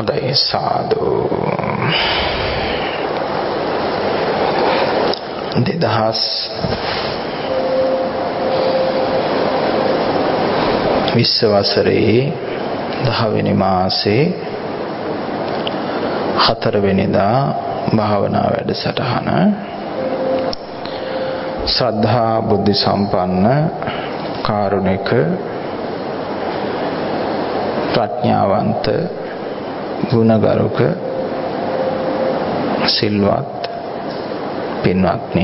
හොඳයි සාදු 2020 වසරේ 10 වෙනි මාසේ 4 වෙනිදා භාවනා වැඩසටහන ශ්‍රද්ධා බුද්ධ සම්පන්න කාරුණික ප්‍රඥාවන්ත ගුණගරුක සිල්වත් පින්වත්නි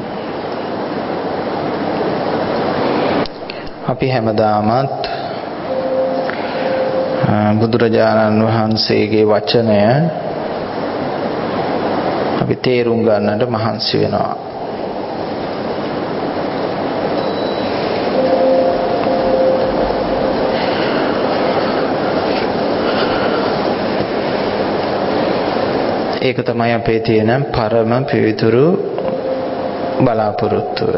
අපි හැමදාමත් බුදුරජාණන් වහන්සේගේ වචනය අපි තේරුම් ගන්නට මහන්සි වෙනවා. ඒක තමයි අපේ තියෙන පරම පිවිතුරු බලාපොරොත්තුව.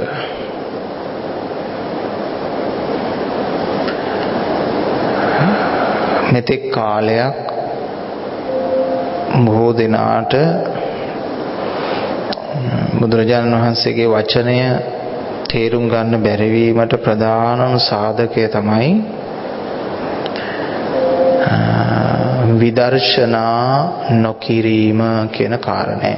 මෙතෙක් කාලයක් බොහෝ දෙනාට බුදුරජාණන් වහන්සේගේ වචනය තේරුම් ගන්න බැරි වීමට ප්‍රධානම සාධකය තමයි විදර්ශනා නොකිරීම කියන කාරණය.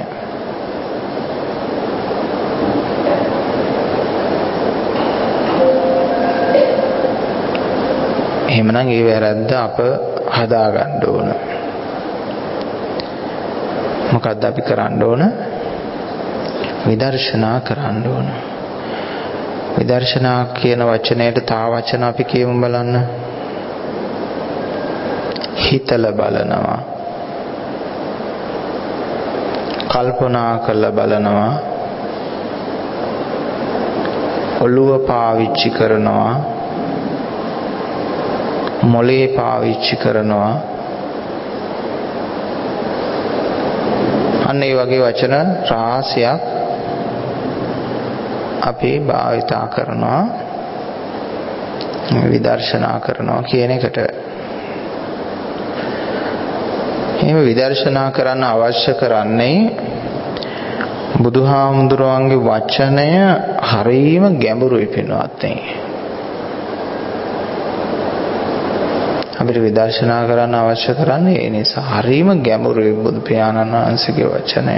එහෙමනම් ඒ වැරද්ද අප හදා ගන්න ඕන. මොකක්ද අපි කරන්න ඕන? විදර්ශනා කරන්න ඕන. විදර්ශනා කියන වචනයට තා වචන අපි කියමු බලන්න. හිතලා බලනවා, කල්පනා කරලා බලනවා, ඔළුව පාවිච්චි කරනවා, මොළේ පාවිච්චි කරනවා. අන්න ඒ වගේ වචන රාශියක් අපි භාවිතා කරනවා විදර්ශනා කරනවා කියන එකට. එහෙම විදර්ශනා කරන්න අවශ්‍ය කරන්නේ බුදුහාමුදුරුවන්ගේ වචනය හරීම ගැඹුරුයි පින්වත්නි. අපිට විදර්ශනා කරන්න අවශ්‍ය කරන්නේ ඒ නිසා හරීම ගැඹුරුයි බුදු පියාණන් වහන්සේගේ වචනය.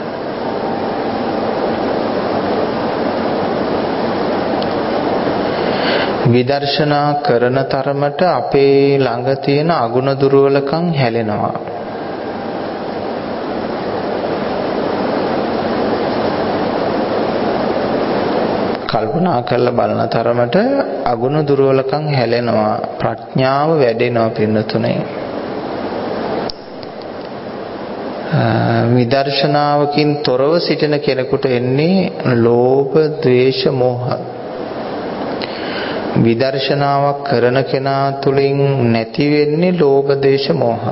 විදර්ශනා කරන තරමට අපේ ළඟ තියෙන අගුණ දුර්වලකම් හැලෙනවා. කල්පනා කරලා බලන තරමට අගුණ දුර්වලකම් හැලෙනවා. ප්‍රඥාව වැඩෙනවා පින්නතුනේ. විදර්ශනාවකින් තොරව සිටින කෙනෙකුට එන්නේ ලෝභ, ද්වේෂ, මෝහ. විදර්ශනාවක් කරන කෙනා තුලින් නැති වෙන්නේ ලෝභ, ද්වේෂ, මෝහ.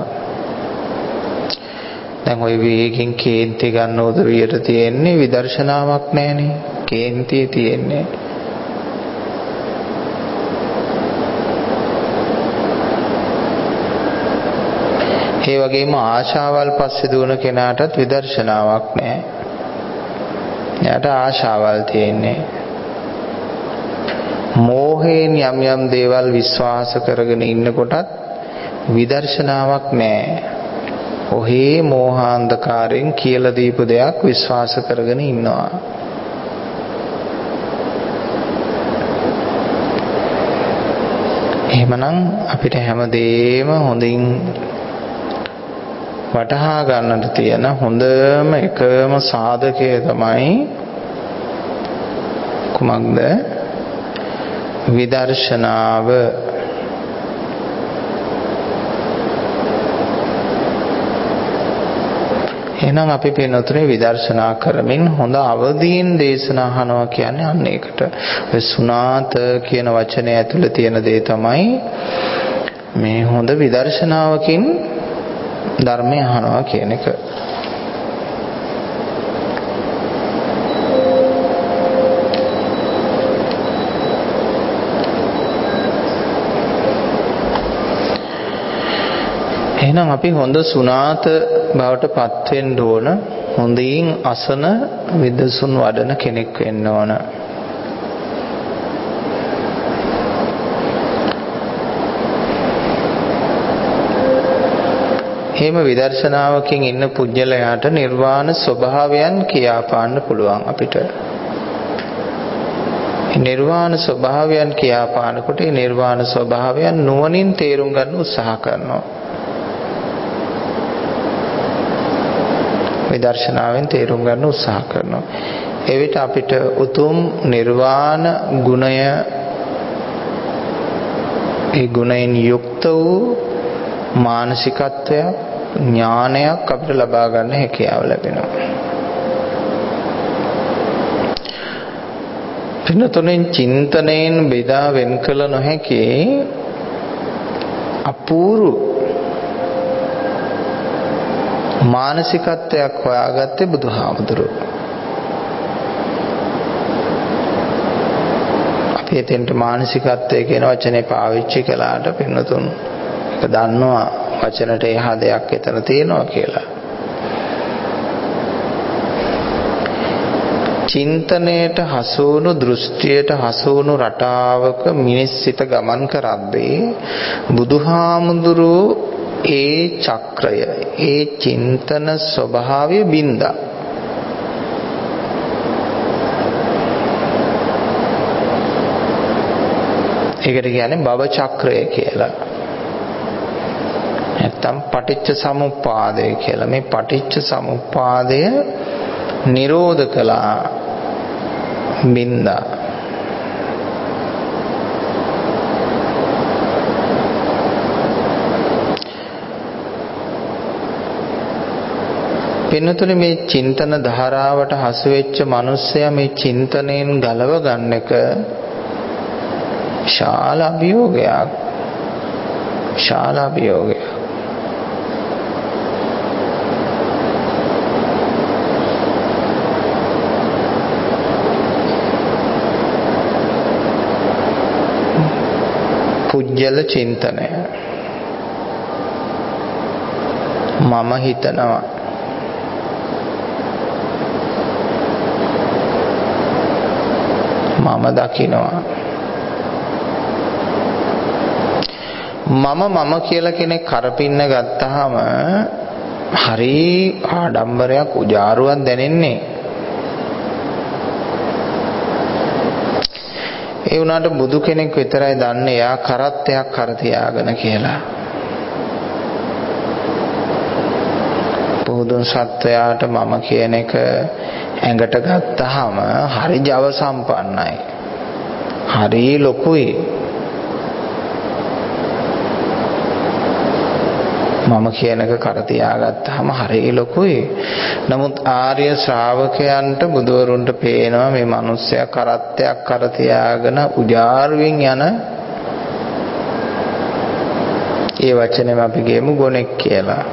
දැන් ওই වේගින් කේන්ති ගන්න උදවියට තියෙන්නේ විදර්ශනාවක් නැහැනේ. කේන්තිය තියෙන්නේ. ඒ වගේම ආශාවල් පස්සේ දුවන කෙනාටත් විදර්ශනාවක් නැහැ. එයාට ආශාවල් තියෙන්නේ. මෝහයෙන් යම් යම් දේවල් විශ්වාස කරගෙන ඉන්නකොටත් විදර්ශනාවක් නැහැ. ඔහේ මෝහාන්ධකාරයෙන් කියලා දීපු දෙයක් විශ්වාස කරගෙන ඉන්නවා. එහෙමනම් අපිට හැමදේම හොඳින් වටහා ගන්නට තියෙන හොඳම එකම සාධකය තමයි කුමක්ද? විදර්ශනාව. එහෙනම් අපි පින්නතුනේ විදර්ශනා කරමින් හොඳ අවදීන් දේශනා අහනවා කියන්නේ අන්න ඒකට. ඔය සුණාත කියන වචනේ ඇතුළේ තියෙන දේ තමයි මේ හොඳ විදර්ශනාවකින් ධර්මය අහනවා කියන එක. එහෙනම් අපි හොඳ සුණාත බවට පත් වෙන්න ඕන. හොඳින් අසන විදසුන් වඩන කෙනෙක් වෙන්න ඕන. එහෙම විදර්ශනාවකින් ඉන්න පුජ්‍යලයාට නිර්වාණ ස්වභාවයන් කියාපාන්න පුළුවන් අපිට. නිර්වාණ ස්වභාවයන් කියාපානකොට ඒ නිර්වාණ ස්වභාවයන් නුවණින් තේරුම් ගන්න උත්සාහ කරනවා. විදර්ශනාවෙන් තේරුම් ගන්න උත්සාහ කරනවා. එවිට අපිට උතුම් නිර්වාණ ගුණය, ඒ ගුණයෙන් යුක්ත වූ මානසිකත්වයක්, ඥානයක් අපිට ලබා ගන්න හැකියාව ලැබෙනවා. පින්නතුනෙන් චින්තනයෙන් බෙදා වෙන් කළ නොහැකි අපූර්ව මානසිකත්වයක් හොයාගත්තේ බුදුහාමුදුරුවෝ. අපි එතෙන්ට මානසිකත්වය කියන වචනේ පාවිච්චි කළාට පින්නතුන් ඒක දන්නවා වචනට එහා දෙයක් එතන තියෙනවා කියලා. චින්තනයට හසු වුණු, දෘෂ්ටියට හසු වුණු රටාවක මිනිස් සිත ගමන් කරද්දී බුදුහාමුදුරුවෝ ඒ චක්‍රය, ඒ චින්තන ස්වභාවය බින්දා. ඒකට කියන්නේ භව චක්‍රය කියලා. නැත්තම් පටිච්ච සමුප්පාදය කියලා. මේ පටිච්ච සමුප්පාදය නිරෝධ කළා, බින්දා. පින්නතුනේ මේ චින්තන ධාරාවට හසු වෙච්ච මිනිස්සයා මේ චින්තනයෙන් ගලව ගන්න එක ශාල අභියෝගයක්. ශාල අභියෝගයක්. පුජ්‍යල චින්තනය. මම හිතනවා, මම දකිනවා, මම කියලා කෙනෙක් කරපින්න ගත්තාම හරි ආඩම්බරයක්, උජාරුවක් දැනෙන්නේ. ඒ වුණාට බුදු කෙනෙක් විතරයි දන්නේ යා කරත්තයක් කර තියාගෙන කියලා. බුදුන් සත්වයාට මම කියන එක ඇඟට ගත්තාම හරි ජව සම්පන්නයි. හරි ලොකුයි. මම කියන එක කර තියාගත්තාම හරි ලොකුයි. නමුත් ආර්ය ශ්‍රාවකයන්ට බුදුවරුන්ට පේනවා මේ මිනිස්සයා කරත්තයක් කර තියාගෙන උජාරුවෙන් යන, ඒ වචනේම අපි කියමු ගොනෙක් කියලා.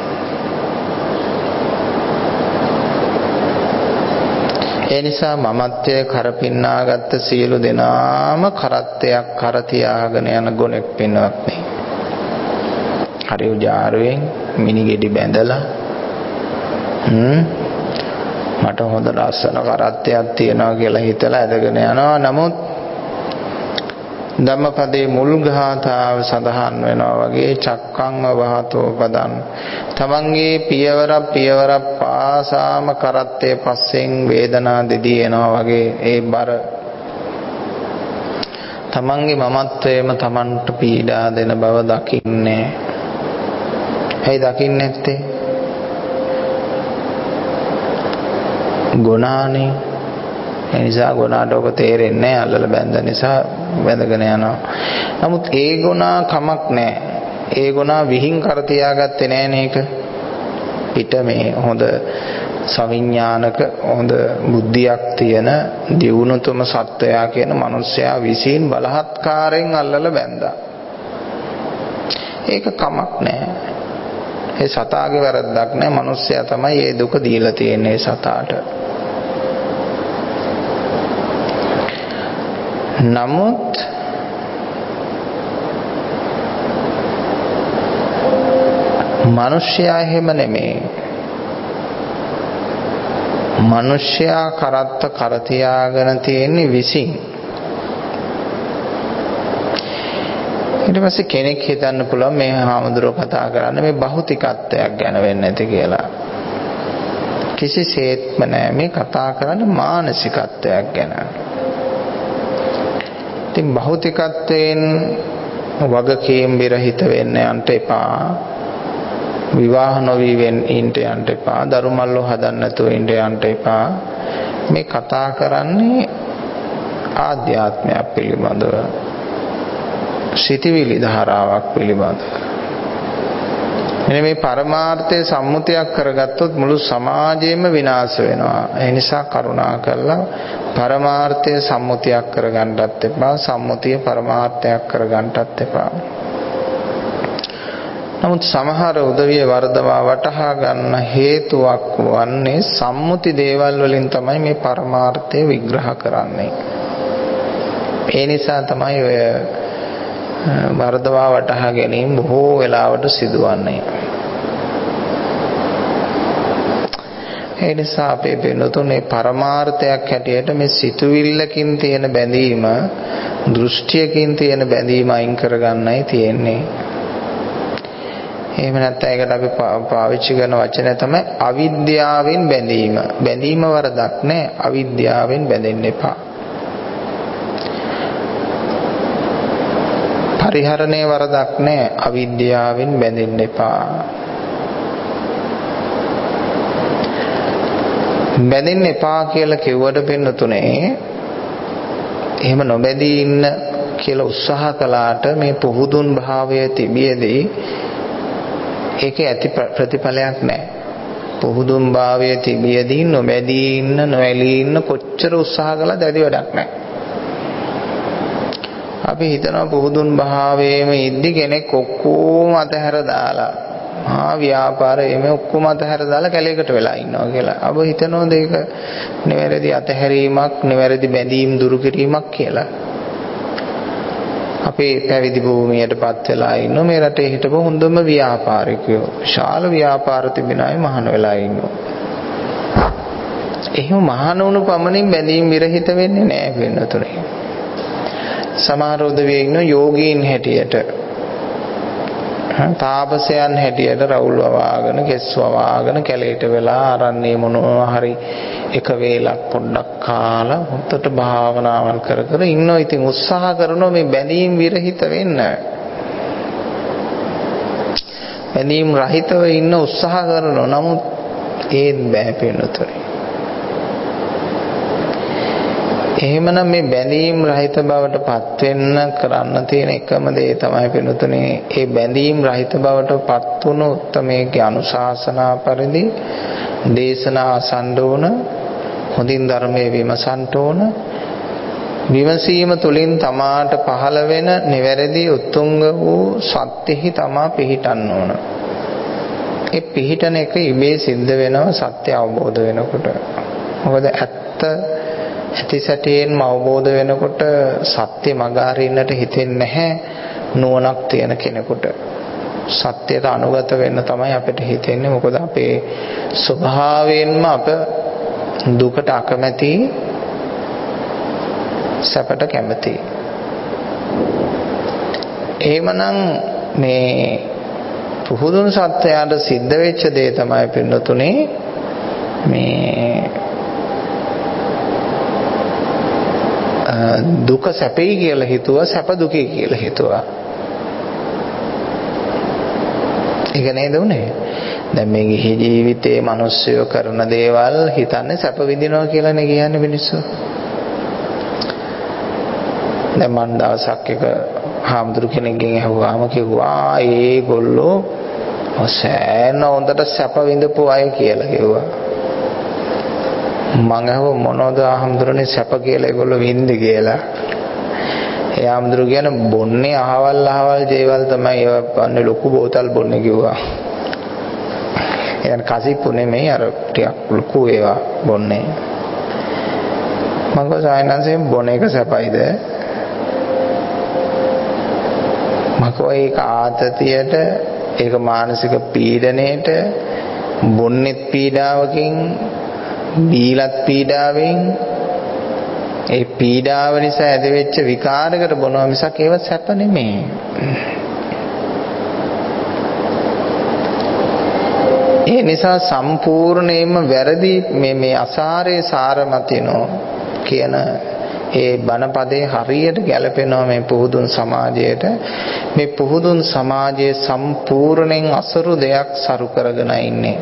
ඒ නිසා මමත්වයේ කරපින්නාගත්ත සියලු දෙනාම කරත්තයක් කර තියාගෙන යන ගොනෙක් පින්වත් නේ. හරි උජාරුවෙන් මිනිගෙඩි බැඳලා මට හොඳ ලස්සන කරත්තයක් තියනවා කියලා හිතලා ඇදගෙන යනවා. නමුත් ධම්මපදයේ මුල් ගාථාව සඳහන් වෙනවා වගේ චක්කං වහතෝ පදං, තමන්ගේ පියවරක් පාසාම කරත්තේ පස්සෙන් වේදනා දෙදී එනවා වගේ ඒ බර තමන්ගේ මමත්වයේම තමන්ට පීඩා දෙන බව දකින්නේ. ඇයි දකින්නේ නැත්තේ? ගුණානේ. ඒ නිසා ගුණාට ඔක තේරෙන්නේ නැහැ. අල්ලලා බැඳ නිසා බැඳගෙන යනවා. නමුත් ඒ ගුණා කමක් නැහැ. ඒ ගුණා විහිං කර තියාගත්තේ නැහැ නේක. පිට මේ හොඳ සවිඥානික හොඳ බුද්ධියක් තියෙන දියුණුතුම සත්වයා කියන මිනිසයා විසින් බලහත්කාරයෙන් අල්ලලා බැඳා. ඒක කමක් නැහැ. ඒ සතාගේ වැරද්දක් නැහැ. මිනිස්සයා තමයි මේ දුක දීලා තියෙන්නේ සතාට. නමුත් මිනිස්සයා එහෙම නෙමෙයි. මිනිස්සයා කරත්ත කර තියාගෙන තියෙන්නේ විසින්. ඊට පස්සේ කෙනෙක් හිතන්න පුළුවන් මේ හාමුදුරුවෝ කතා කරන්නේ මේ භෞතිකත්වයක් ගැන වෙන්නේ නැති කියලා. කිසිසේත්ම නෑ, මේ කතා කරන්නේ මානසිකත්වයක් ගැන. ඉතින් භෞතිකත්වයෙන් වගකීම් විරහිත වෙන්න යන්න එපා. විවාහ නොවි ඉන්න යන්න එපා. දරුමල්ලෝ හදන්න නැතුව ඉන්න යන්න එපා. මේ කතා කරන්නේ ආධ්‍යාත්මයක් පිළිබඳව. සිතවිලි ධාරාවක් පිළිබඳව. එනේ මේ පරමාර්ථය සම්මුතියක් කරගත්තොත් මුළු සමාජයම විනාශ වෙනවා. ඒ නිසා කරුණා කරලා පරමාර්ථය සම්මුතියක් කරගන්නත් එපා, සම්මුතිය පරමාර්ථයක් කරගන්නත් එපා. නමුත් සමහර උදවිය වර්ධවා වටහා ගන්න හේතුවක් වන්නේ සම්මුති දේවල් වලින් තමයි මේ පරමාර්ථය විග්‍රහ කරන්නේ. ඒ නිසා තමයි ඔය වර්ධවා වටහා ගැනීම බොහෝ වෙලාවට සිදුවන්නේ. ඒ නිසා අපේ පින්නතුනේ පරමාර්ථයක් හැටියට මේ සිතුවිල්ලකින් තියෙන බැඳීම, දෘෂ්ටියකින් තියෙන බැඳීම අයින් කරගන්නයි තියෙන්නේ. එහෙම නැත්නම් ඒකට අපි පාවිච්චි කරන වචනය තමයි අවිද්‍යාවෙන් බැඳීම. බැඳීම වරදක් නෑ, අවිද්‍යාවෙන් බැඳෙන්න එපා. පරිහරණේ වරදක් නෑ, අවිද්‍යාවෙන් බැඳෙන්න එපා. බැඳෙන්න එපා කියලා කිව්වට පින්නතුනේ එහෙම නොබැඳී ඉන්න කියලා උත්සාහ කළාට මේ පුහුදුන් භාවය තිබියදී ඒකේ ඇති ප්‍රතිඵලයක් නැහැ. පුහුදුන් භාවය තිබියදී නොබැඳී ඉන්න, නොඇලී ඉන්න කොච්චර උත්සාහ කළත් ඇති වැඩක් නැහැ. අපි හිතනවා පුහුදුන් භාවයේම ඉද්දි කෙනෙක් ඔක්කොම අතහැර දාලා ව්‍යාපාරය මේ ඔක්කොම අතහැර දාලා කැලේකට වෙලා ඉන්නවා කියලා. අප හිතනවාද ඒක නිවැරදි අතහැරීමක්, නිවැරදි බැඳීම් දුරු කිරීමක් කියලා. අපේ පැවිදි භූමියටපත් වෙලා ඉන්න මේ රටේ හිටපු හොඳම ව්‍යාපාරිකයෝ, විශාල ව්‍යාපාර තිබෙන අය මහාන වෙලා ඉන්නවා. එහෙම මහාන වුණු පමණින් බැඳීම් විරහිත වෙන්නේ නැහැ වෙනතුනේ. සමහර උදවිය ඉන්න යෝගීන් හැටියට, තාපසයන් හැටියට රවුල් වවාගෙන, කෙස් වවාගෙන කැලේට වෙලා ආරන්නේ මොනවා හරි එක වේලක් පොඩ්ඩක් කාලා හොඳට භාවනාවන් කර කර ඉන්නවා. ඉතින් උත්සාහ කරනවා මේ බැඳීම් විරහිත වෙන්න. බැඳීම් රහිතව ඉන්න උත්සාහ කරනවා. නමුත් ඒත් බෑ පින්නතුනේ. එහෙමනම් මේ බැඳීම් රහිත බවට පත් වෙන්න කරන්න තියෙන එකම දේ තමයි පින්නතුනේ, ඒ බැඳීම් රහිත බවට පත් වුණු උත්තමයේ අනුශාසනා පරිදි දේශනා අසන්න ඕන, හොඳින් ධර්මයේ විමසන්න ඕන. විමසීම තුළින් තමාට පහළ වෙන නිවැරදි උතුංග වූ සත්‍යෙහි තමා පිහිටන්න ඕන. ඒ පිහිටන එක ඉබේ සිද්ධ වෙනවා සත්‍ය අවබෝධ වෙනකොට. මොකද ඇති සැටියෙන්ම අවබෝධ වෙනකොට සත්‍ය මඟ අරින්නට හිතෙන්නේ නැහැ නුවණක් තියෙන කෙනෙකුට. සත්‍යයට අනුගත වෙන්න තමයි අපිට හිතෙන්නේ. මොකද අපේ ස්වභාවයෙන්ම අප දුකට අකමැති, සැපට කැමති. එහෙමනම් මේ පුහුදුන් සත්‍යයට සිද්ධ වෙච්ච දේ තමයි පින්නතුනේ මේ දුක සැපයි කියලා හිතුවා, සැප දුකයි කියලා හිතුවා. ඒක නේද උනේ? දැන් මේ ගිහි ජීවිතයේ මිනිස්සුયો කරන දේවල් හිතන්නේ සැප විඳිනවා කියලානේ කියන්නේ මිනිස්සු. දැන් මන් දවසක් එක හාමුදුරු කෙනෙක්ගෙන් අහුවාම කිව්වා ඒගොල්ලෝ සෑහෙන හොඳට සැප විඳපු අය කියලා කිව්වා. මම අහුව මොනවද හාමුදුරනේ සැප කියලා ඒගොල්ලෝ වින්දේ කියලා. ඒ හාමුදුරු කියන්නේ බොන්නේ අහවල් දේවල් තමයි. ඒවා පන්නේ ලොකු බෝතල් බොන්නේ කිව්වා. يعني කසිප්පු නෙමෙයි, අර ටිකක් ලොකු ඒවා බොන්නේ. මම කිව්වා සායනන්සෙන් බොන එක සැපයිද? මම කිව්වා ඒක ආතතියට ඒක මානසික පීඩණයට, බොන්නෙත් පීඩාවකින්, බීලත් පීඩාවෙන්, ඒ පීඩාව නිසා ඇතිවෙච්ච විකාරයකට බොනවා මිසක් ඒව සැප නෙමෙයි. ඒ නිසා සම්පූර්ණයෙන්ම වැරදි මේ අසාරේ සාරමතිනෝ කියන ඒ බණපදේ හරියට ගැලපෙනවා මේ පුහුදුන් සමාජයට. මේ පුහුදුන් සමාජයේ සම්පූර්ණයෙන් අසරු දෙයක් සරු කරගෙන ඉන්නේ.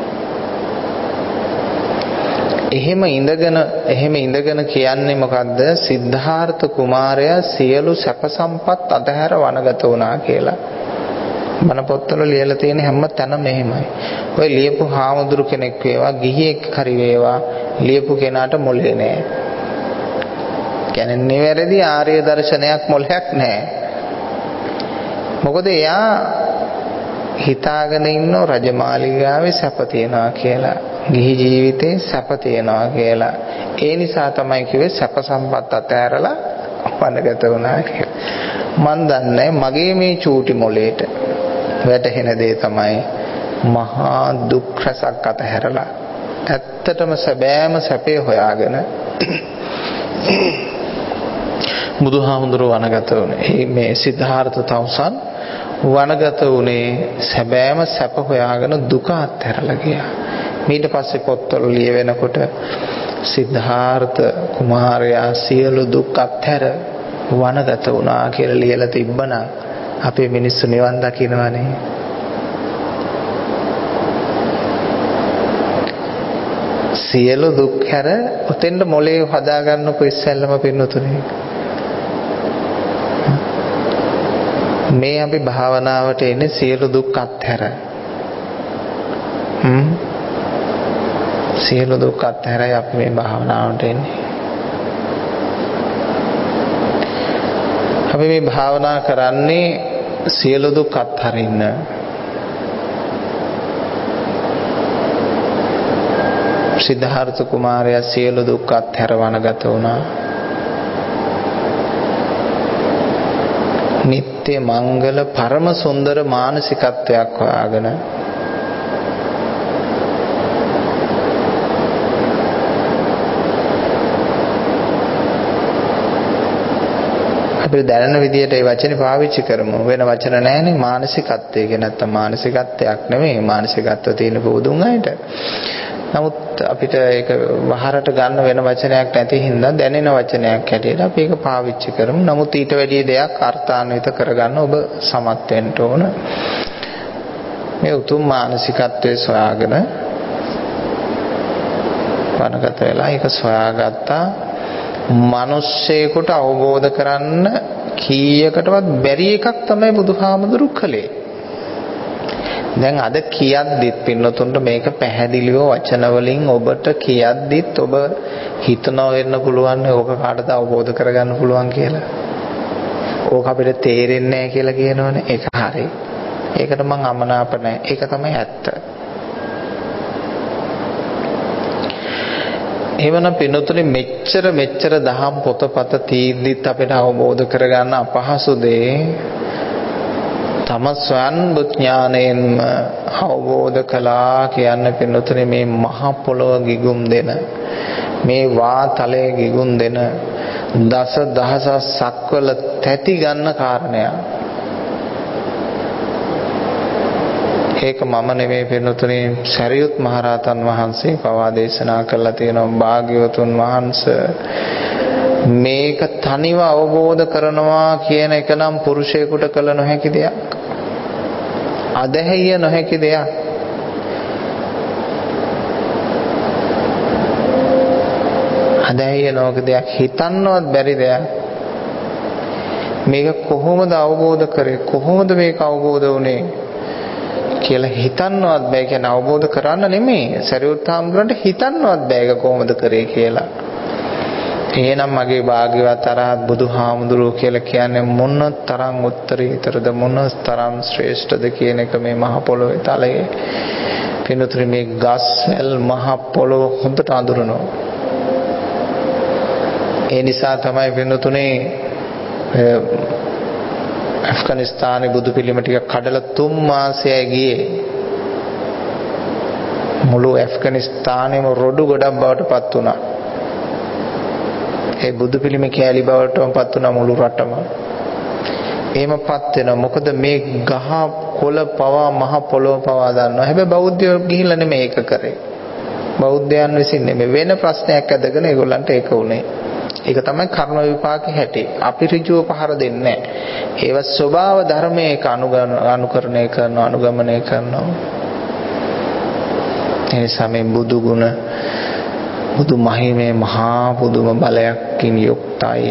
එහෙම ඉඳගෙන කියන්නේ මොකද්ද? සිද්ධාර්ථ කුමාරයා සියලු සැප සම්පත් අතහැර වනගත වුණා කියලා. මන පොත්වල ලියලා තියෙන හැම තැනම එහෙමයි. ඔය ලියපු හාමුදුරු කෙනෙක් වේවා, ගිහියෙක් හරි වේවා, ලියපු කෙනාට මොලේ නෑ. කියන්නේ නිවැරදි ආර්ය දර්ශනයක් මොලයක් නෑ. මොකද එයා හිතාගෙන ඉන්න රජමාලිගාවේ සැප තියනවා කියලා, ගිහි ජීවිතේ සැප තියනවා කියලා. ඒ නිසා තමයි කිව්වේ සැප සම්පත් අතහැරලා වනගත වුණා කියලා. මන් දන්නේ මගේ මේ චූටි මොලේට වැටහෙන දේ තමයි මහා දුක් රසක් අතහැරලා ඇත්තටම සැබෑම සැපේ හොයාගෙන බුදුහාමුදුරුවෝ වනගත වුණේ. මේ සිද්ධාර්ථ තවුසන් වනගත වුණේ සැබෑම සැප හොයාගෙන දුක අත්හැරලා ගියා. ඊට පස්සේ පොත්වල ලියවෙනකොට සිද්ධාර්ථ කුමාරයා සියලු දුක් අත්හැර වනගත වුණා කියලා ලියලා තිබ්බනම් අපේ මිනිස්සු නිවන් දකින්නවනේ. සියලු දුක් හැර ඔතෙන්ද මොලේ හදා ගන්නකො ඉස්සෙල්ලම පින්නතුනේ. මේ අපි භාවනාවට එන්නේ සියලු දුක් අත්හැර. සියලු දුක් අත්හැරයි අපි මේ භාවනාවට එන්නේ. අපි මේ භාවනා කරන්නේ සියලු දුක් අත්හරින්න. සිද්ධාර්ථ කුමාරයා සියලු දුක් අත්හැර වනගත වුණා. නිත්‍ය මංගල පරම සුන්දර මානසිකත්වයක් හොයාගෙන අපි දැනන විදියට ඒ වචනේ පාවිච්චි කරමු. වෙන වචන නැහැනේ. මානසිකත්වය කියන නැත්තම් මානසිකත්වයක් නෙමෙයි. මානසිකත්ව තියෙන පුදුන් අයට. නමුත් අපිට ඒක වහරට ගන්න වෙන වචනයක් නැති හින්දා දැනෙන වචනයක් හැටියට අපි ඒක පාවිච්චි කරමු. නමුත් ඊට වැඩි දෙයක් අර්ථාන්විත කරගන්න ඔබ සමත් වෙන්න ඕන. මේ උතුම් මානසිකත්වයේ සොයාගෙන වනගත වෙලා ඒක සොයාගත්තා. මිනිස්සෙකුට අවබෝධ කරන්න කීයකටවත් බැරි එකක් තමයි බුදුහාමුදුරු කළේ. දැන් අද කියද්දිත් පින්නතුන්ට මේක පැහැදිලිව වචන වලින් ඔබට කියද්දිත් ඔබ හිතනවා වෙන්න පුළුවන් ඕක කාටද අවබෝධ කරගන්න පුළුවන් කියලා. ඕක අපිට තේරෙන්නේ නැහැ කියලා කියනවනේ. ඒක හරි. ඒකට මම අමනාප නැහැ. ඒක තමයි ඇත්ත. එවන පින්නතුනේ මෙච්චර දහම් පොතපත තීද්දිත් අපිට අවබෝධ කරගන්න අපහසු දේ තම ස්වයන් ඥාණයෙන්ම අවබෝධ කළා කියන පින්නතුනේ මේ මහ පොළොව ගිගුම් දෙන මේ වාතලයේ ගිගුම් දෙන දස දහසක් සක්වල තැති ගන්න කාරණයක්. ඒක මම නෙමෙයි පින්නතුනේ සරියුත් මහරහතන් වහන්සේ පවා දේශනා කළා තියෙනවා. භාග්‍යවතුන් වහන්සේ මේක තනිව අවබෝධ කරනවා කියන එක නම් පුරුෂයෙකුට කළ නොහැකි දෙයක්. අදහැය නොහැකි දෙයක්. අදහැය නොහැකි දෙයක්. හිතන්නවත් බැරි දෙයක්. මේක කොහොමද අවබෝධ කරේ? කොහොමද මේක අවබෝධ වුනේ කියලා හිතන්නවත් බෑ. කියන අවබෝධ කරන්න නෙමෙයි. සරියුත් හාමුදුරන්ට හිතන්නවත් බෑ ඒක කොහොමද කරේ කියලා. එහෙනම් මගේ භාග්‍යවත් අරහත් බුදුහාමුදුරුවෝ කියලා කියන්නේ මොන තරම් උත්තරීතරද, මොන තරම් ශ්‍රේෂ්ඨද කියන එක මේ මහ පොළොවේ තලයේ පින්නතුනේ මේ ගස්වැල් මහ පොළොව හොඳට අඳුරනවා. ඒ නිසා තමයි පින්නතුනේ ඇෆ්ගනිස්තානයේ බුදු පිළිම ටික කඩලා 3 මාසයයි ගියේ. මුළු ඇෆ්ගනිස්තානෙම රොඩු ගොඩක් බවට පත් වුණා. ඒ බුදු පිළිම කැලි බවටම පත් වුණා මුළු රටම. එහෙමපත් වෙනවා. මොකද මේ ගහ කොළ පවා මහ පොළොව පවා දන්නවා. හැබැයි බෞද්ධයෝ ගිහිල්ලා නෙමෙයි ඒක කරේ. බෞද්ධයන් විසින් නෙමෙයි වෙන ප්‍රශ්නයක් ඇදගෙන ඒගොල්ලන්ට ඒක උනේ. ඒක තමයි කර්ම විපාකේ හැටි. අපි ඍජුව පහර දෙන්නේ නැහැ. ඒව ස්වභාව ධර්මයේ ඒක අනුකරණය කරනවා, අනුගමනය කරනවා. එනිසා මේ බුදු ගුණ බුදු මහිමේ මහා පුදුම බලයක්කින් යුක්තයි.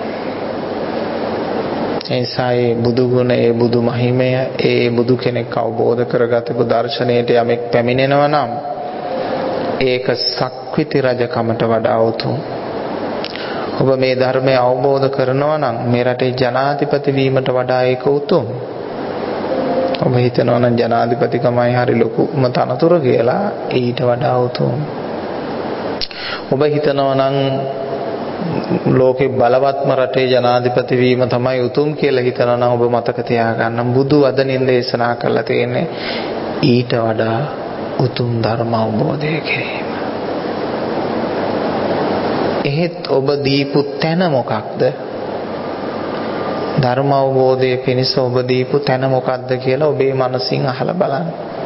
එනිසා බුදු ගුණ ඒ බුදු මහිමය ඒ බුදු කෙනෙක් අවබෝධ කරගත්තු දර්ශනයට යමෙක් පැමිණෙනවා නම් ඒක සක්විති රජකමට වඩා උතුම්. ඔබ මේ ධර්මය අවබෝධ කරනවා නම් මේ රටේ ජනාධිපති වීමට වඩා ඒක උතුම්. ඔබ හිතනවා නම් ජනාධිපතිකමයි හරි ලොකුම තනතුර කියලා, ඊට වඩා උතුම්. ඔබ හිතනවා නම් ලෝකේ බලවත්ම රටේ ජනාධිපති වීම තමයි උතුම් කියලා හිතනවා නම් ඔබ මතක තියාගන්න බුදු වදනින් දේශනා කරලා තියෙන්නේ ඊට වඩා උතුම් ධර්ම අවබෝධය කිරීම. එහෙත් ඔබ දීපු තැන මොකක්ද? ධර්ම අවබෝධයේ පිණිස ඔබ දීපු තැන මොකක්ද කියලා ඔබේ මනසින් අහලා බලන්න.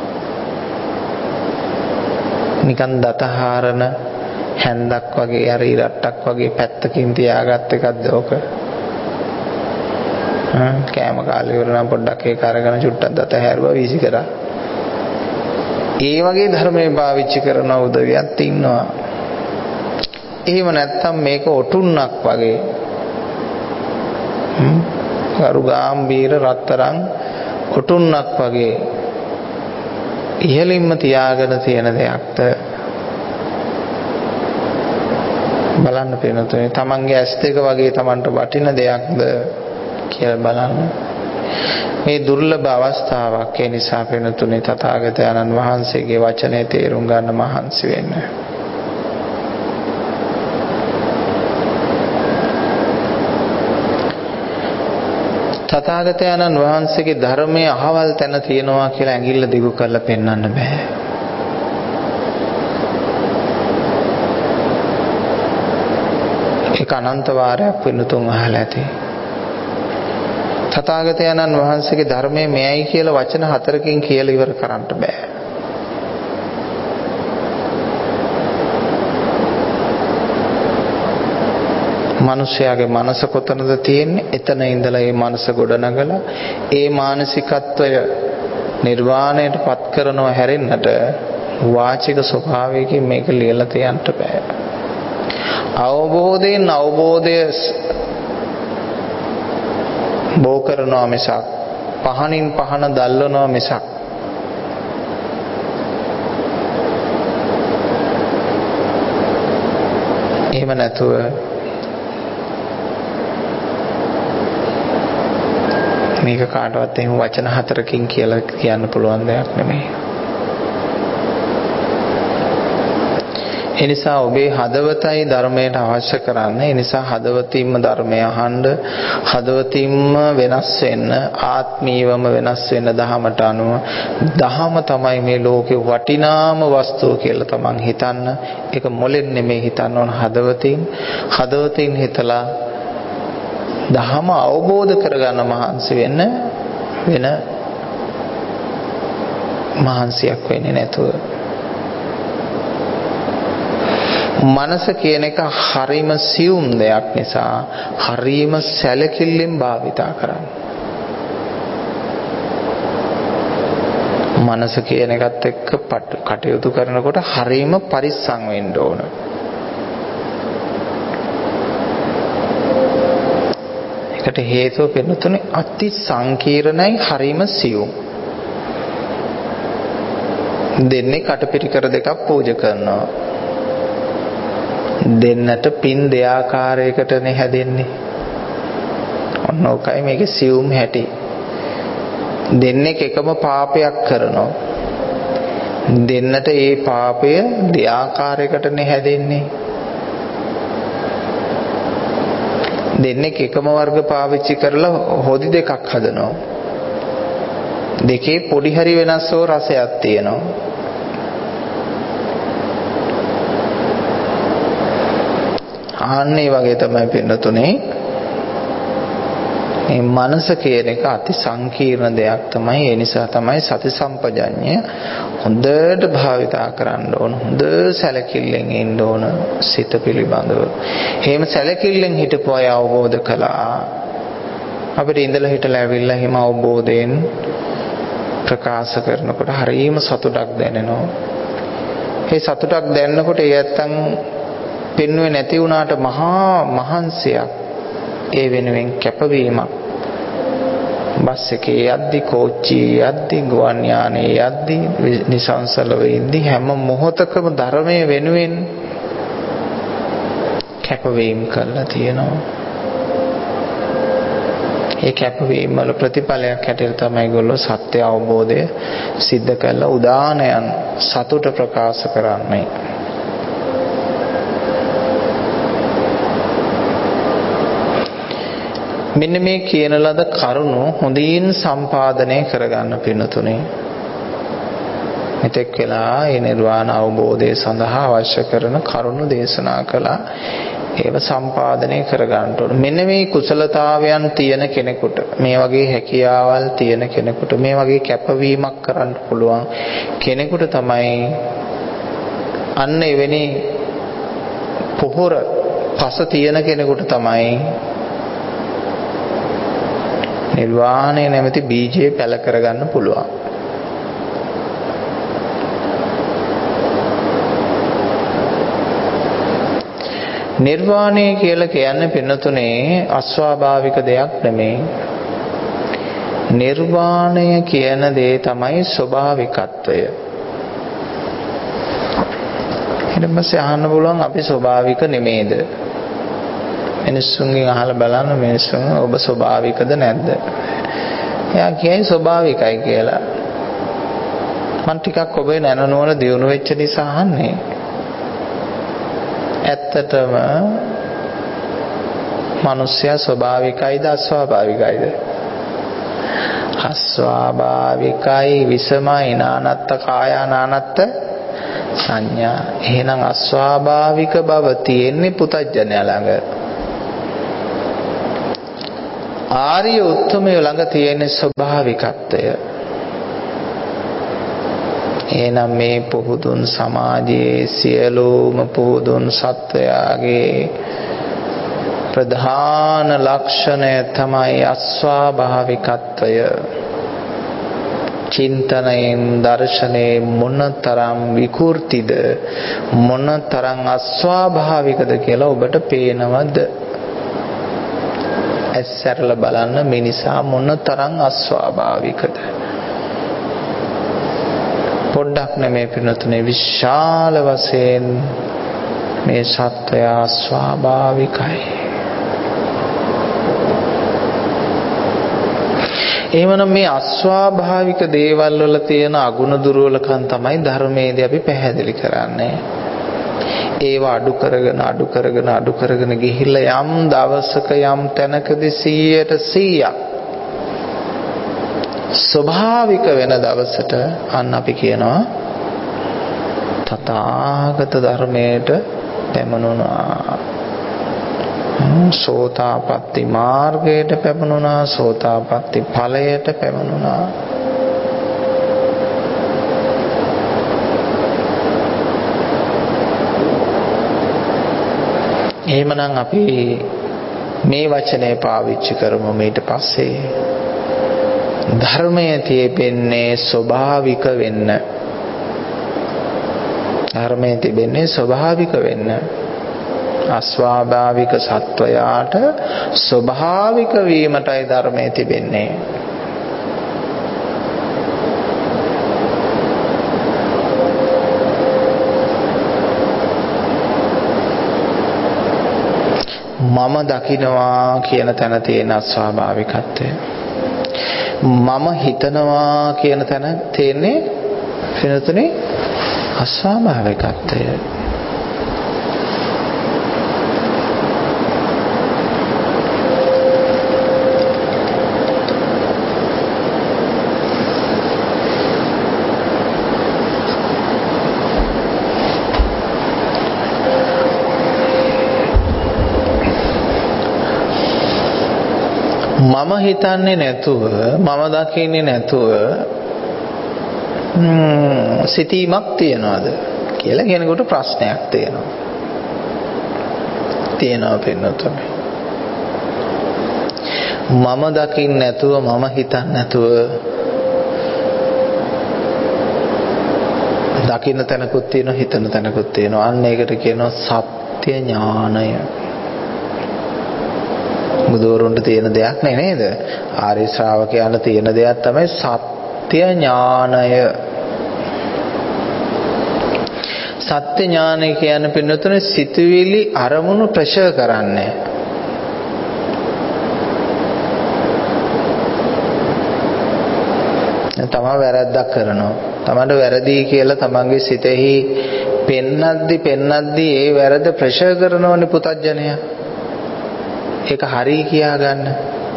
නිකන් දතහාරන හැන්දක් වගේ අර ඉරට්ටක් වගේ පැත්තකින් තියාගත් එකක්ද ඔක? කෑම කාලේ ඉවර නම් පොඩ්ඩක් ඒක අරගෙන චුට්ටක් දත හැරුවා වීසි කරා. ඒ වගේ ධර්මයේ පාවිච්චි කරන උදවියත් ඉන්නවා. එහෙම නැත්තම් මේක ඔටුන්නක් වගේ කරු ගාම්භීර රත්තරන් ඔටුන්නක් වගේ ඉහළින්ම තියාගෙන තියෙන දෙයක්ද බලන්න පින්නතුනේ. තමන්ගේ ඇස් දෙක වගේ තමන්ට වටින දෙයක්ද කියලා බලන්න. මේ දුර්ලභ අවස්ථාවක්. ඒ නිසා පින්නතුනේ තථාගතයන්න් වහන්සේගේ වචනේ තේරුම් ගන්න මහන්සි වෙන්න. තථාගතයන්න් වහන්සේගේ ධර්මයේ අහවල් තැන තියෙනවා කියලා ඇඟිල්ල දිගු කරලා පෙන්වන්න බෑ. ඒක අනන්ත වාරයක් වෙනතුන් අහලා ඇති. තථාගතයන්න් වහන්සේගේ ධර්මයේ මෙයයි කියලා වචන 4කින් කියලා ඉවර කරන්න බෑ. මිනිස්යාගේ මනස කොතනද තියෙන්නේ? එතන ඉඳලා මේ මනස ගොඩනගලා ඒ මානසිකත්වය නිර්වාණයට පත් කරනව හැරෙන්නට වාචික ස්වභාවයකින් මේක ලියලා තියන්න බෑ. අවබෝධයෙන් අවබෝධය බෝ කරනවා මිසක් පහනින් පහන දැල්වනවා මිසක් එහෙම නැතුව මේක කාටවත් එහෙම වචන 4කින් කියලා කියන්න පුළුවන් දෙයක් නෙමෙයි. ඒ නිසා ඔබේ හදවතයි ධර්මයට අවශ්‍ය කරන්නේ. ඒ නිසා හදවතින්ම ධර්මය අහන්න, හදවතින්ම වෙනස් වෙන්න, ආත්මීයවම වෙනස් වෙන්න දහමට අනුව. දහම තමයි මේ ලෝකේ වටිනාම වස්තුව කියලා තමන් හිතන්න. ඒක මොලෙන් නෙමෙයි හිතන්න ඕන, හදවතින්. හදවතින් හිතලා දහම අවබෝධ කරගන්න මහන්සි වෙන්න, වෙන මහන්සියක් වෙන්නේ නැතුව. මනස කියන එක හරිම සියුම් දෙයක් නිසා හරිම සැලකිල්ලෙන් භාවිතා කරන්න. මනස කියන එකත් එක්ක කටයුතු කරනකොට හරිම පරිස්සම් වෙන්න ඕන. ඒකට හේතුව වෙනතුනේ අති සංකීර්ණයි, හරිම සියුම්. දෙන්නේ කටපිරිකර දෙකක් පූජා කරනවා. දෙන්නට පින් දෙආකාරයකටනේ හැදෙන්නේ. ඔන්න ඔකයි මේකේ සියුම් හැටි. දෙන්නෙක් එකම පාපයක් කරනවා. දෙන්නට ඒ පාපය දෙආකාරයකටනේ හැදෙන්නේ. දෙන්නේ එකම වර්ග පාවිච්චි කරලා හොදි දෙකක් හදනවා. දෙකේ පොඩි හරි වෙනස් වූ රසයක් තියෙනවා. ආන්නේ වගේ තමයි පින්නතුනේ මේ මනස කියන එක අති සංකීර්ණ දෙයක් තමයි. ඒ නිසා තමයි සති සම්පජඤ්ඤය හොඳට භාවිතා කරන්න ඕන. හොඳ සැලකිල්ලෙන් ඉන්න ඕන සිත පිළිබඳව. එහෙම සැලකිල්ලෙන් හිටපු අය අවබෝධ කළා. අපිට ඉඳලා හිටලා ඇවිල්ලා හිම අවබෝධයෙන් ප්‍රකාශ කරනකොට හරිම සතුටක් දැනෙනවා. ඒ සතුටක් දැනනකොට ඒ ඇත්තන් පෙන්වෙන්නේ නැති වුණාට මහා මහන්සියක් ඒ වෙනුවෙන් කැපවීමක්. බස් එකේ යද්දි, කෝච්චියේ යද්දි, ගුවන් යානයේ යද්දි, නිසංසලව ඉඳි හැම මොහොතකම ධර්මයේ වෙනුවෙන් කැපවීම කරලා තියෙනවා. ඒ කැපවීම වල ප්‍රතිඵලයක් හැටියට තමයි ඒගොල්ලෝ සත්‍ය අවබෝධය සිද්ධ කරලා උදානයන් සතුට ප්‍රකාශ කරන්නේ. මෙන්න මේ කියන ලද කරුණු හොඳින් සම්පාදනය කරගන්න පිණුතුනේ. මෙතෙක් වෙලා මේ නිර්වාණ අවබෝධය සඳහා අවශ්‍ය කරන කරුණු දේශනා කළා. ඒව සම්පාදනය කරගන්න ඕන. මෙන්න මේ කුසලතාවයන් තියෙන කෙනෙකුට, මේ වගේ හැකියාවල් තියෙන කෙනෙකුට, මේ වගේ කැපවීමක් කරන්න පුළුවන් කෙනෙකුට තමයි අන්න එවැනි පොහොර පස තියෙන කෙනෙකුට තමයි නිර්වාණය නැමැති බීජය පැල කරගන්න පුළුවන්. නිර්වාණය කියලා කියන්නේ පින්නතුනේ අස්වාභාවික දෙයක් නෙමෙයි. නිර්වාණය කියන දේ තමයි ස්වභාවිකත්වය. ඊට පස්සේ අහන්න පුළුවන් අපි ස්වභාවික නෙමේද? මිනිස්සුන්ගෙන් අහලා බලන්න මිනිස්සුන් ඔබ ස්වභාවිකද නැද්ද? එයා කියයි ස්වභාවිකයි කියලා. මම ටිකක් ඔබේ නැනනුවන දියුණු වෙච්ච නිසා අහන්නේ. ඇත්තටම මිනිස්සයා ස්වභාවිකයිද අස්වාභාවිකයිද? අස්වාභාවිකයි විසමයි නානත්ත කායා නානත්ත සංඥා. එහෙනම් අස්වාභාවික බව තියෙන්නේ පුතඥයා ළඟ. ආර්ය උත්තමය ළඟ තියෙන ස්වභාවිකත්වය. එනම් මේ පුහුදුන් සමාජයේ සියලුම පුහුදුන් සත්වයාගේ ප්‍රධාන ලක්ෂණය තමයි අස්වාභාවිකත්වය. චින්තනයෙන් දර්ශනයේ මොනතරම් විකෘතිද, මොනතරම් අස්වාභාවිකද කියලා ඔබට පේනවද? ඇස්සරලා බලන්න මිනිසා මොනතරම් අස්වාභාවිකද? පොඩ්ඩක් නෙමෙයි පින්නතුනේ, විශාල වශයෙන් මේ සත්වයා ස්වාභාවිකයි. එහෙමනම් මේ අස්වාභාවික දේවල් වල තියෙන අගුණ දුර්වලකම් තමයි ධර්මයේදී අපි පැහැදිලි කරන්නේ. ඒව අඩු කරගෙන ගිහිල්ලා යම් දවසක යම් තැනකදී 100% ස්වභාවික වෙන දවසට අන්න අපි කියනවා තථාගත ධර්මයට පැමුණුණා. සෝතාපට්ටි මාර්ගයට පැමුණුණා. සෝතාපට්ටි ඵලයට පැමුණුණා. එහෙමනම් අපි මේ වචනේ පාවිච්චි කරමු. ඊට පස්සේ ධර්මයේ තිබෙන්නේ ස්වභාවික වෙන්න. ධර්මයේ තිබෙන්නේ ස්වභාවික වෙන්න. අස්වාභාවික සත්වයාට ස්වභාවික වීමටයි ධර්මයේ තිබෙන්නේ. මම දකිනවා කියන තැන තියෙන අස්වාභාවිකත්වය. මම හිතනවා කියන තැන තියෙන්නේ වෙනතුනේ අස්වාභාවිකත්වය. මම හිතන්නේ නැතුව මම දකින්නේ නැතුව සිතීමක් තියනවාද කියලා කෙනෙකුට ප්‍රශ්නයක් තියෙනවා පින්නතුනේ. මම දකින්නේ නැතුව මම හිතන්නේ නැතුව දකින්න තැනකුත් තියෙනවා, හිතන තැනකුත් තියෙනවා. අන්න ඒකට කියනවා සත්‍ය ඥානය. බුදුවරුන්ට තියෙන දෙයක් නේද? ආර්ය ශ්‍රාවකයන්ට තියෙන දෙයක් තමයි සත්‍ය ඥානය. සත්‍ය ඥානය කියන්නේ පින්නතුනේ සිතුවිලි අරමුණු ප්‍රශය කරන්නේ. තමා වැරද්දක් කරනවා. තමන්ට වැරදි කියලා තමන්ගේ සිතෙහි පෙන්නද්දි ඒ වැරද්ද ප්‍රශය කරනවනේ පුතඥයා. ඒක හරි කියා ගන්න.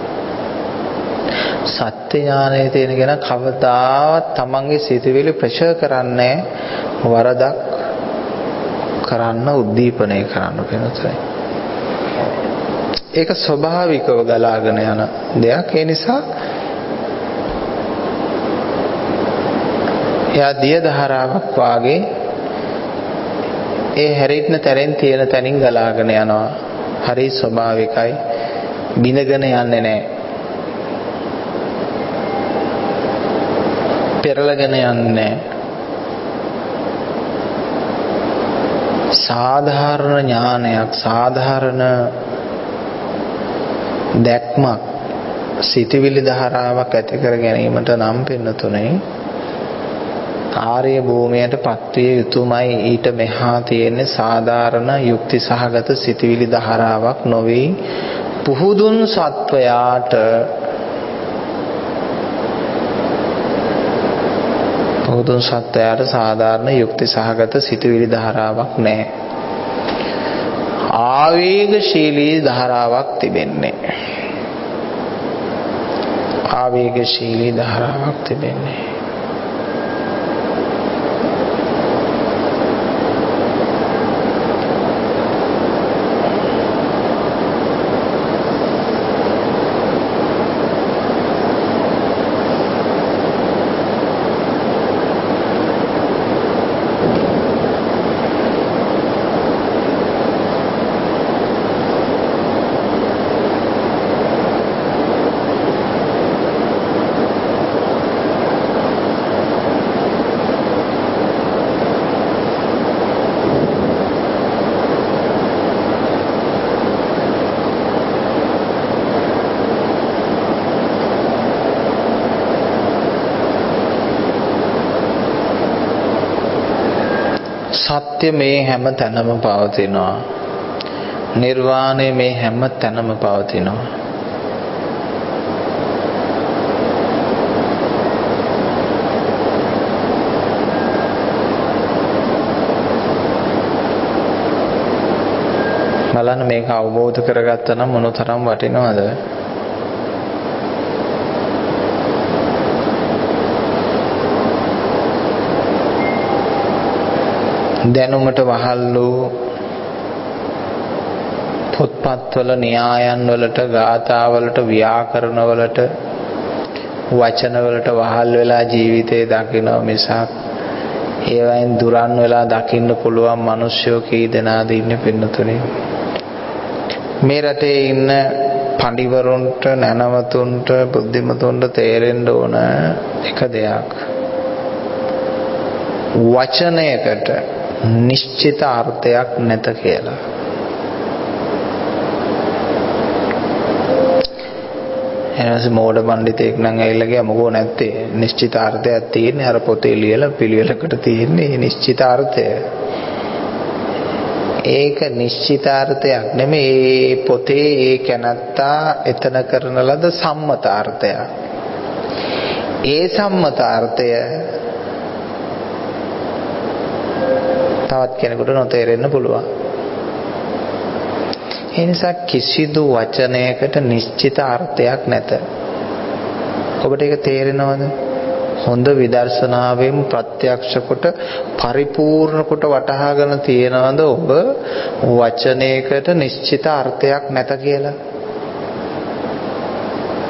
සත්‍ය ඥානය තියෙන කෙනා කවදාවත් තමන්ගේ සිතුවිලි ප්‍රශය කරන්නේ වරදක් කරන්න උද්දීපනය කරන්න වෙනසයි. ඒක ස්වභාවිකව ගලාගෙන යන දෙයක්. ඒ නිසා එයා දිය දහරාවක් වාගේ ඒ හැරිටන තැනින් තියෙන තැනින් ගලාගෙන යනවා. හරි ස්වභාවිකයි. බිඳගෙන යන්නේ නැහැ. පෙරලගෙන යන්නේ නැහැ. සාධාරණ ඥානයක්, සාධාරණ දැක්මක්, සිතවිලි දහරාවක් ඇති කර ගැනීමට නම් පින්නතුනේ ආර්ය භූමියට පත්විය යුතුමයි. ඊට මෙහා තියෙන සාධාරණ යුක්ති සහගත සිතවිලි දහරාවක් නොවේ. පුහුදුන් සත්වයාට සාධාරණ යුක්ති සහගත සිතවිලි දහරාවක් නැහැ. ආවේගශීලී දහරාවක් තිබෙන්නේ. ආවේගශීලී දහරාවක් තිබෙන්නේ. සත්‍ය මේ හැම තැනම පවතිනවා. නිර්වාණය මේ හැම තැනම පවතිනවා. බලන්න මේක අවබෝධ කරගත්තා නම් මොනතරම් වටිනවද? දැනුමට වහල්ලු පොත්පත්වල න්‍යායන් වලට, ගාථාවලට, ව්‍යාකරණ වලට, වචන වලට වහල් වෙලා ජීවිතේ දකින්න මිසක් ඒවයින් දුරන් වෙලා දකින්න පුළුවන් මිනිස්සුયો කී දෙනාද ඉන්නේ පින්නතුනේ? මේ රටේ ඉන්න පඬිවරුන්ට, නැනවතුන්ට, බුද්ධිමතුන්ට තේරෙන්න ඕන එක දෙයක්. වචනයකට නිශ්චිත අර්ථයක් නැත කියලා. එනවාසේ මෝඩ පඬිතෙක් නම් ඇවිල්ලා ගියා මොකෝ නැත්තේ නිශ්චිත අර්ථයක් තියෙන්නේ අර පොතේ ලියලා පිළිවෙලකට තියෙන්නේ නිශ්චිත අර්ථය. ඒක නිශ්චිත අර්ථයක් නෙමෙයි පොතේ ඒ කැනත්තා එතන කරන ලද සම්මත අර්ථයක්. ඒ සම්මත අර්ථය තවත් කෙනෙකුට නොතේරෙන්න පුළුවන්. ඒ නිසා කිසිදු වචනයකට නිශ්චිත අර්ථයක් නැත. ඔබට ඒක තේරෙනවද? හොඳ විදර්ශනාවෙන් ප්‍රත්‍යක්ෂ කොට පරිපූර්ණ කොට වටහාගෙන තියෙනවද ඔබ වචනයකට නිශ්චිත අර්ථයක් නැත කියලා?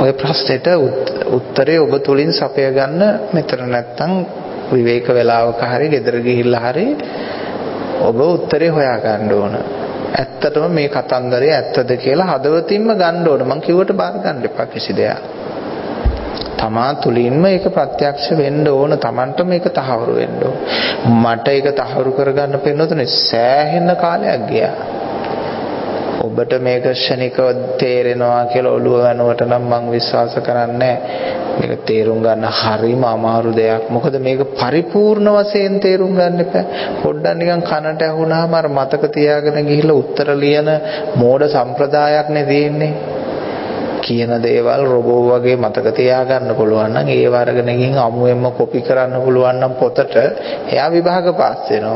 ඔය ප්‍රශ්නෙට උත්තරේ ඔබ තුලින් සපය ගන්න මෙතන නැත්තම් විවේක වේලාවක හරි ගෙදර ගිහිල්ලා හරි ඔබ උත්තරේ හොයා ගන්න ඕන. ඇත්තටම මේ කතන්දරය ඇත්තද කියලා හදවතින්ම ගන්න ඕන. මං කිව්වට බාර ගන්න එපා කිසි දෙයක්. තමා තුලින්ම ඒක ප්‍රත්‍යක්ෂ වෙන්න ඕන. Tamanට මේක තහවුරු වෙන්න ඕන. මට ඒක තහවුරු කරගන්න පෙන්නතුනේ සෑහෙන කාලයක් ගියා. ඔබට මේක ක්ෂණිකව තේරෙනවා කියලා ඔළුව වෙනුවට නම් මම විශ්වාස කරන්නේ මේක තේරුම් ගන්න හරිම අමාරු දෙයක්. මොකද මේක පරිපූර්ණ වශයෙන් තේරුම් ගන්න එපා. පොඩ්ඩක් නිකන් කනට ඇහුණාම අර මතක තියාගෙන ගිහිල්ලා උත්තර ලියන මෝඩ සම්ප්‍රදායක් නේ තියෙන්නේ. කියන දේවල් රොබෝ වගේ මතක තියාගන්න පුළුවන් නම් ඒව අරගෙන ගිහින් අමුෙන්ම කොපි කරන්න පුළුවන් නම් පොතට එයා විභාග පාස් වෙනවා.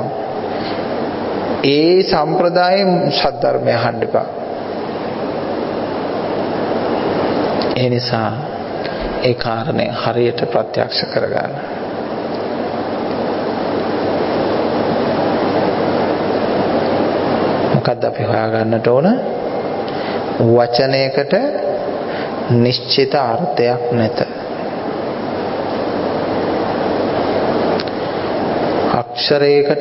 ඒ සම්ප්‍රදායෙන් සද්ධර්මය අහන්න එපා. ඒ නිසා ඒ කාරණේ හරියට ප්‍රත්‍යක්ෂ කරගන්න. මොකක්ද අපි හොයාගන්නට ඕන? වචනයකට නිශ්චිත අර්ථයක් නැත. අක්ෂරයකට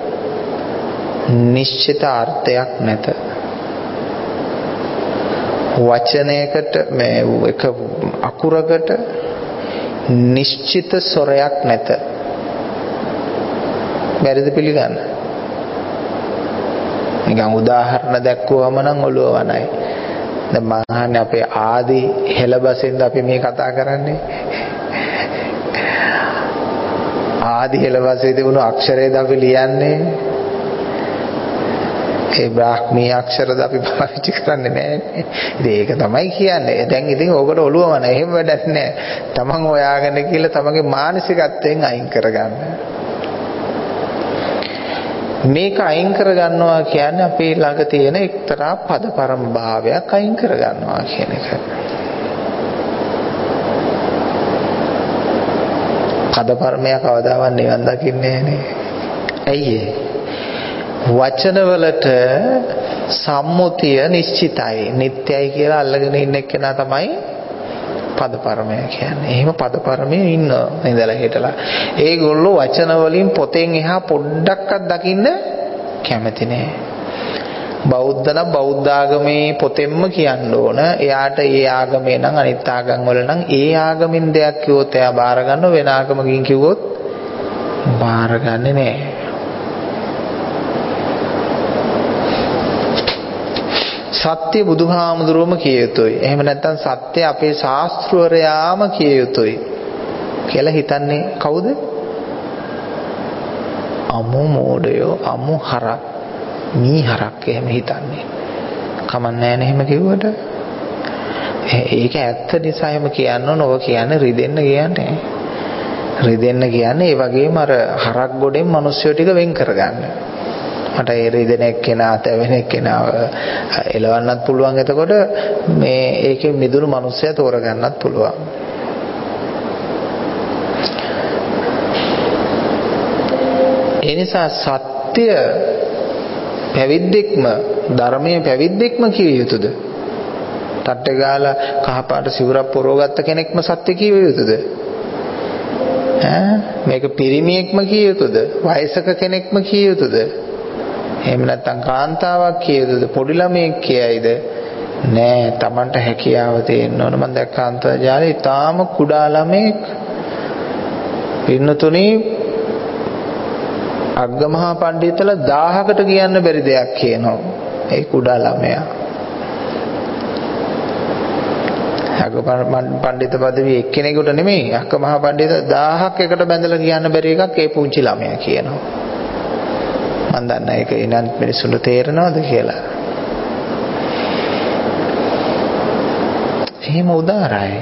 නිශ්චිත අර්ථයක් නැත. වචනයකට මේ එක අකුරකට නිශ්චිත ස්වරයක් නැත. බැරිද පිළිගන්න? නිකන් උදාහරණ දැක්වුවම නම් ඔළුව වනයි. දැන් මම අහන්නේ අපේ ආදි හෙළබසෙන්ද අපි මේ කතා කරන්නේ. ආදි හෙළබසේ තිබුණු අක්ෂරයද අපි ලියන්නේ. ඒ බ්‍රාහ්මී අක්ෂරද අපි පාවිච්චි කරන්නේ නැහැ. ඉතින් ඒක තමයි කියන්නේ. දැන් ඉතින් ඕකට ඔළුව වන එහෙම වැඩක් නැහැ. තමන් හොයාගෙන කියලා තමන්ගේ මානසිකත්වයෙන් අයින් කරගන්න. මේක අයින් කරගන්නවා කියන්නේ අපේ ළඟ තියෙන එක්තරා පදපරම භාවයක් අයින් කරගන්නවා කියන එක. පදපරමය කවදාවත් නිවන් දකින්නේ නැහැ. ඇයි ඒ? වචනවලට සම්මුතිය නිශ්චිතයි, නිට්ටයයි කියලා අල්ලගෙන ඉන්න එක්කෙනා තමයි පදපරමය කියන්නේ. එහෙම පදපරමයේ ඉඳලා හිටලා ඒගොල්ලෝ වචන වලින් පොතෙන් එහා පොඩ්ඩක්වත් දකින්න කැමති නෑ. බෞද්ධ නම් බෞද්ධ ආගමේ පොතෙන්ම කියන්න ඕන. එයාට ඒ ආගමේ නම් අනිත් ආගම් වල නම් ඒ ආගමින් දෙයක් කිව්වොත් එයා බාර ගන්නව, වෙන ආගමකින් කිව්වොත් බාරගන්නේ නෑ. සත්‍ය බුදුහාමුදුරුවම කිය යුතුයි. එහෙම නැත්නම් සත්‍ය අපේ ශාස්ත්‍රවරයාම කිය යුතුයි කියලා හිතන්නේ කවුද? අමු මෝඩයෝ, අමු හරක්, මී හරක් එහෙම හිතන්නේ. කමන්නේ නැහැ එහෙම කිව්වට. ඒක ඇත්ත නිසා එහෙම කියන්න ඕන. ඔබ කියන්නේ රිදෙන්න කියන්නේ. රිදෙන්න කියන්නේ ඒ වගේම අර හරක් ගොඩෙන් මිනිස්සු ටික වෙන් කරගන්න. මට ඒ රිදෙන එක්කෙනා තැවෙන එක්කෙනා එලවන්නත් පුළුවන්. එතකොට මේ ඒකේ මිදුණු මිනිස්සයා තෝරගන්නත් පුළුවන්. ඒ නිසා සත්‍ය පැවිද්දෙක්ම, ධර්මයේ පැවිද්දෙක්ම කිය යුතුද? තට්ටේ ගාලා කහපාට සිවුරක් පොරවගත්ත කෙනෙක්ම සත්‍ය කිය යුතුද? මේක පිරිමියෙක්ම කිය යුතුද? වයසක කෙනෙක්ම කිය යුතුද? එහෙම නැත්නම් කාන්තාවක් කියයිද? පොඩි ළමයෙක් කියයිද? නෑ, Tamanට හැකියාව තියෙන්න ඕන. මම දැක්ක අන්තර්ජාලේ ඊටාම කුඩා ළමයෙක් පින්නතුණී අග්ගමහා පඬිතුලා 1000කට කියන්න බැරි දෙයක් කියනවා. ඒ කුඩා ළමයා. අග්ගමහා පඬිතු පදවිය එක්කෙනෙකුට නෙමෙයි, අග්ගමහා පඬිතු 1000ක් එකට බැඳලා කියන්න බැරි එකක් ඒ පුංචි ළමයා කියනවා. මම දන්නේ ඒක ඉනන් මිනිස්සුන්ට තේරෙනවද කියලා. එහෙම උදාරයි.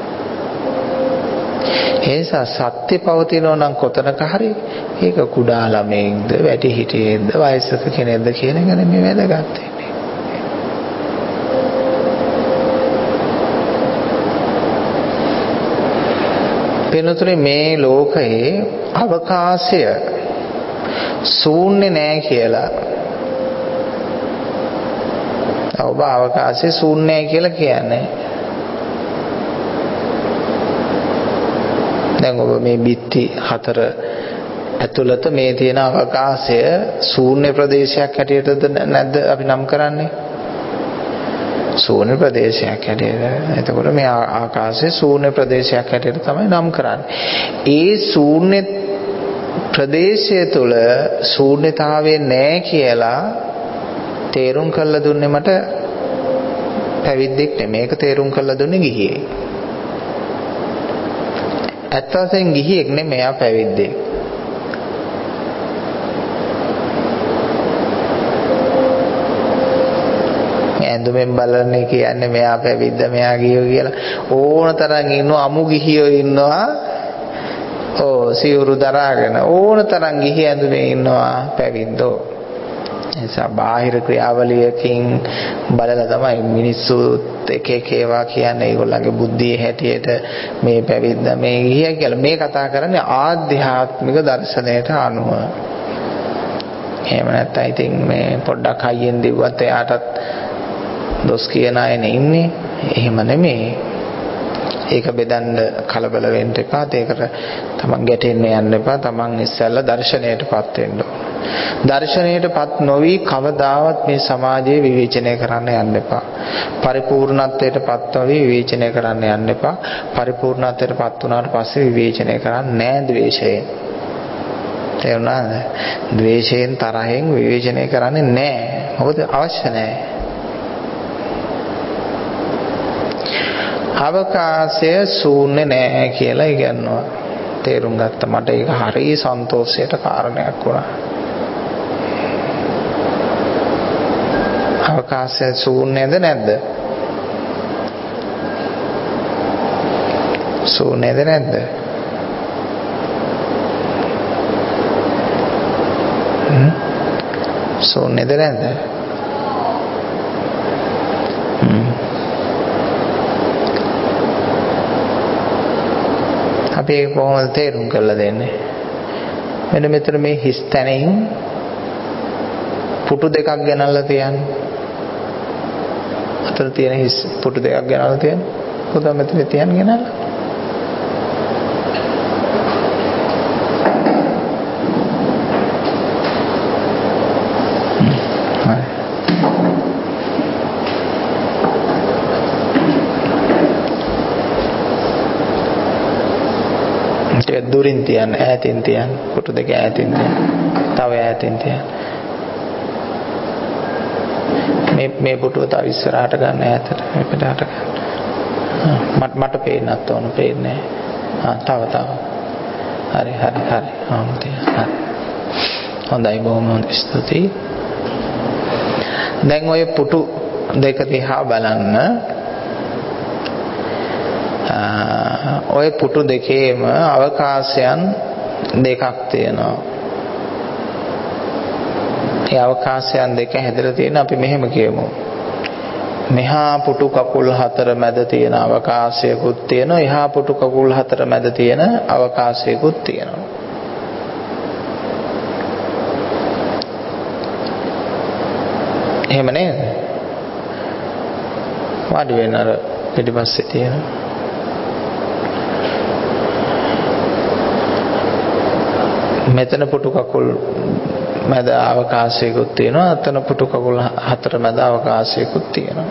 ඒසා සත්‍ය පවතිනවා නම් කොතනක හරි ඒක කුඩා ළමයෙක්ද, වැඩි හිටියෙක්ද, වයසක කෙනෙක්ද කියන එක නෙමෙයි වැදගත් වෙන්නේ. වෙනතුනේ මේ ලෝකයේ අවකාශය ශූන්‍ය නෑ කියලා. ඔබ අවකාශය ශූන්‍යයි කියලා කියන්නේ. දැන් ඔබ මේ බිත්ති හතර ඇතුළත මේ තියෙන අවකාශය ශූන්‍ය ප්‍රදේශයක් හැටියටද නැද්ද අපි නම් කරන්නේ? ශූන්‍ය ප්‍රදේශයක් හැටියට. එතකොට මේ ආකාශය ශූන්‍ය ප්‍රදේශයක් හැටියට තමයි නම් කරන්නේ. ඒ ශූන්‍ය ප්‍රදේශය තුළ ශූන්‍යතාවය නැහැ කියලා තේරුම් කරලා දුන්නේ මට පැවිද්දෙක් නෙමෙයි. මේක තේරුම් කරලා දුන්නේ ගිහියෙක්. ඇත්ත වශයෙන් ගිහියෙක් නෙමෙයි, එයා පැවිද්දෙක්. ඇඳුමෙන් බලන්නේ කියන්නේ මෙයා පැවිද්ද මෙයා ගියෝ කියලා ඕන තරම් ඉන්නවා. අමු ගිහියෝ ඉන්නවා. සිවුරු දරාගෙන ඕන තරම් ගිහි ඇඳුමේ ඉන්නවා පැවිද්දෝ. එනිසා බාහිර ක්‍රියාවලියකින් බලලා තමයි මිනිස්සුත් එක එක ඒවා කියන්නේ ඒගොල්ලන්ගේ බුද්ධියේ හැටියට මේ පැවිද්ද මේ ගිහියා කියලා. මේ කතා කරන්නේ ආධ්‍යාත්මික දර්ශනයට අනුව. එහෙම නැත්නම් ඉතින් මේ පොඩ්ඩක් හයියෙන් දිව්වත් එයාටත් දොස් කියන අයනේ ඉන්නේ. එහෙම නෙමෙයි. ඒක බෙදන්න කලබල වෙන්න එපා. ඒකට තමන් ගැටෙන්න යන්න එපා. තමන් ඉස්සෙල්ලා දර්ශනයටපත් වෙන්න ඕන. දර්ශනයටපත් නොවි කවදාවත් මේ සමාජයේ විවේචනය කරන්න යන්න එපා. පරිපූර්ණත්වයටපත් නොවි විවේචනය කරන්න යන්න එපා. පරිපූර්ණත්වයටපත් වුණාට පස්සේ විවේචනය කරන්නේ නැහැ ද්වේෂයෙන්. තේරුණාද? ද්වේෂයෙන් තරහෙන් විවේචනය කරන්නේ නැහැ. මොකද අවශ්‍ය නැහැ. අවකාශය ශූන්‍ය නැහැ කියලා ඉගෙනනවා. තේරුම් ගත්තා. මට ඒක හරිය සන්තෝෂයට කාරණයක් වුණා. අවකාශය ශූන්‍යද නැද්ද? ශූන්‍යද නැද්ද? ශූන්‍යද නැද්ද? අපි ඒක කොහොමද තේරුම් කරලා දෙන්නේ? මෙන්න මෙතන මේ හිස් තැනින් පුටු දෙකක් ගෙනල්ලා තියන්නේ. අතන තියෙන හිස් පුටු දෙකක් ගෙනල්ලා තියන්නේ. කොහොමද මෙතන තියන්නේ ගෙනල්ලා? දුරින් තියන්න, ඈතින් තියන්න. පුටු දෙක ඈතින් තියන්න. තව ඈතින් තියන්න. මේ පුටුව තව ඉස්සරහට ගන්න ඈතට. මේ පිටාට ගන්න. මට පේන්නත් ඕන. පේන්නේ නැහැ. තව. හරි. හරි. හොඳයි, බොහොම ස්තුතියි. දැන් ඔය පුටු දෙක දිහා බලන්න. ඔය පුටු දෙකේම අවකාශයන් දෙකක් තියෙනවා. ඒ අවකාශයන් දෙක හැදලා තියෙන අපි මෙහෙම කියමු. මෙහා පුටු කකුල් හතර මැද තියෙන අවකාශයකුත් තියෙනවා. එහා පුටු කකුල් හතර මැද තියෙන අවකාශයකුත් තියෙනවා. එහෙම නේද? වාඩි වෙන අර පිටිපස්සේ තියෙන මෙතන පුටු කකුල් මැද අවකාශයකුත් තියෙනවා. අතන පුටු කකුල් හතර මැද අවකාශයකුත් තියෙනවා.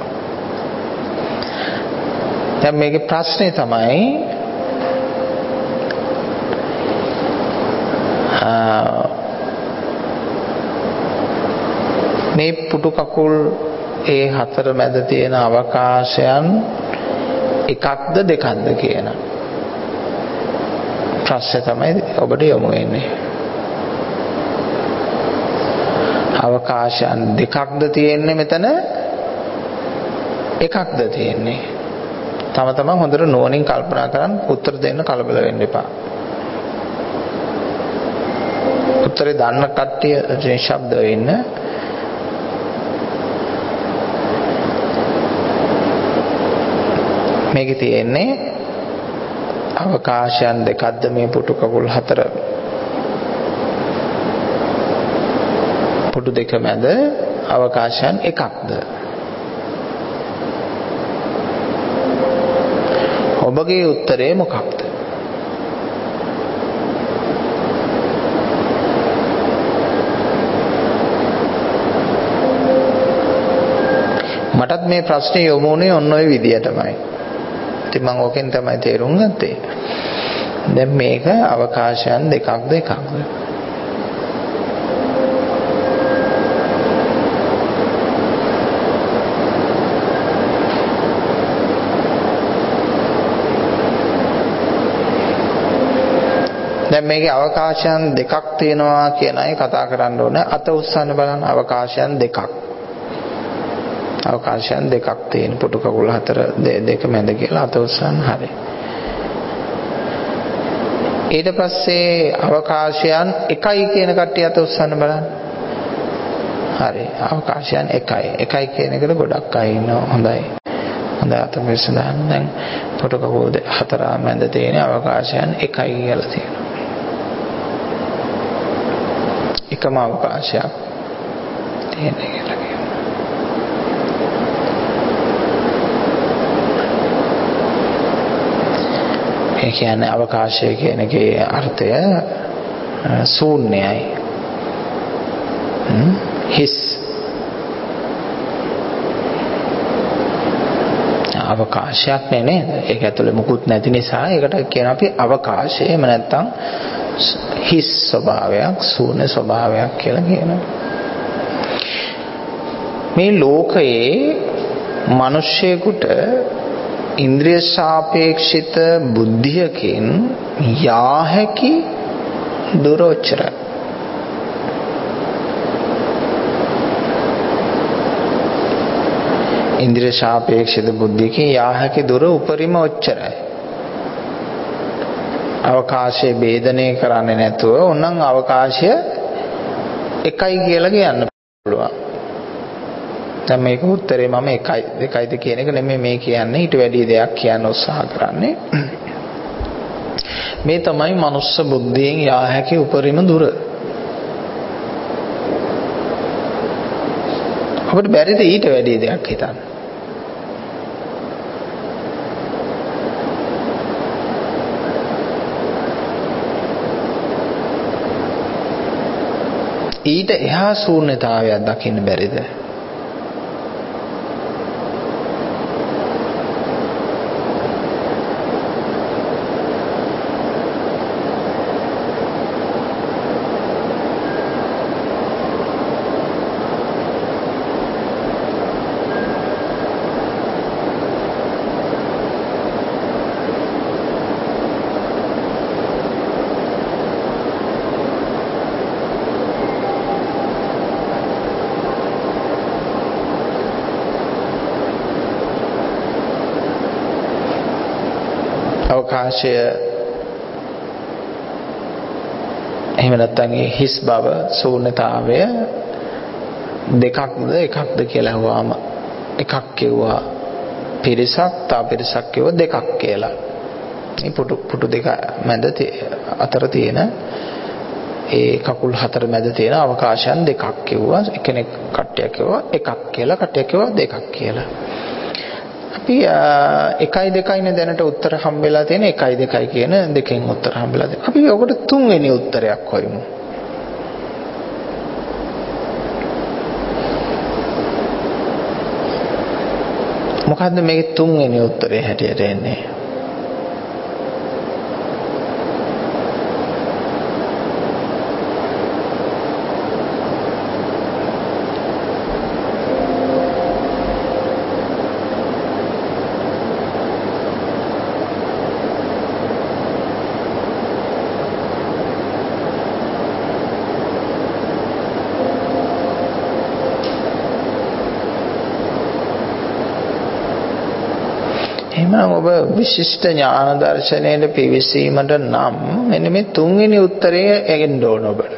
දැන් මේකේ ප්‍රශ්නේ තමයි මේ පුටු කකුල් ඒ හතර මැද තියෙන අවකාශයන් එකක්ද දෙකක්ද කියන ප්‍රශ්නේ තමයි ඔබට යොමු වෙන්නේ. අවකාශයන් දෙකක්ද තියෙන්නේ මෙතන? එකක්ද තියෙන්නේ? තම තමන් හොඳට නුවණින් කල්පනා කරන් උත්තර දෙන්න කලබල වෙන්න එපා. උත්තරේ දන්න කට්ටිය ශබ්ද වෙන්න. මේකේ තියෙන්නේ අවකාශයන් දෙකක්ද මේ පුටු කකුල් හතර පුටු දෙක මැද අවකාශයන් එකක්ද? ඔබගේ උත්තරේ මොකක්ද? මටත් මේ ප්‍රශ්නේ යොමු වුණේ ඔන්න ඔය විදියටමයි. ඉතින් මම ඕකෙන් තමයි තේරුම් ගත්තේ. දැන් මේක අවකාශයන් දෙකක්ද එකක්ද? දැන් මේකේ අවකාශයන් දෙකක් තියෙනවා කියන අය කතා කරන්න ඕනේ. අත උස්සන්න බලන්න. අවකාශයන් දෙකක්. අවකාශයන් දෙකක් තියෙන පුටු කකුල හතර දෙක මැද කියලා අත උස්සන්න. හරි. ඊට පස්සේ අවකාශයන් එකයි කියන කට්ටිය අත උස්සන්න බලන්න. හරි. අවකාශයන් එකයි. එකයි කියන එකට ගොඩක් අය ඉන්නවා. හොඳයි. හොඳයි අත මෙහෙස දාන්න. දැන් පුටු කකුල හතර මැද තියෙන අවකාශයන් එකයි කියලා තියෙනවා. එකම අවකාශයක් තියෙන කියලා කියනවා. ඒ කියන්නේ අවකාශය කියන එකේ අර්ථය ශූන්‍යයි. හිස් අවකාශයක් නේද? ඒක ඇතුලේ මුකුත් නැති නිසා ඒකට කියන අපි අවකාශය. එහෙම නැත්නම් හිස් ස්වභාවයක්, ශූන්‍ය ස්වභාවයක් කියලා කියනවා. මේ ලෝකයේ මිනිස්සෙකුට ඉන්ද්‍රිය සාපේක්ෂිත බුද්ධියකින් යා හැකි දුර ඔච්චරයි. ඉන්ද්‍රිය සාපේක්ෂිත බුද්ධියකින් යා හැකි දුර උපරිම ඔච්චරයි. අවකාශයේ ભેදනය කරන්නේ නැතුව ඕනනම් අවකාශය එකයි කියලා කියන්න පුළුවන්. දැන් මේක උත්තරේ මම එකයි දෙකයිද කියන එක නෙමෙයි මේ කියන්නේ. ඊට වැඩි දෙයක් කියන්න උත්සාහ කරන්නේ. මේ තමයි මනුස්ස බුද්ධියෙන් යා හැකි උපරිම දුර. අපිට බැරිද ඊට වැඩි දෙයක් හිතන්න? ඊට එහා ශූන්‍යතාවයක් දකින්න බැරිද? අවකාශය එහෙම නැත්නම් හිස් බව ශූන්‍යතාවය දෙකක්ද එකක්ද කියලා අහුවාම එකක් කියුවා පිරිසක් තා පිරිසක් කියුවා දෙකක් කියලා. මේ පුටු දෙක මැද අතර තියෙන ඒ කකුල් හතර මැද තියෙන අවකාශයන් දෙකක් කියුවා. එකෙනෙක් කට්ටියක් කියුවා එකක් කියලා, කට්ටියක් කියුවා දෙකක් කියලා. අපි එකයි දෙකයිනේ දැනට උත්තර හම්බෙලා තියෙන. එකයි දෙකයි කියන දෙකෙන් උත්තර හම්බෙලා තියෙන. අපි ඔකට තුන්වෙනි උත්තරයක් හොයමු. මොකද්ද මේකේ තුන්වෙනි උත්තරේ හැටියට එන්නේ? එහෙනම් ඔබ විශිෂ්ට ඥාන දර්ශනයේ පිවිසීමට නම් මෙන්න මේ තුන්වෙනි උත්තරය එන්න ඕන ඔබට.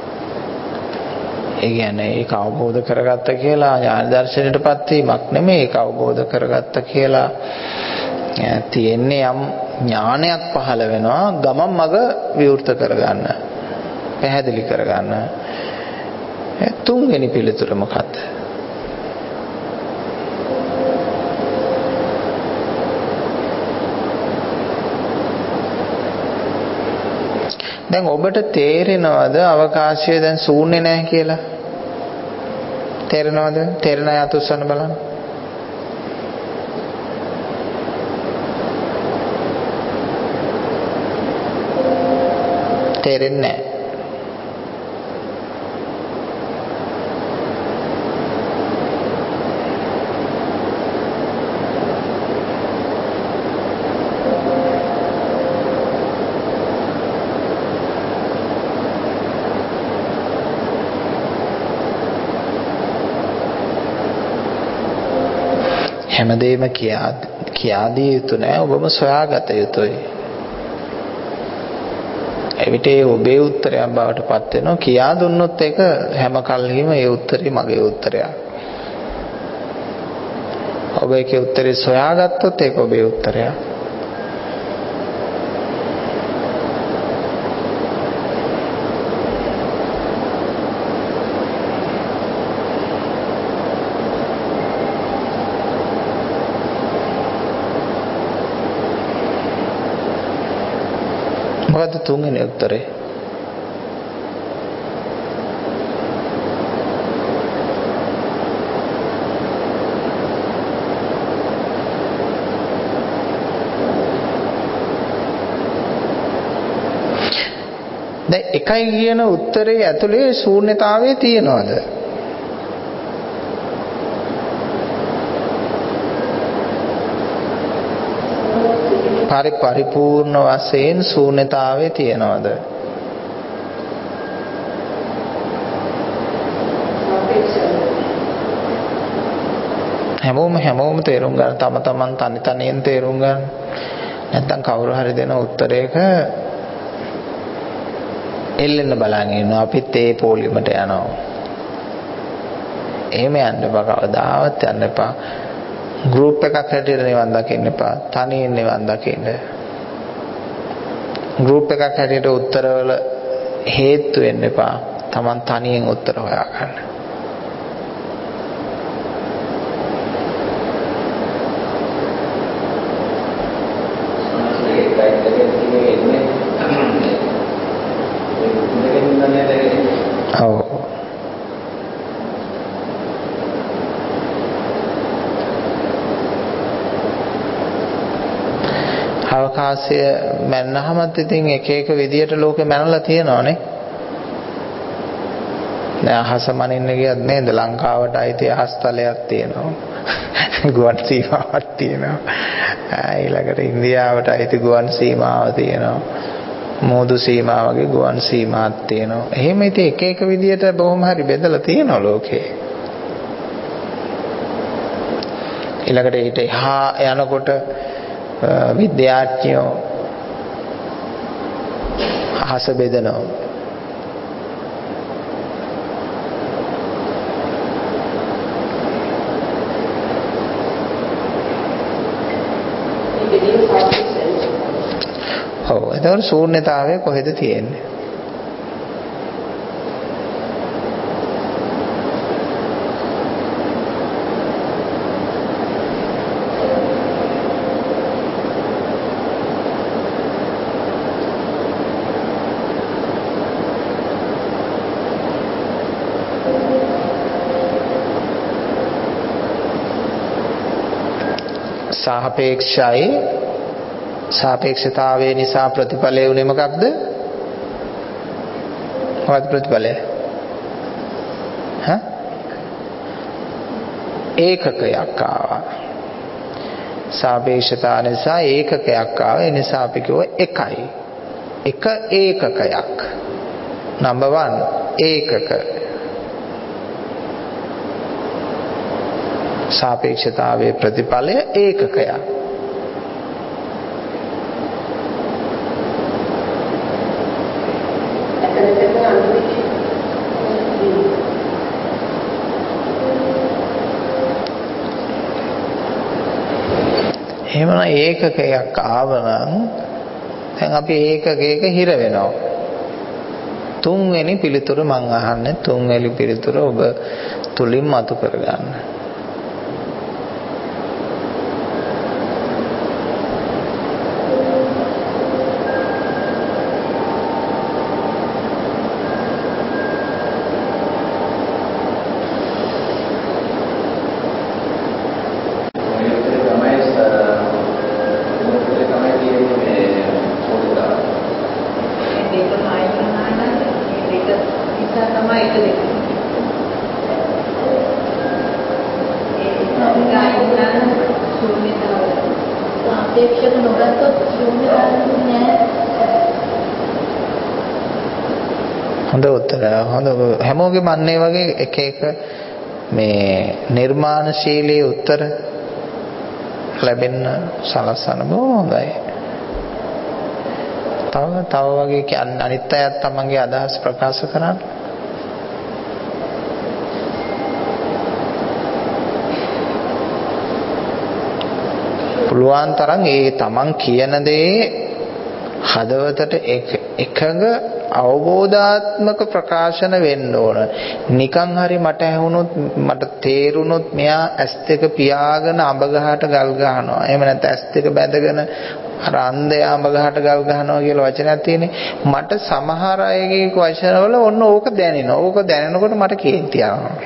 ඒ කියන්නේ ඒක අවබෝධ කරගත්ත කියලා ඥාන දර්ශනයටපත් වීමක් නෙමෙයි. ඒක අවබෝධ කරගත්ත කියලා තියෙන්නේ යම් ඥානයක් පහළ වෙනවා ගමන් මඟ විවෘත කරගන්න, පැහැදිලි කරගන්න. තුන්වෙනි පිළිතුර මොකක්ද? දැන් ඔබට තේරෙනවද අවකාශය දැන් ශූන්‍ය නැහැ කියලා? තේරෙනවද? තේරෙන අය අත උස්සන්න බලන්න. තේරෙන්නේ නැහැ. හැමදේම කියා දිය යුතු නෑ. ඔබම සොයාගත යුතුයි. එවිට ඒ ඔබේ උත්තරයක් බවට පත් වෙනවා. කියා දුන්නොත් ඒක හැම කල්හිම ඒ උත්තරේ මගේ උත්තරයක්. ඔබ ඒකේ උත්තරේ සොයාගත්තොත් ඒක ඔබේ උත්තරයක්. මොකද්ද තුන්වෙනි උත්තරේ? දැන් එකයි කියන උත්තරේ ඇතුලේ ශූන්‍යතාවය තියෙනවද? පරිපූර්ණ වශයෙන් ශූන්‍යතාවය තියනවාද? හැමෝම තේරුම් ගන්න. තම තමන් තනියෙන් තේරුම් ගන්න. නැත්තම් කවුරු හරි දෙන උත්තරයක එල්ලෙන්න බලන් ඉන්නවා. අපිත් ඒ පොලිමට යනවා. එහෙම යන්න එපා. කවදාවත් යන්න එපා. ගෲප් එකක් හැටියට නිවන් දකින්න එපා. තනියෙන් නිවන් දකින්න. ගෲප් එකක් හැටියට උත්තරවල හේතු වෙන්න එපා. Taman තනියෙන් උත්තර හොයාගන්න. අවකාශය මැන්නහමත් ඉතින් එක විදියට ලෝකෙ මැනලා තියෙනවානේ. දැන් අහස මනින්න ගියත් නේද ලංකාවට අයිති අහස්තලයක් තියෙනවා. ගුවන් සීමාවක් තියෙනවා. ඊළඟට ඉන්දියාවට අයිති ගුවන් සීමාව තියෙනවා. මෝදු සීමාවගේ ගුවන් සීමාවක් තියෙනවා. එහෙම ඉතින් එක විදියට බොහොම හරි බෙදලා තියෙනවා ලෝකේ. ඊළඟට ඊට එහා යනකොට විද්‍යාඥයෝ අහස බෙදනවා. ඔව් එතකොට ශූන්‍යතාවය කොහෙද තියෙන්නේ? සාපේක්ෂතාවය නිසා ප්‍රතිඵලය උනේ මොකක්ද? මොකක්ද ප්‍රතිඵලය? ඒකකයක් ආවා. සාපේක්ෂතාව නිසා ඒකකයක් ආවා. ඒ නිසා අපි කිව්වා එකයි. එක ඒකකයක්. නම්බර් 1 ඒකක. සාපේක්ෂතාවයේ ප්‍රතිඵලය ඒකකයක්. එහෙමනම් ඒකකයක් ආවනම් දැන් අපි ඒකකයක හිර වෙනවා. තුන්වෙනි පිළිතුර මම අහන්නේ තුන්වෙනි පිළිතුර ඔබ තුලින් මතු කරගන්න. තමයි ඒක දෙක. සාපේක්ෂව නොගත්තොත් ශූන්‍යතාවය නෑ. හොඳ උත්තර. හොඳ හැමෝගෙම අන්නේ වගේ එක එක මේ නිර්මාණශීලී උත්තර ලැබෙන්න සලස්සන බොහොම හොඳයි. තව වගේ අනිත් අයත් තමන්ගේ අදහස් ප්‍රකාශ කරන්න. පුළුවන් තරම් ඒ තමන් කියන දේ හදවතට එකඟ අවබෝධාත්මක ප්‍රකාශන වෙන්න ඕන. නිකන් හරි මට ඇහුනොත් මට තේරුනොත් මෙයා S2 පියාගෙන අඹ ගහට ගල් ගහනවා. එහෙම නැත්නම් S2 බැඳගෙන අර අන්ධයා අඹ ගහට ගල් ගහනවා කියලා වචනයක් තියෙන්නේ. මට සමහර අයගේ වචනවල ඔන්න ඕක දැනෙනවා. ඕක දැනෙනකොට මට කේන්ති යනවා.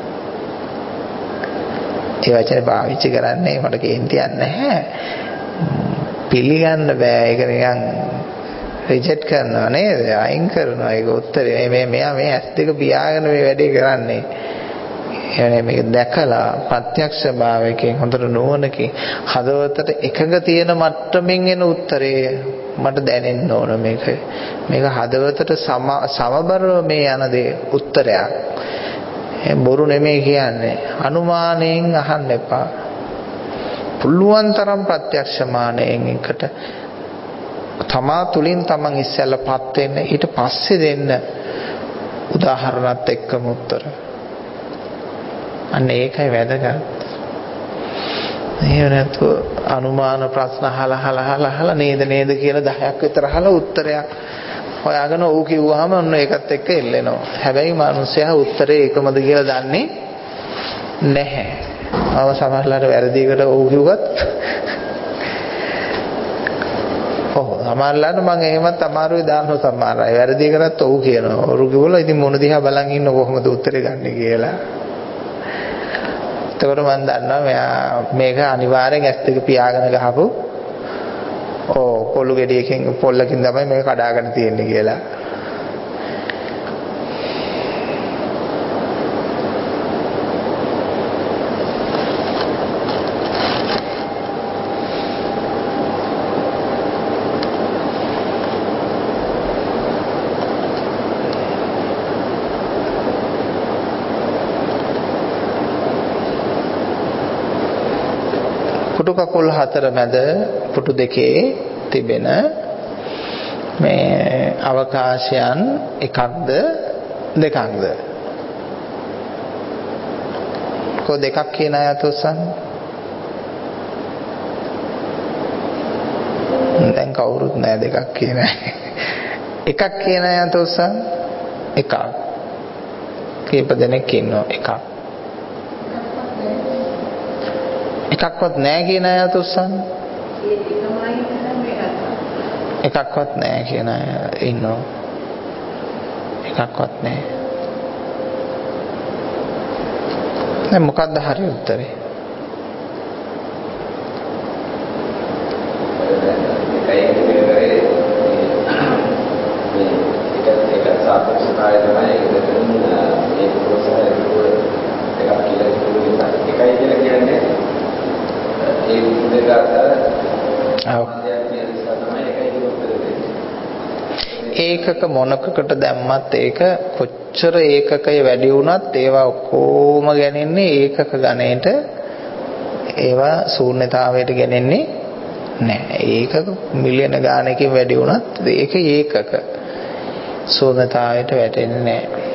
ඒ වචනේ පාවිච්චි කරන්නේ මට කේන්තියක් නැහැ. පිළිගන්න බෑ. ඒක නිකන් රිජෙක්ට් කරනවා නේද? අයින් කරනවා ඒක උත්තරේ. මෙයා මේ S2 පියාගෙන මේ වැඩේ කරන්නේ. එනේ මේක දැකලා ප්‍රත්‍යක්ෂ භාවයකින් හොඳට නුවණකින් හදවතට එකඟ තියෙන මට්ටමින් එන උත්තරේ මට දැනෙන්න ඕන මේක. මේක හදවතට සමබරව මේ යන දේ උත්තරයක්. බොරු නෙමෙයි කියන්නේ. අනුමානයෙන් අහන්න එපා. පුළුවන් තරම් ප්‍රත්‍යක්ෂමානයෙන් එකට තමා තුලින් තමන් ඉස්සෙල්ලාපත් වෙන්න ඊට පස්සේ දෙන්න උදාහරණත් එක්කම උත්තර. අන්න ඒකයි වැදගත්. එහෙම නැත්නම් අනුමාන ප්‍රශ්න අහලා නේද කියලා 10ක් විතර අහලා උත්තරයක් හොයාගෙන ඌ කිව්වහම ඔන්න ඒකත් එක්ක එල්ලෙනවා. හැබැයි මිනිස්සයා උත්තරේ එකමද කියලා දන්නේ නැහැ. සමහරවිට වැරදිකට ඌ කිව්වත් සමහරවිට මම එහෙමත් අමාරුයි දානවා සමහර අය. වැරදි කරත් ඌ කියනවා. ඌ කිව්වල ඉතින් මොන දිහා බලන් ඉන්න කොහොමද උත්තරේ ගන්නෙ කියලා. එතකොට මම දන්නවා මෙයා මේක අනිවාර්යෙන් S2 පියාගෙන ගහපු පොල්ලු ගෙඩියකින් පොල්ලකින් තමයි මේක කඩාගෙන තියෙන්නේ කියලා. පුටු කකුල් හතර මැද පුටු දෙකේ තිබෙන මේ අවකාශයන් එකක්ද දෙකක්ද? කො දෙකක් කියන අය තොස්සන් දැන් කවුරුත් නෑ දෙකක් කියන අය. එකක් කියන අය තොස්සන් එකක්. කීප දෙනෙක් ඉන්නවා එකක්. එකක්වත් නෑ කියන අය තොස්සන් එකක්වත් නෑ කියන අය ඉන්නවා. එකක්වත් නෑ. දැන් මොකක්ද හරි උත්තරේ? ඒකක මොනකකට දැම්මත් ඒක කොච්චර ඒකකය වැඩි වුණත් ඒවා ඔක්කොම ගන්නේ ඒකක ගණයට. ඒවා ශූන්‍යතාවයට ගන්නේ නැහැ. ඒකක මිලියන ගානකින් වැඩි වුණත් ඒක ඒකක ශූන්‍යතාවයට වැටෙන්නේ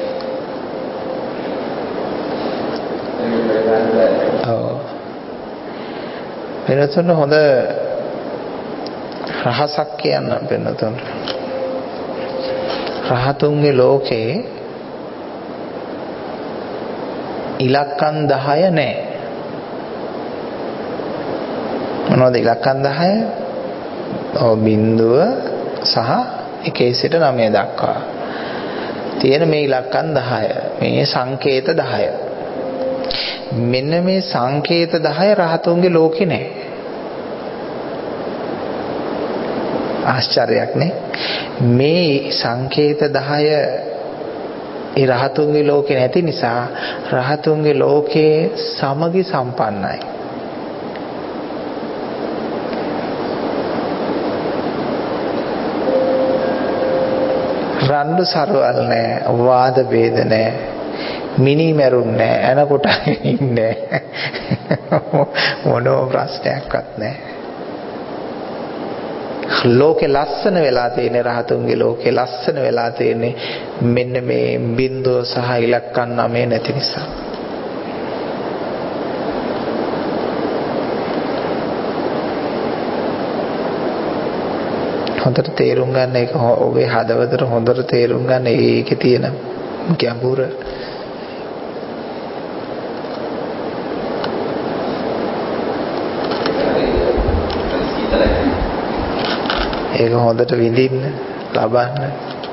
නැහැ. ඔව්. වෙනතුන හොඳ රහසක් කියන්න වෙනතුන. රහතුන්ගේ ලෝකේ ඉලක්කම් 10 නැහැ. මොනවද ඉලක්කම් 10? බිඳුව සහ 1 සිට 9 දක්වා තියෙන මේ ඉලක්කම් 10. මේ සංකේත 10. මෙන්න මේ සංකේත 10 රහතුන්ගේ ලෝකේ නැහැ. ආශ්චර්යයක් නේ. මේ සංකේත 10 ඒ රහතුන්ගේ ලෝකේ නැති නිසා රහතුන්ගේ ලෝකේ සමගි සම්පන්නයි. රණ්ඩු සරවල් නැහැ, වාද ભેද නැහැ, මිනි මරුන් නැහැ, එනකොට ඉන්නේ මොනෝ ප්‍රශ්නයක්වත් නැහැ. ලෝකේ ලස්සන වෙලා තියෙන්නේ රහතුන්ගේ ලෝකේ ලස්සන වෙලා තියෙන්නේ මෙන්න මේ බිඳුව සහ ඉලක්කම් 9 නැති නිසා. හොඳට තේරුම් ගන්න එක ඔබේ හදවතට හොඳට තේරුම් ගන්න ඒකේ තියෙන ගැඹුර. ඒක හොඳට විඳින්න ලබන්න.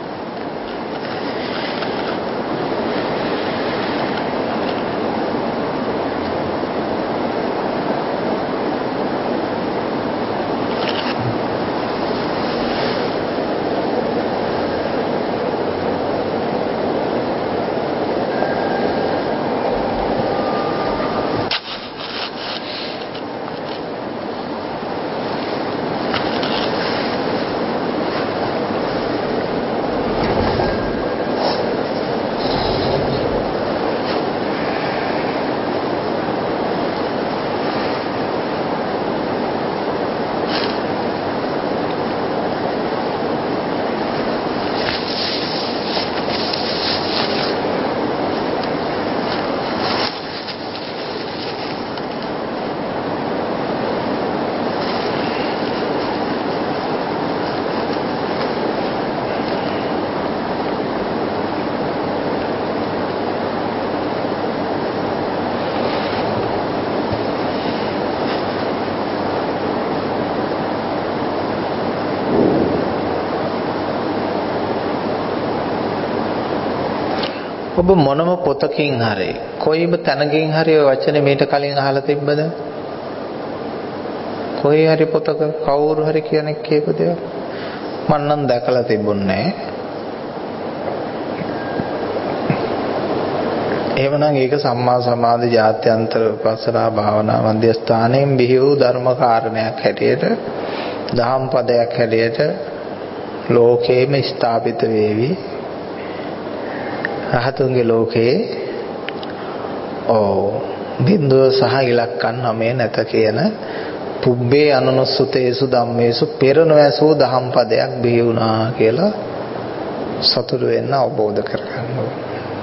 ඔබ මොනම පොතකින් හරි කොයිම තැනකින් හරි ඔය වචනේ මීට කලින් අහලා තිබ්බද? කොයි හරි පොතක කවුරු හරි කෙනෙක් කියපු දෙයක් මම නම් දැකලා තිබුණේ නැහැ. එහෙමනම් ඒක සම්මා සමාධි ජාත්‍යන්තර විපස්සනා භාවනා මධ්‍යස්ථානයෙන් බිහි වූ ධර්ම කාරණයක් හැටියට දහම් පදයක් හැටියට ලෝකේම ස්ථාපිත වේවි. රහතුන්ගේ ලෝකේ බිඳුව සහ ඉලක්කම් 9 නැත කියන පුබ්බේ අනුනුස්සතේසු ධම්මේසු පෙර නොඇසූ දහම් පදයක් බිහි වුණා කියලා සතුටු වෙන්න අවබෝධ කරගන්න ඕනේ.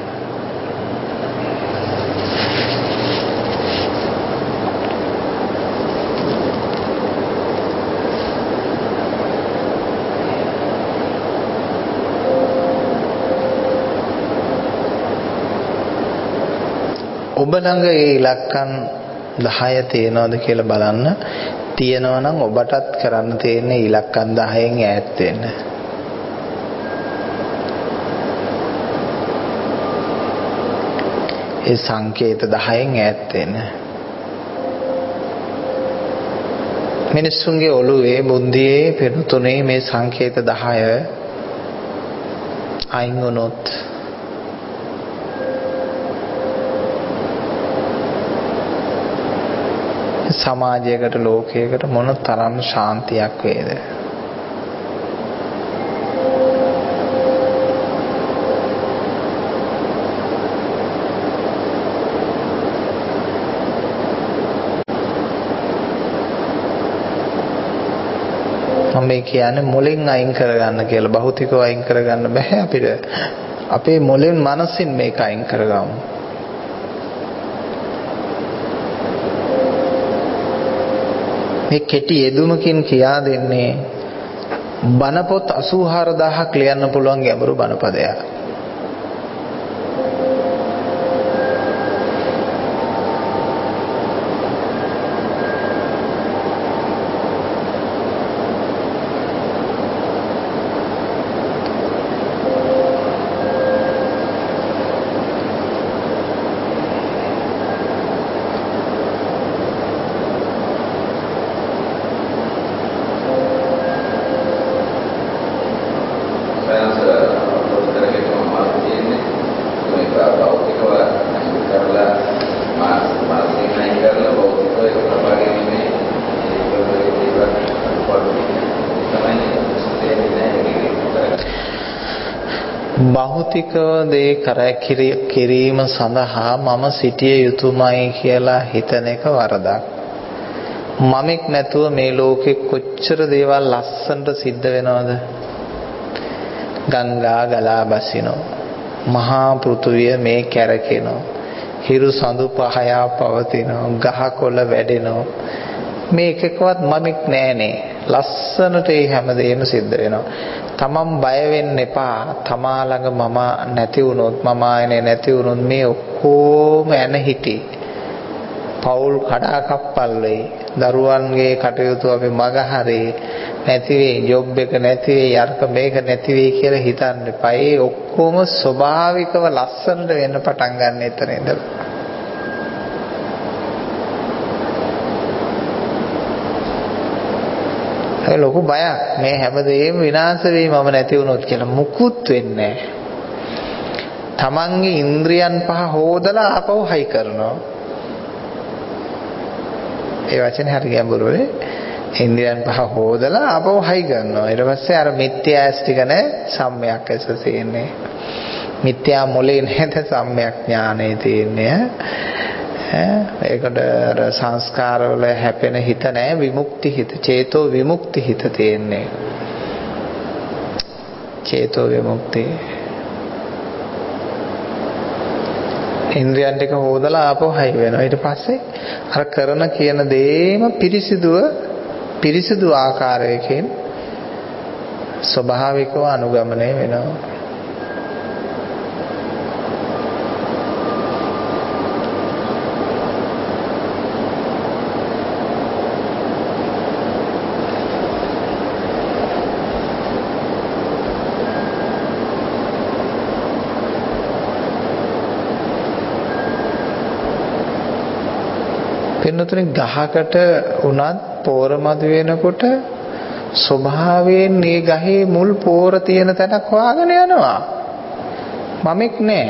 ඔබ ළඟ ඒ ඉලක්කම් 10 තියෙනවද කියලා බලන්න. තියෙනවා නම් ඔබටත් කරන්න තියෙන්නේ ඉලක්කම් 10න් ඈත් වෙන්න. ඒ සංකේත 10න් ඈත් වෙන්න. මිනිස්සුන්ගේ ඔළුවේ බුද්ධියේ පෙනුතුනේ මේ සංකේත 10 අයින් වුණොත් සමාජයකට ලෝකයකට මොන තරම් ශාන්තියක් වේද? මම කියන්නේ මොලෙන් අයින් කරගන්න කියලා. භෞතිකව අයින් කරගන්න බෑ අපිට. අපේ මොලෙන් මනසින් මේක අයින් කරගමු. මේ කෙටි යෙදුමකින් කියා දෙන්නේ බණ පොත් 84000ක් ලියන්න පුළුවන් ගැඹුරු බණ පදයක්. භෞතික දේ කිරීම සඳහා මම සිටිය යුතුමයි කියලා හිතන එක වරදක්. මමෙක් නැතුව මේ ලෝකෙ කොච්චර දේවල් ලස්සනට සිද්ධ වෙනවද? ගංගා ගලා බසිනෝ, මහා පෘථුවිය මේ කැරකෙනෝ, හිරු සඳු පහයා පවතිනෝ, ගහකොළ වැඩෙනෝ. මේ එකකවත් මමෙක් නෑනේ. ලස්සනට ඒ හැමදේම සිද්ධ වෙනවා. තමන් බය වෙන්න එපා. තමා ළඟ මම නැති වුණොත්, මම ආයනේ නැති වුණොත් මේ ඔක්කොම එන හිටි පෞල් කඩාකප්පල් වෙයි. දරුවන්ගේ කටයුතු අපි මග හරේ නැති වෙයි, ජොබ් එක නැති වෙයි, අර්ථ මේක නැති වෙයි කියලා හිතන්න එපා. ඒ ඔක්කොම ස්වභාවිකව ලස්සනට වෙන්න පටන් ගන්න එතන ඉඳලා. ඒ ලොකු බයක් මේ හැමදේම විනාශ වෙයි මම නැති වුණොත් කියලා. මුකුත් වෙන්නේ නැහැ. තමන්ගේ ඉන්ද්‍රියන් පහ හොදලා ආපහු හයි කරනවා. ඒ වචනේ හරි ගැඹුරුයි. ඉන්ද්‍රියන් පහ හොදලා ආපහු හයි කරනවා. ඊට පස්සේ අර මිත්‍යා ඇස් ටික නැ සම්මයක් ඇස තියෙන්නේ. මිත්‍යා මොලේ නැත සම්මයක් ඥානෙ තියෙන්නේ. ඒකට අර සංස්කාරවල හැපෙන හිත නැහැ, විමුක්ති හිත, චේතෝ විමුක්ති හිත තියෙන්නේ. චේතෝ විමුක්ති. ඉන්ද්‍රියන් ටික හොදලා ආපහු හයි වෙනවා. ඊට පස්සේ අර කරන කියන දේම පිරිසිදු ආකාරයකින් ස්වභාවිකව අනුගමනය වෙනවා. පින්නතුනේ ගහකට උනත් පෝර මදි වෙනකොට ස්වභාවයෙන් මේ ගහේ මුල් පෝර තියෙන තැනක් හොයාගෙන යනවා. මමෙක් නෑ.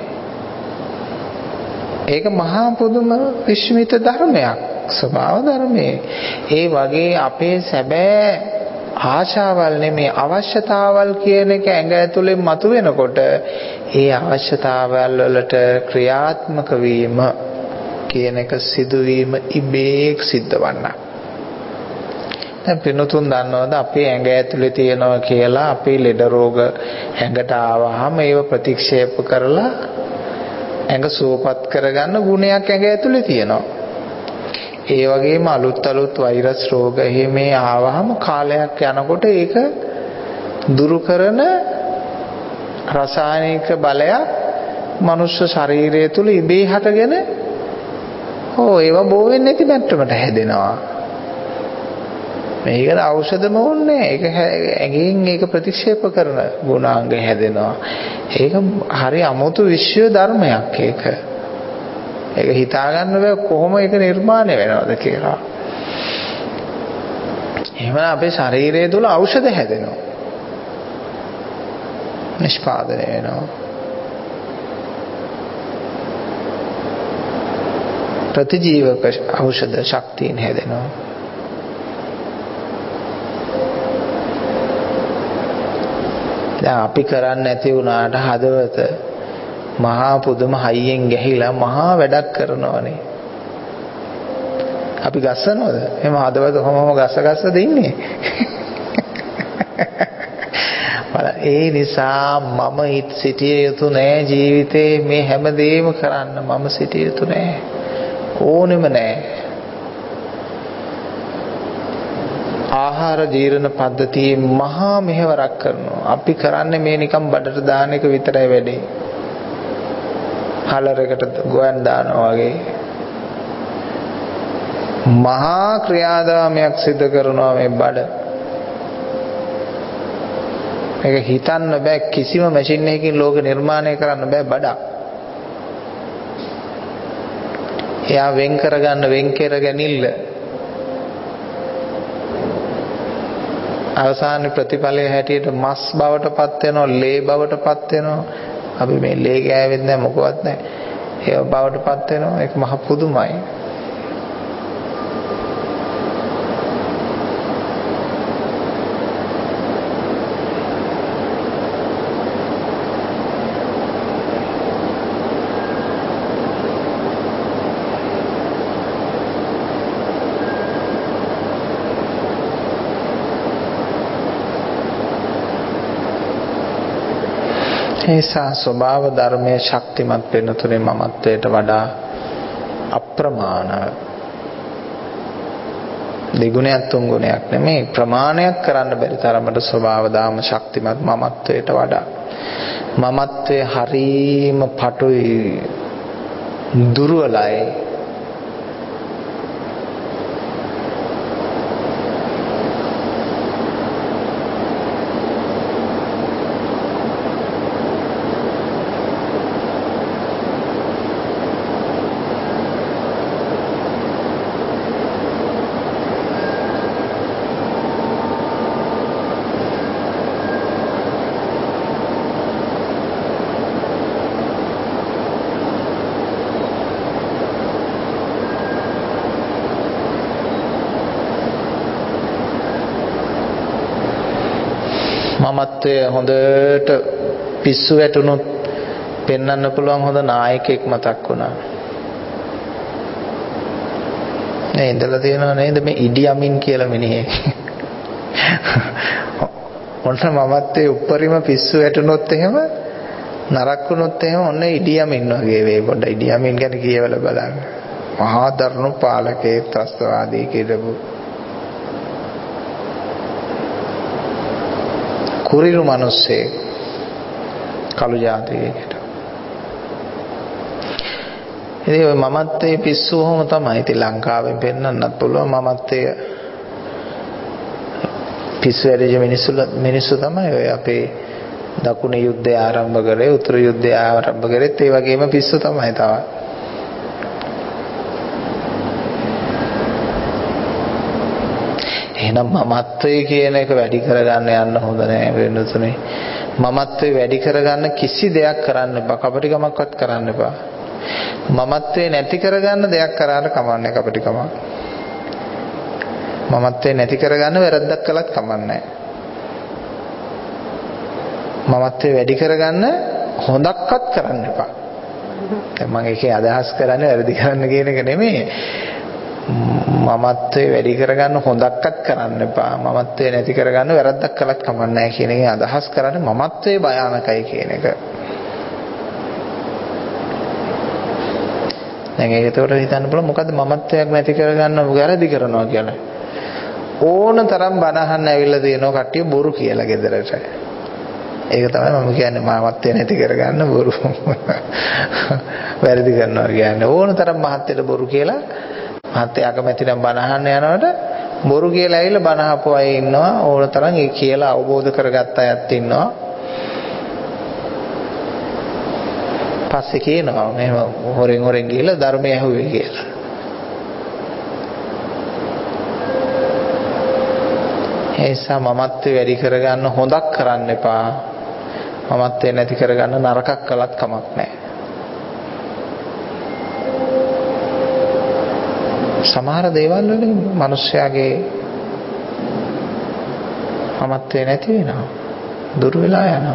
ඒක මහා පුදුම විශ්මිත ධර්මයක්, ස්වභාව ධර්මයේ. ඒ වගේ අපේ සැබෑ ආශාවල් නෙමේ අවශ්‍යතාවල් කියන එක ඇඟ ඇතුලෙන් මතුවෙනකොට ඒ අවශ්‍යතාවල් වලට ක්‍රියාත්මක වීම කියන එක සිදුවීම ඉබේ සිද්ධ වන්නා. දැන් පින්නතුන් දන්නවද අපේ ඇඟ ඇතුලේ තියෙනවා කියලා අපේ ලෙඩ රෝග ඇඟට ආවහම ඒව ප්‍රතික්ෂේප කරලා ඇඟ සුවපත් කරගන්න ගුණයක් ඇඟ ඇතුලේ තියෙනවා. ඒ වගේම අලුත් වෛරස් රෝග එහෙම ආවහම කාලයක් යනකොට ඒක දුරු කරන රසායනික බලයක් මනුෂ්‍ය ශරීරය තුල ඉබේ හටගෙන ඒවා බෝ වෙන්නේ නැති මට්ටමට හැදෙනවා. මේකට ඖෂධම ඕනේ. ඒක ඇඟෙන් ඒක ප්‍රතික්ෂේප කරන ගුණාංග හැදෙනවා. ඒක හරි අමුතු විශ්ව ධර්මයක් ඒක. ඒක හිතා ගන්න බෑ කොහොම ඒක නිර්මාණය වෙනවද කියලා. එහෙමනම් අපේ ශරීරය තුල ඖෂධ හැදෙනවා. නිෂ්පාදනය වෙනවා. ප්‍රතිජීවක ඖෂධ ශක්තියන් හැදෙනවා. දැන් අපි කරන්නේ නැති වුණාට හදවත මහා පුදුම හයියෙන් ගැහිලා මහා වැඩක් කරනවානේ. අපි ගස්සනවද? එහෙම හදවත කොහොමම ගස්ස දෙන්නේ. ඒ නිසා මම සිටිය යුතු නෑ ජීවිතේ මේ හැමදේම කරන්න මම සිටිය යුතු නෑ. ඕනෙම නෑ. ආහාර ජීර්ණ පද්ධතියේ මහා මෙහෙවරක් කරනවා. අපි කරන්නේ මේ නිකන් බඩට දාන එක විතරයි වැඩේ. හලරකට ගොයන් දානවා වගේ. මහා ක්‍රියාදාමයක් සිදු කරනවා මේ බඩ. මේක හිතන්න බෑ කිසිම මැෂින් එකකින් ලෝක නිර්මාණය කරන්න බෑ බඩක්. එයා වෙන් කරගන්න වෙන් කරගනින්න අවසාන ප්‍රතිඵලය හැටියට මස් බවට පත් වෙනවා, ලේ බවට පත් වෙනවා. අපි මේ ලේ ගෑවෙන්නේ නැහැ මොකවත් නැහැ. ඒ බවට පත් වෙනවා. ඒක මහ පුදුමයි. ඒසා ස්වභාව ධර්මයේ ශක්තිමත් වෙන තුනේ මමත්වයට වඩා අප්‍රමාණ දෙගුණයක් තුන් ගුණයක් නෙමෙයි ප්‍රමාණයක් කරන්න බැරි තරමට ස්වභාව ධර්ම ශක්තිමත් මමත්වයට වඩා මමත්වයේ හරීම පටුයි දුර්වලයි මමත්වය හොඳට පිස්සු වැටුනොත් පෙන්වන්න පුළුවන් හොඳ නායකයෙක් මතක් වුණා. නේ ඉඳලා තියෙනව නේද මේ ඉඩියමින් කියලා මිනිහෙක්. ඔන්න මමත්වයේ උඩරිම පිස්සු වැටුනොත් එහෙම නරක වුණොත් එහෙම ඔන්න ඉඩියමින් වගේ වේ පොඩ ඉඩියමින් ගැන කියවලා බලන්න. මහා දරුණු පාලකේ ත්‍රස්තවාදී කියදපු කුරිරු මිනිස්සේ කළු ජාතිකයෙකුට. ඉතින් ඔය මමත්වයේ පිස්සු ඔහොම තමයි. ඉතින් ලංකාවෙන් පෙන්නන්නත් පුළුවන් මමත්වයේ පිස්සු වැඩිජ මිනිස්සු තමයි ඔය අපේ දකුණේ යුද්ධය ආරම්භ කරේ උතුරු යුද්ධය ආරම්භ කරේත් ඒ වගේම පිස්සු තමයි තව. එහෙනම් මමත්වයේ කියන එක වැඩි කරගන්න යන්න හොඳ නෑ වෙනතුනේ. මමත්වයේ වැඩි කරගන්න කිසි දෙයක් කරන්න එපා. කපටිකමක්වත් කරන්න එපා. මමත්වයේ නැති කරගන්න දෙයක් කරාට කමන්නේ කපටිකම. මමත්වයේ නැති කරගන්න වැරද්දක් කළත් කමන්නේ නෑ. මමත්වයේ වැඩි කරගන්න හොඳක්වත් කරන්න එපා. දැන් මම ඒකේ අදහස් කරන්නේ වැරදි කරන්න කියන එක නෙමෙයි. මමත්වයේ වැඩි කරගන්න හොඳක්වත් කරන්න එපා. මමත්වයේ නැති කරගන්න වැරද්දක් කළත් කමන්නේ නැහැ කියන එකෙන් අදහස් කරන්නේ මමත්වයේ භයානකයි කියන එක. දැන් ඒකට හිතන්න පුළුවන් මොකද්ද මමත්වයක් නැති කරගන්න වැරදි කරනවා කියලා. ඕන තරම් බණ අහන්න ඇවිල්ලා තියෙනවා කට්ටිය බොරු කියලා ගෙදරට. ඒක තමයි මම කියන්නේ මමත්වය නැති කරගන්න බොරු. වැරදි කරනවා කියන්නේ ඕන තරම් මහත්යට බොරු කියලා මහත්ය අකමැති නම් බණ අහන්න යනකොට බොරු කියලා ඇවිල්ලා බණ අහපු අය ඉන්නවා ඕන තරම් ඒ කියලා අවබෝධ කරගත්ත අයත් ඉන්නවා. පස්සේ කියනවා මෙහෙම හොරෙන් ගිහලා ධර්මය ඇහුවේ කියලා. ඒ නිසා මමත්වය වැඩි කරගන්න හොඳක් කරන්න එපා. මමත්වය නැති කරගන්න නරකක් කළත් කමක් නැහැ. සමහර දේවල් වලින් මිනිස්යාගේ මමත්වය නැති වෙනවා. දුර වෙලා යනවා.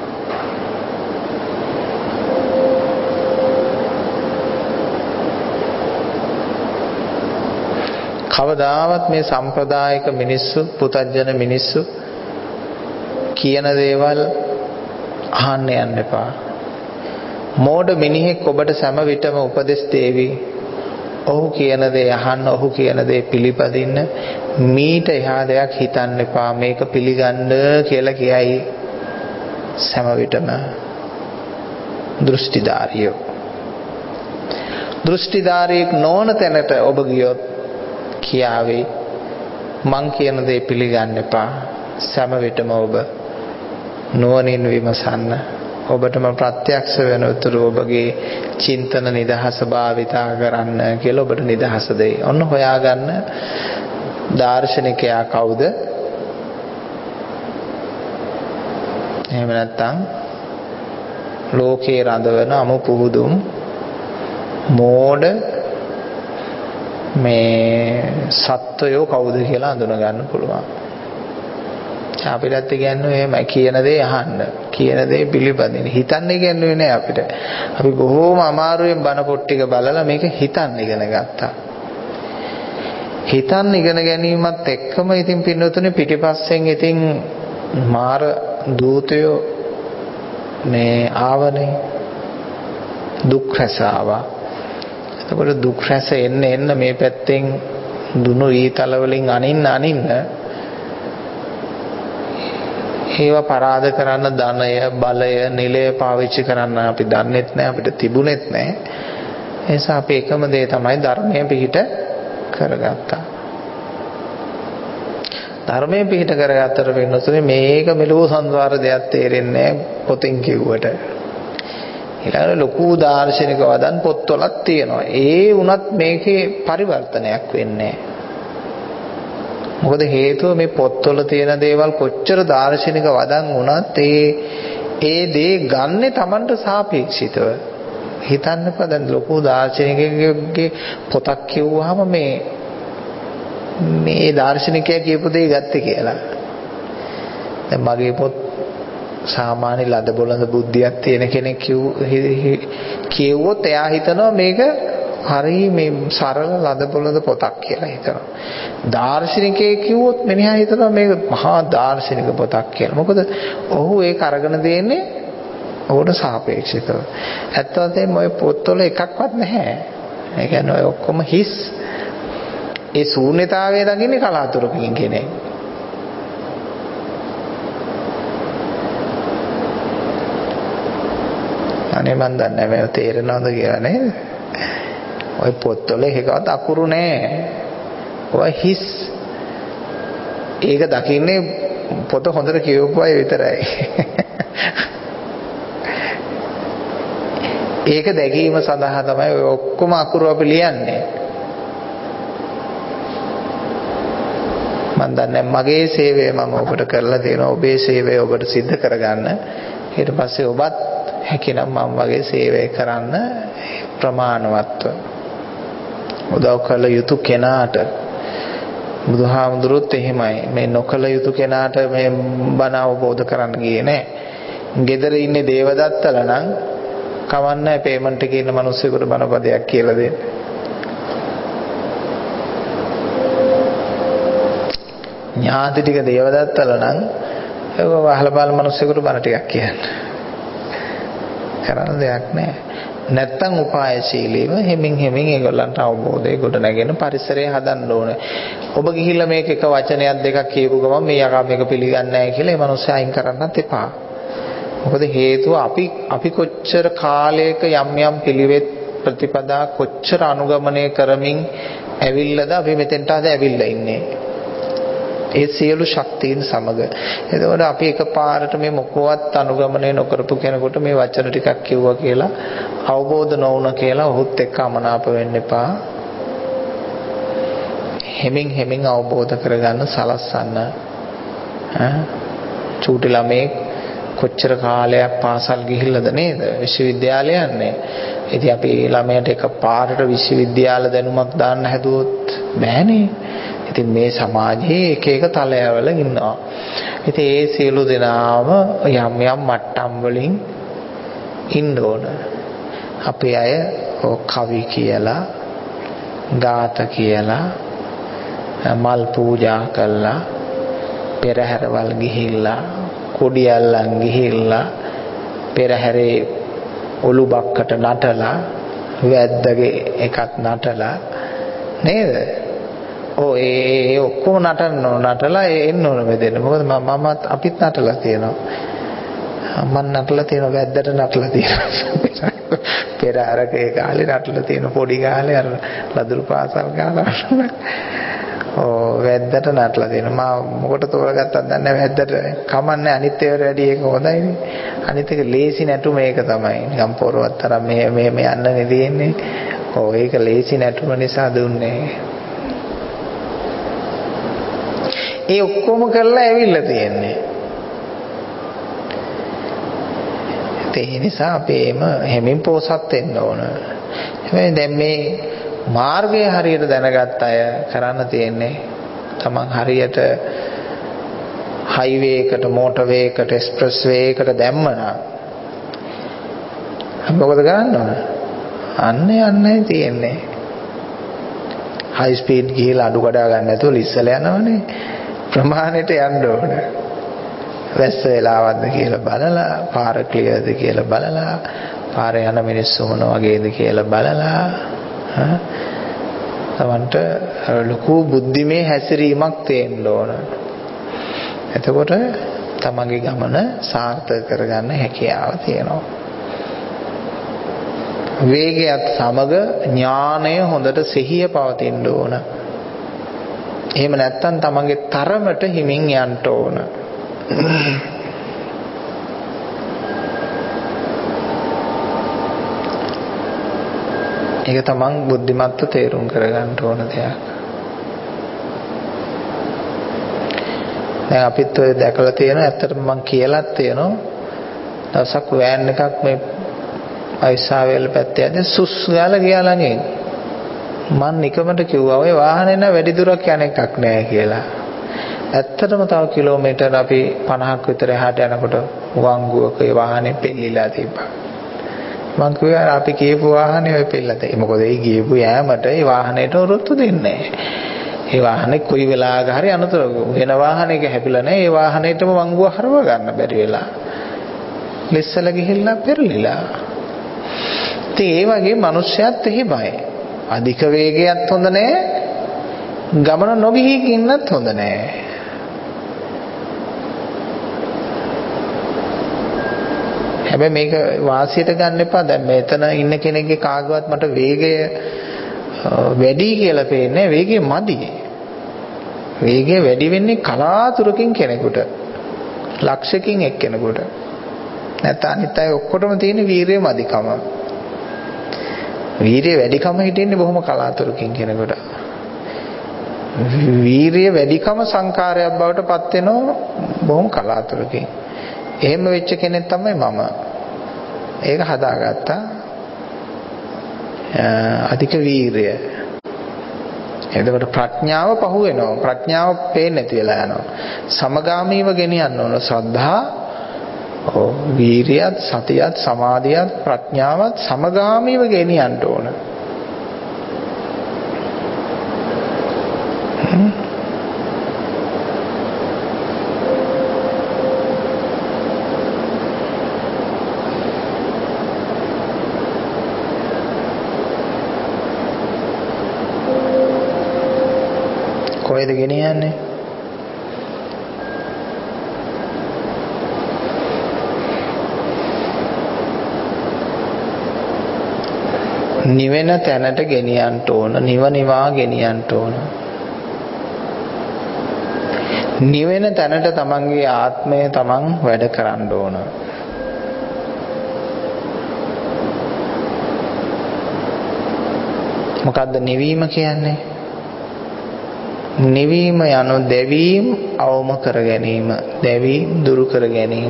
කවදාවත් මේ සම්ප්‍රදායික මිනිස්සු පුතජන මිනිස්සු කියන දේවල් අහන්න යන්න එපා. මෝඩ මිනිහෙක් ඔබට සෑම විටම උපදෙස් දෙවි. ඔහු කියන දේ අහන්න, ඔහු කියන දේ පිළිපදින්න. මීට එහා දෙයක් හිතන්න එපා. මේක පිළිගන්න කියලා කියයි සෑම විටම දෘෂ්ටිධාරියෝ. දෘෂ්ටිධාරියෙක් නොවන තැනට ඔබ ගියොත් කියාවේ මං කියන දේ පිළිගන්න එපා. සෑම විටම ඔබ නුවණින් විමසන්න. ඔබටම ප්‍රත්‍යක්ෂ වෙන උතුරු ඔබගේ චින්තන නිදහස භාවිතා කරන්න කියලා ඔබට නිදහස දෙයි. ඔන්න හොයාගන්න දාර්ශනිකයා කවුද? එහෙම නැත්නම් ලෝකේ රඳවන අමු පුහුදුම් මෝඩ මේ සත්වයෝ කවුද කියලා අඳුන ගන්න පුළුවන්. අපිටත් කියන්නේ එහෙම කියන දේ අහන්න, කියන දේ පිළිපදින්න. හිතන්න කියන්නේ නෑ අපිට. අපි බොහෝම අමාරුවෙන් බණ පොත් ටික බලලා මේක හිතන්න ඉගෙන ගත්තා. හිතන්න ඉගෙන ගැනීමත් එක්කම ඉතින් පින්නතුනේ පිටිපස්සෙන් ඉතින් මාර දූතයෝ මේ ආවනේ දුක් රැස ආවා. එතකොට දුක් රැස එන්න මේ පැත්තෙන් දුනු ඊතල වලින් අනින්න ඒවා පරාද කරන්න ධනය බලය නිලය පාවිච්චි කරන්න අපි දන්නෙත් නැහැ, අපිට තිබුණෙත් නැහැ. ඒ නිසා අපි එකම දේ තමයි ධර්මයේ පිහිට කරගත්තා. ධර්මයේ පිහිට කරගත්තට වෙනසනේ මේක මෙලෝ සංසාර දෙයක් තේරෙන්නේ පොතින් කිව්වට. ඊළඟට ලොකු දාර්ශනික වදන් පොත්වලක් තියෙනවා. ඒ වුණත් මේකේ පරිවර්තනයක් වෙන්නේ නැහැ. මොකද හේතුව මේ පොත්වල තියෙන දේවල් කොච්චර දාර්ශනික වදන් වුණත් ඒ දේ ගන්නෙ Tamanට සාපේක්ෂිතව. හිතන්නකෝ දැන් ලොකු දාර්ශනිකයෙක්ගේ පොතක් කියවුවාම මේ දාර්ශනිකයා කියපු දේ ගත්තේ කියලා. දැන් මගේ පොත් සාමාන්‍ය ලද බොළඳ බුද්ධියක් තියෙන කෙනෙක් කියවුවොත් එයා හිතනවා මේක හරි මේ සරල ලද බොළඳ පොතක් කියලා හිතනවා. දාර්ශනිකයෙක් කිව්වොත් මිනිහා හිතනවා මේක මහා දාර්ශනික පොතක් කියලා. මොකද ඔහු ඒක අරගෙන දෙන්නේ ඔහුට සාපේක්ෂිතව. ඇත්ත වශයෙන්ම ওই පොත්වල එකක්වත් නැහැ. ඒ කියන්නේ ඔය ඔක්කොම හිස්. ඒ ශූන්‍යතාවය දකින්නේ කලාතුරකින් කෙනෙක්. අනේ මන් දන්නේ මේ තේරෙනවද කියලා නේද? ඔය පොත්වල එකවත් අකුරු නැහැ. ඔය හිස්. ඒක දකින්නේ පොත හොඳට කියවපු අය විතරයි. ඒක දැකීම සඳහා තමයි ඔය ඔක්කොම අකුරු අපි ලියන්නේ. මම දන්නේ මගේ සේවය මම ඔබට කරලා තියෙනවා. ඔබේ සේවය ඔබට සිද්ධ කරගන්න. ඊට පස්සේ ඔබත් හැකිනම් මම වගේ සේවය කරන්න ප්‍රමාණවත්ව උදව් කළ යුතු කෙනාට. බුදුහාමුදුරුවොත් එහෙමයි. මේ නොකළ යුතු කෙනාට මේ බණ අවබෝධ කරන්න ගියේ නෑ. ගෙදර ඉන්නේ දේවදත්තල නම් කවන්නේ පේමන්ට් එකේ ඉන්න මිනිස්සුන්ට බණපදයක් කියලා දෙන්න. ඥාති ටික දේවදත්තල නම් ඒක වහලා බලන මිනිස්සුන්ට බණ ටිකක් කියන්න. කරන්න දෙයක් නෑ. නැත්තම් උපායශීලීව හිමින් ඒගොල්ලන්ට අවබෝධය ගොඩ නැගෙන පරිසරය හදන්න ඕනේ. ඔබ ගිහිල්ලා මේක එක වචනයක් දෙකක් කියපු ගමන් මේ යකා මේක පිළිගන්නේ නැහැ කියලා ඒ මිනිස්සු අයින් කරන්නත් එපා. මොකද හේතුව අපි කොච්චර කාලයක යම් පිළිවෙත් ප්‍රතිපදා කොච්චර අනුගමනය කරමින් ඇවිල්ලාද අපි මෙතෙන්ට අද ඇවිල්ලා ඉන්නේ. ඒ සියලු ශක්තියින් සමග. එතකොට අපි එකපාරට මේ මොකවත් අනුගමනය නොකරපු කෙනෙකුට මේ වචන ටිකක් කිව්වා කියලා අවබෝධ නොවුණා කියලා ඔහුත් එක්ක අමනාප වෙන්න එපා. හිමින් අවබෝධ කරගන්න සලස්සන්න. චූටි ළමේ කොච්චර කාලයක් පාසල් ගිහිල්ලාද නේද? විශ්වවිද්‍යාලය යන්නේ. ඉතින් අපි ළමයට එකපාරට විශ්වවිද්‍යාල දැනුමක් දාන්න හැදුවොත් බෑනේ. ඉතින් මේ සමාජයේ එක තලයවල ඉන්නවා. ඉතින් ඒ සියලු දෙනාම යම් මට්ටම් වලින් ඉන්න ඕන. අපේ අය කවි කියලා, ගාත කියලා, මල් පූජා කළා, පෙරහැරවල් ගිහිල්ලා, කොඩි අල්ලන් ගිහිල්ලා, පෙරහැරේ ඔලු බක්කට නටලා, වැද්දගේ එකත් නටලා නේද? ඒ ඔක්කොම නටලා එන්න ඕන මෙතන. මොකද මමත් අපිත් නටලා තියෙනවා. මම නටලා තියෙනවා, වැද්දට නටලා තියෙනවා. පෙර අරකේ කාලේ නටලා තියෙන පොඩි කාලේ අර ලදරු පාසල් කාලා. වැද්දට නටලා තියෙනවා. මම මොකට තෝරගත්තද දන්නේ නැහැ. වැද්දට කමන්නේ අනිත් ඒවාට වැඩිය ඒක හොඳයිනේ. අනිත් එක ලේසි නැටුම ඒක තමයි. නිකම් පොරවත් තරම් මෙහෙම යන්නනේ තියෙන්නේ. ඒක ලේසි නැටුම නිසා දුන්නේ. ඒ ඔක්කොම කරලා ඇවිල්ලා තියෙන්නේ. ඒ නිසා අපි හැමින් පෝසත් වෙන්න ඕන. හැබැයි දැන් මේ මාර්ගය හරියට දැනගත් අය කරන්න තියෙන්නේ තමන් හරියට හයිවේ එකට, මෝටර් වේ එකට, එක්ස්ප්‍රස් වේ එකට දැම්මනම් මොකද කරන්න ඕන? යන්නයි තියෙන්නේ. හයි ස්පීඩ් ගිහලා අඩු කඩා ගන්න නැතුව ඉස්සලා යනවනේ. ප්‍රමාණයට යන්න ඕන. වැස්ස වෙලාවක්ද කියලා බලලා, පාර ක්ලියර්ද කියලා බලලා, පාරේ යන මිනිස්සු මොන වගේද කියලා බලලා තමන්ට ලොකු බුද්ධිමය හැසිරීමක් තියෙන්න ඕන. එතකොට තමන්ගේ ගමන සාර්ථක කරගන්න හැකියාව තියෙනවා. වේගයත් සමග ඥානය හොඳට සිහිය පවතින්න ඕන. එහෙම නැත්නම් තමන්ගේ තරමට හිමින් යන්න ඕන. ඒක තමන් බුද්ධිමත්ව තේරුම් කරගන්න ඕන දෙයක්. දැන් අපිත් ඔය දැකලා තියෙනවා, ඇත්තටම මම කියලාත් තියෙනවා. දවසක් වෑන් එකක් මේ අයිසාවේල පැත්තේ යද්දී සුස් ගාලා ගියා ළඟින්. මම නිකමට කිව්වා ඔය වාහනේ නෑ වැඩි දුරක් යන එකක් නෑ කියලා. ඇත්තටම තව කිලෝමීටර් අපි 50ක් විතර එහාට යනකොට වංගුවක ඒ වාහනේ පෙල්ලිලා තිබ්බා. මං කිව්වා අපි කියපු වාහනේ ඔය පෙල්ලත. මොකද ඒ ගියපු යෑමට ඒ වාහනේට ඔරොත්තු දෙන්නේ නැහැ. ඒ වාහනේ කොයි වෙලාවක හරි අනතුර වෙන වාහනයක හැපිලා නැහැ. ඒ වාහනේටම වංගුව හරව ගන්න බැරි වෙලා. ලිස්සලා ගිහිල්ලා පෙරලිලා. ඉතින් ඒ වගේ මිනිස්සුත් එහෙමයි. අධික වේගයත් හොඳ නැහැ. ගමන නොගිහි ඉන්නත් හොඳ නැහැ. හැබැයි මේක වාසියට ගන්න එපා. දැන් මෙතන ඉන්න කෙනෙක්ගේ කාගවත් මට වේගය වැඩි කියලා පේන්නේ. වේගය මදි. වේගය වැඩි වෙන්නේ කලාතුරකින් කෙනෙකුට. ලක්ෂකින් එක්කෙනෙකුට. නැත්නම් අනිත් අය ඔක්කොටම තියෙන වීරිය මදිකම. වීරිය වැඩිකම හිටින්නේ බොහොම කලාතුරකින් කෙනෙකුට. වීරිය වැඩිකම සංකාරයක් බවට පත් වෙනවා බොහොම කලාතුරකින්. එහෙම වෙච්ච කෙනෙක් තමයි මම. ඒක හදාගත්තා. අධික වීරිය. එතකොට ප්‍රඥාව පහු වෙනවා. ප්‍රඥාව පේන්නේ නැති වෙලා යනවා. සමගාමීව ගෙනියන්න ඕන ශ්‍රද්ධා, වීරියත්, සතියත්, සමාධියත්, ප්‍රඥාවත් සමගාමීව ගෙනියන්න ඕන. කොහෙද ගෙනියන්නේ? නිවෙන තැනට ගෙනියන්න ඕන. නිවනිවා ගෙනියන්න ඕන. නිවෙන තැනට තමන්ගේ ආත්මය තමන් වැඩ කරන්න ඕන. මොකද්ද නිවීම කියන්නේ? නිවීම යනු දැවීම අවම කර ගැනීම. දැවීම දුරු කර ගැනීම.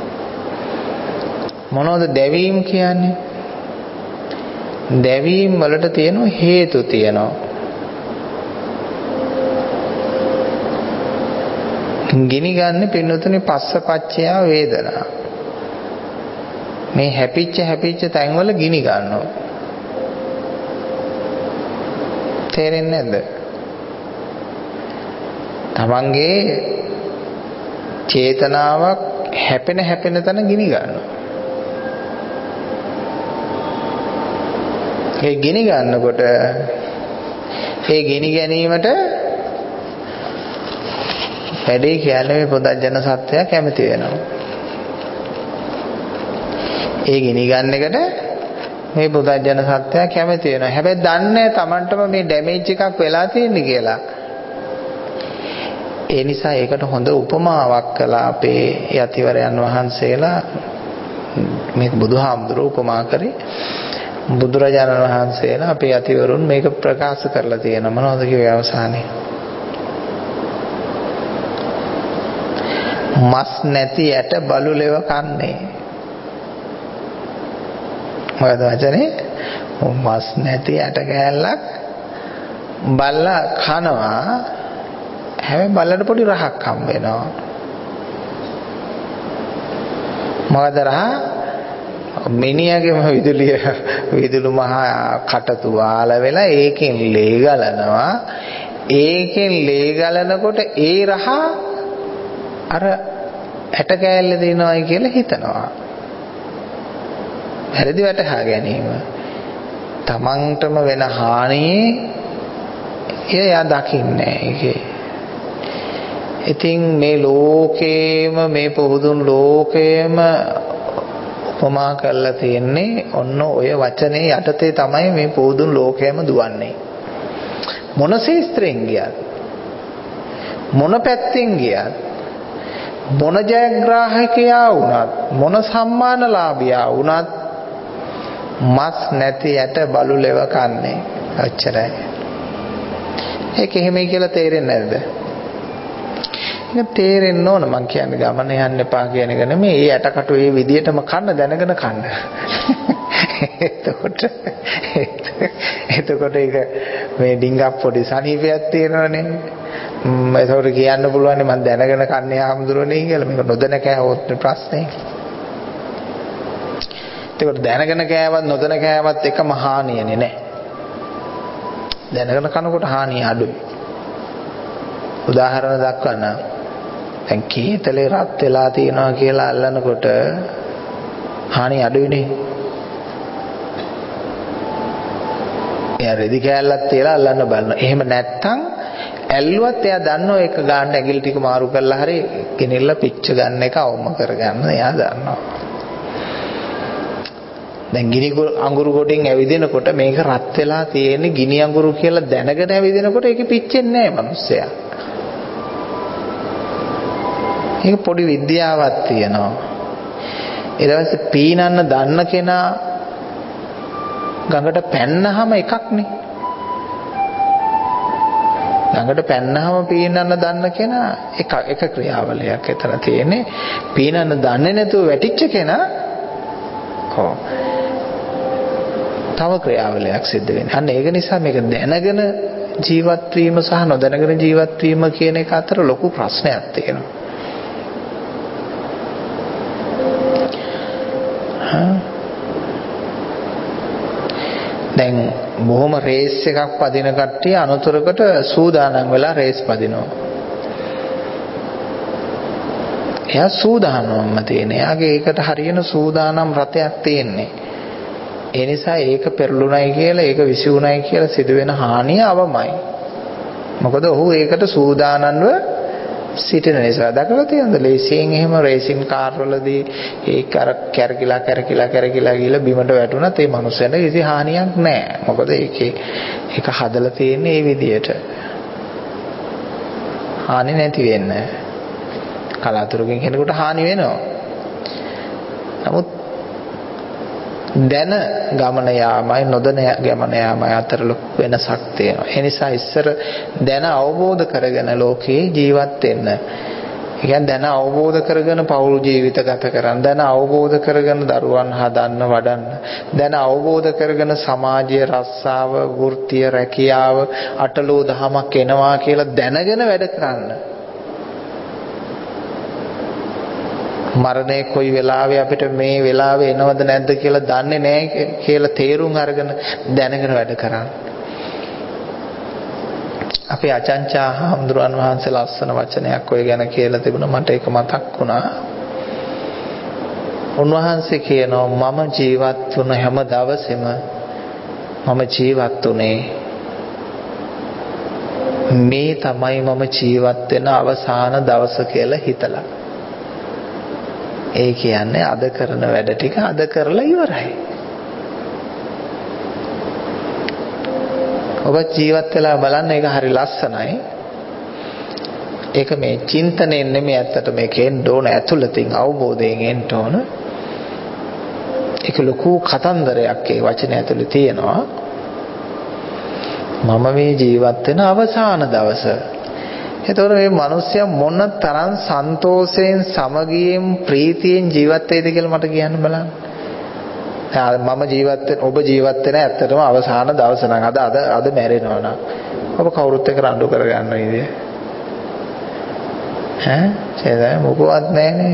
මොනවද දැවීම කියන්නේ? දැවීම වලට තියෙන හේතු තියෙනවා. ගිනි ගන්න පින්නතුනේ පස්සපච්චය වේදනා. මේ හැපිච්ච තැන්වල ගිනි ගන්නවා. තේරෙන්නේ නැද්ද? තමන්ගේ චේතනාවක් හැපෙන තැන ගිනි ගන්නවා. ඒ ගිනි ගන්නකොට ඒ ගිනි ගැනීමට වැඩි කියන්නේ මේ පොදජන සත්‍යය කැමති වෙනවා. ඒ ගිනි ගන්න එකට මේ පොදජන සත්‍යය කැමති වෙනවා. හැබැයි දන්නේ තමන්ටම මේ ඩැමේජ් එකක් වෙලා තියෙන්නේ කියලා. ඒ නිසා ඒකට හොඳ උපමාවක් කළා අපේ යතිවරයන් වහන්සේලා. මේ බුදුහාමුදුරුවෝ උපමා කරේ බුදුරජාණන් වහන්සේලා අපේ යතිවරුන් මේක ප්‍රකාශ කරලා තියෙනවා. මොනවද කිව්වේ අවසානයේ? මස් නැති ඇට බලුලෙව කන්නේ. මොකද වචනේ? මස් නැති ඇට කෑල්ලක් බල්ලා කනවා. හැබැයි බල්ලට පොඩි රහක් හම්බ වෙනවා. මොකද රහ? මිනිහාගේම විදුලු මහා කට තුවාල වෙලා ඒකෙන් ලේ ගලනවා. ඒකෙන් ලේ ගලනකොට ඒ රහ අර ඇට කෑල්ල දිනනවායි කියලා හිතනවා. වැරදි වැටහා ගැනීම. තමන්ටම වෙන හානියේ එයා දකින්නේ ඒකේ. ඉතින් මේ ලෝකේම මේ පොදුන් ලෝකේම උපමා කරලා තියෙන්නේ ඔන්න ඔය වචනේ යටතේ තමයි මේ පොදුන් ලෝකයම දුවන්නේ. මොන ශාස්ත්‍රයෙන් ගියත් මොන පැත්තෙන් ගියත් මොන ජයග්‍රාහකයා වුණත් මොන සම්මානලාභියා වුණත් මස් නැති යට බලු ලෙව කන්නේ. අච්චරයි. ඒක එහෙමයි කියලා තේරෙන්නේ නැද්ද? ඒක තේරෙන්න ඕන. මං කියන්නේ ගමන යන්න එපා කියන එක නෙමෙයි. ඒ යටකටු ඒ විදියටම කන්න දැනගෙන කන්න. එතකොට ඒක මේ ඩිංගක් පොඩි සනීපයක් තියෙනවනේ. ඒකට කියන්න පුළුවන් මම දැනගෙන කන්නේ ආම්දුරනේ කියලා. මේක නොදැන කෑවොත් ප්‍රශ්නේ. ඒකට දැනගෙන කෑවත් නොදැන කෑවත් එකම හානියනේ නෑ. දැනගෙන කනකොට හානිය අඩුයි. උදාහරණ දක්වන්න. දැන් කීතලේ රත් වෙලා තියෙනවා කියලා අල්ලනකොට හානිය අඩුයිනේ. එයා රෙදි කෑල්ලක් තියලා අල්ලන්න බලනවා. එහෙම නැත්තම් ඇල්ලුවත් එයා දන්නවා ඒක ගන්න ඇඟිලි ටික මාරු කරලා හරි ගෙනිල්ලා පිච්ච ගන්න එක අවම කරගන්න එයා දන්නවා. දැන් ගිනි අඟුරු ගොඩෙන් ඇවිදිනකොට මේක රත් වෙලා තියෙන්නේ ගිනි අඟුරු කියලා දැනගෙන ඇවිදිනකොට ඒක පිච්චෙන්නේ නැහැ මිනිස්සයා. ඒක පොඩි විද්‍යාවක් තියෙනවා. ඊට පස්සේ පීනන්න දන්න කෙනා ගඟට පැන්නහම එකක්නේ. ළඟට පැන්නහම පීනන්න දන්න කෙනා එක ක්‍රියාවලියක් එතන තියෙන්නේ. පීනන්න දන්නේ නැතුව වැටිච්ච කෙනා තව ක්‍රියාවලියක් සිද්ධ වෙන්නේ. අන්න ඒක නිසා මේක දැනගෙන ජීවත් වීම සහ නොදැනගෙන ජීවත් වීම කියන එක අතර ලොකු ප්‍රශ්නයක් තියෙනවා. දැන් බොහොම රේස් එකක් පදින කට්ටිය අනුතරකට සූදානම් වෙලා රේස් පදිනවා. එයා සූදානම්ම තියෙන. එයාගේ ඒකට හරියන සූදානම් රතයක් තියෙන්නේ. ඒ නිසා ඒක පෙරළුණයි කියලා ඒක විසිුණයි කියලා සිදුවෙන හානිය අවමයි. මොකද ඔහු ඒකට සූදානම්ව සිටින නිසා. දැකලා තියෙනද ලේසියෙන් එහෙම රේසින් කාර් වලදී ඒක අර කැරකිලා ගිහලා බිමට වැටුණත් ඒ මනුස්සයන්ට කිසි හානියක් නැහැ. මොකද ඒක හදලා තියෙන්නේ මේ විදියට. හානි නැති වෙන්නේ. කලාතුරකින් කෙනෙකුට හානි වෙනවා. නමුත් දැන ගමන යාමයි නොදැන ගමන යාමයි අතර ලොකු වෙනසක් තියෙනවා. ඒ නිසා ඉස්සර දැන අවබෝධ කරගෙන ලෝකේ ජීවත් වෙන්න. ඒ කියන්නේ දැන අවබෝධ කරගෙන පෞල් ජීවිත ගත කරන්න. දැන අවබෝධ කරගෙන දරුවන් හදන්න වඩන්න. දැන අවබෝධ කරගෙන සමාජීය රස්සාව, වෘත්තීය රැකියාව, අටලෝ දහමක් එනවා කියලා දැනගෙන වැඩ කරන්න. මරණය කොයි වෙලාවෙ අපිට මේ වෙලාවෙ එනවද නැද්ද කියලා දන්නේ නැහැ කියලා තේරුම් අරගෙන දැනගෙන වැඩ කරන්න. අපේ අචංචා හඳුරන් වහන්සේ ලස්සන වචනයක් ඔය ගැන කියලා තිබුණා. මට ඒක මතක් වුණා. උන්වහන්සේ කියනවා මම ජීවත් වුණ හැම දවසෙම මම ජීවත් උනේ මේ තමයි මම ජීවත් වෙන අවසාන දවස කියලා හිතලා. ඒ කියන්නේ අද කරන වැඩ ටික අද කරලා ඉවරයි. ඔබ ජීවත් වෙලා බලන්න ඒක හරි ලස්සනයි. ඒක මේ චින්තනයෙන් නෙමෙයි ඇත්තට මේකෙන් ඕන ඇතුළතින් අවබෝධයෙන් එන්න ඕන. ඒක ලොකු කතන්දරයක් ඒ වචනේ ඇතුළේ තියෙනවා. මම මේ ජීවත් වෙන අවසාන දවස. එතකොට මේ මිනිස්සයා මොන තරම් සන්තෝෂයෙන් සමගියෙන් ප්‍රීතියෙන් ජීවත් වෙයිද කියලා මට කියන්න බලන්න. මම ජීවත් වෙන ඔබ ජීවත් වෙන ඇත්තටම අවසාන දවස නම් අද මැරෙනවා නම් ඔබ කවුරුත් එක්ක රණ්ඩු කරගන්න ඉතින් ඈ මොකවත් නැහැනේ.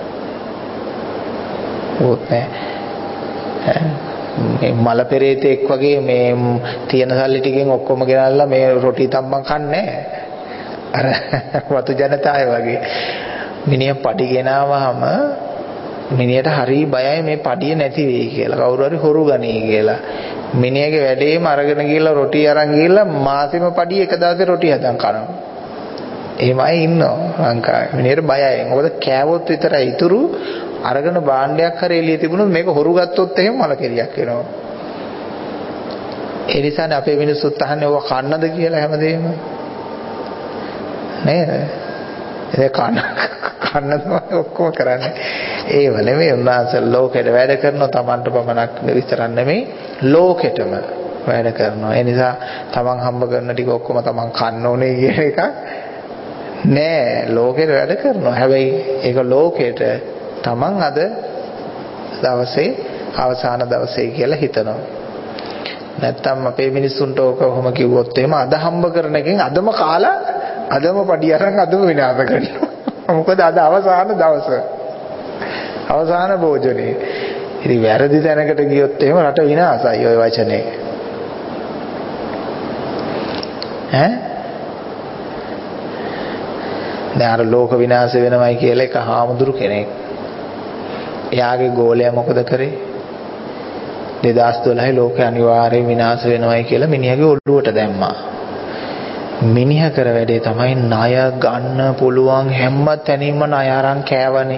මොකවත් නැහැ. මේ මල පෙරේතෙක් වගේ මේ තියෙන සල්ලි ටිකෙන් ඔක්කොම ගෙනල්ලා මේ රොටි තම්බන් කන්නේ අර වතු ජනතාවය වගේ. මිනිහ පඩි ගෙනාවහම මිනිහට හරි බයයි මේ පඩිය නැති වෙයි කියලා. කවුරු හරි හොරු ගනී කියලා. මිනිහගේ වැඩේම අරගෙන ගිහලා රොටි අරන් ගිහලා මාසෙම පඩිය එක දවසේ රොටි හදන් කනවා. එහෙමයි ඉන්නවා ලංකාවේ. මිනිහට බයයි. මොකද කෑවොත් විතරයි ඉතුරු. අරගෙන භාණ්ඩයක් හරි එළිය තිබුණොත් මේක හොරු ගත්තොත් එහෙම මලකෙලියක් වෙනවා. ඒ නිසානේ අපේ මිනිස්සුත් අහන්නේ ඔය කන්නද කියලා හැමදේම. නේද? ඒ කන්න තමයි ඔක්කොම කරන්නේ. ඒව නෙමෙයි උන්වහන්සේ ලෝකෙට වැඩ කරනවා. Tamanට පමණක් විතරක් නෙමෙයි ලෝකෙටම වැඩ කරනවා. ඒ නිසා Taman හම්බ කරන ටික ඔක්කොම Taman කන්න ඕනේ කියන එක නෑ. ලෝකෙට වැඩ කරනවා. හැබැයි ඒක ලෝකෙට Taman අද දවසේ අවසාන දවසේ කියලා හිතනවා. නැත්තම් අපේ මිනිස්සුන්ට ඕක කොහොම කිව්වොත් එහෙම අද හම්බ කරන එකෙන් අදම කාලා අදම පඩි අරන් අදම විනාශ කරනවා. මොකද අද අවසාන දවස. අවසාන භෝජනේ. ඉතින් වැරදි තැනකට ගියොත් එහෙම රට විනාශයි ওই වචනේ. දැන් අර ලෝක විනාශ වෙනවයි කියලා එක හාමුදුරු කෙනෙක්. එයාගේ ගෝලයා මොකද කරේ? 2012 ලෝකේ අනිවාර්යයෙන් විනාශ වෙනවයි කියලා මිනිහගේ ඔළුවට දැම්මා. මිනිහ කර වැඩේ තමයි ණය ගන්න පුළුවන් හැම තැනින්ම ණය අරන් කෑවනේ.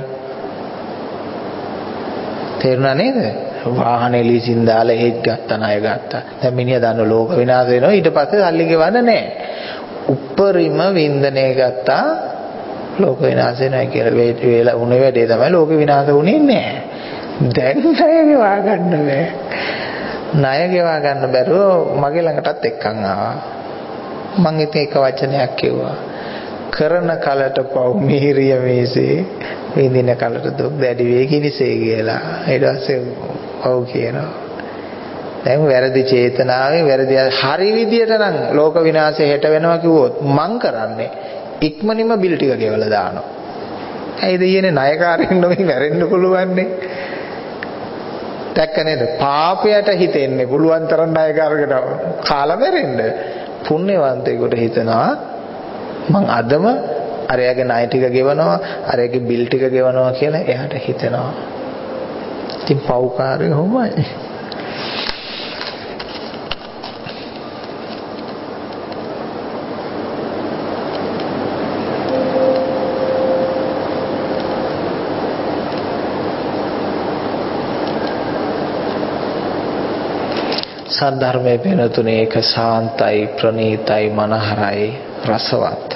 තේරුණා නේද? වාහනේ ලීසින් දාලා හේත් ගත්තා ණය ගත්තා. දැන් මිනිහ දන්න ලෝක විනාශ වෙනවා ඊට පස්සේ සල්ලි ගෙවන්න නැහැ. උප්පරිම වින්දනය ගත්තා ලෝක විනාශ වෙනවා කියලා උනේ වැඩේ තමයි ලෝක විනාශ වුණේ නැහැ. දැන් ණය ගෙවා ගන්න බෑ. ණය ගෙවා ගන්න බැරුව මගේ ළඟටත් එක්කන් ආවා. මං ඉතින් එක වචනයක් කිව්වා. කරන කලට පව් මිහිරිය මේසේ විඳින කලට දුක් දැඩි වේ කිනිසේ කියලා. ඊට පස්සේ ඔව් කියනවා. දැන් වැරදි චේතනාවේ වැරදි හරි විදියට නම් ලෝක විනාශය හෙට වෙනවා කිව්වොත් මං කරන්නේ ඉක්මනින්ම බිල් ටික ගෙවලා දානවා. ඇයිද ඊයේ ණයකාරයෙන් නොමි වැරෙන්න පුළුවන්නේ. දැක්ක නේද? පාපයට හිතෙන්නේ පුළුවන් තරම් ණයකාරකට කාලා වැරෙන්න. පුණ්‍යවන්තයෙකුට හිතනවා මං අදම අරයාගේ ණය ටික ගෙවනවා, අරයාගේ බිල් ටික ගෙවනවා කියලා එයාට හිතෙනවා. ඉතින් පව්කාරය හොමයි. සද්ධර්මයේ වෙනතුනේ ඒක සාන්තයි ප්‍රණීතයි මනහරයි රසවත්.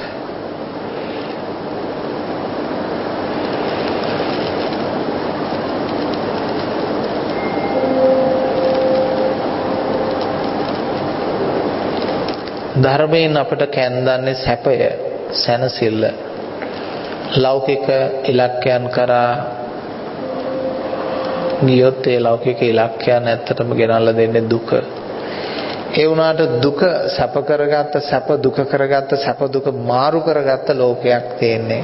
ධර්මයෙන් අපට කැන්දන්නේ සැපය, සැනසෙල්ල. ලෞකික ඉලක්කයන් කරා ගියොත් ඒ ලෞකික ඉලක්කයන් ඇත්තටම ගෙනල්ලා දෙන්නේ දුක. ඒ වුණාට දුක සැප කරගත්ත, සැප දුක කරගත්ත, සැප දුක මාරු කරගත්ත ලෝකයක් තියෙන්නේ.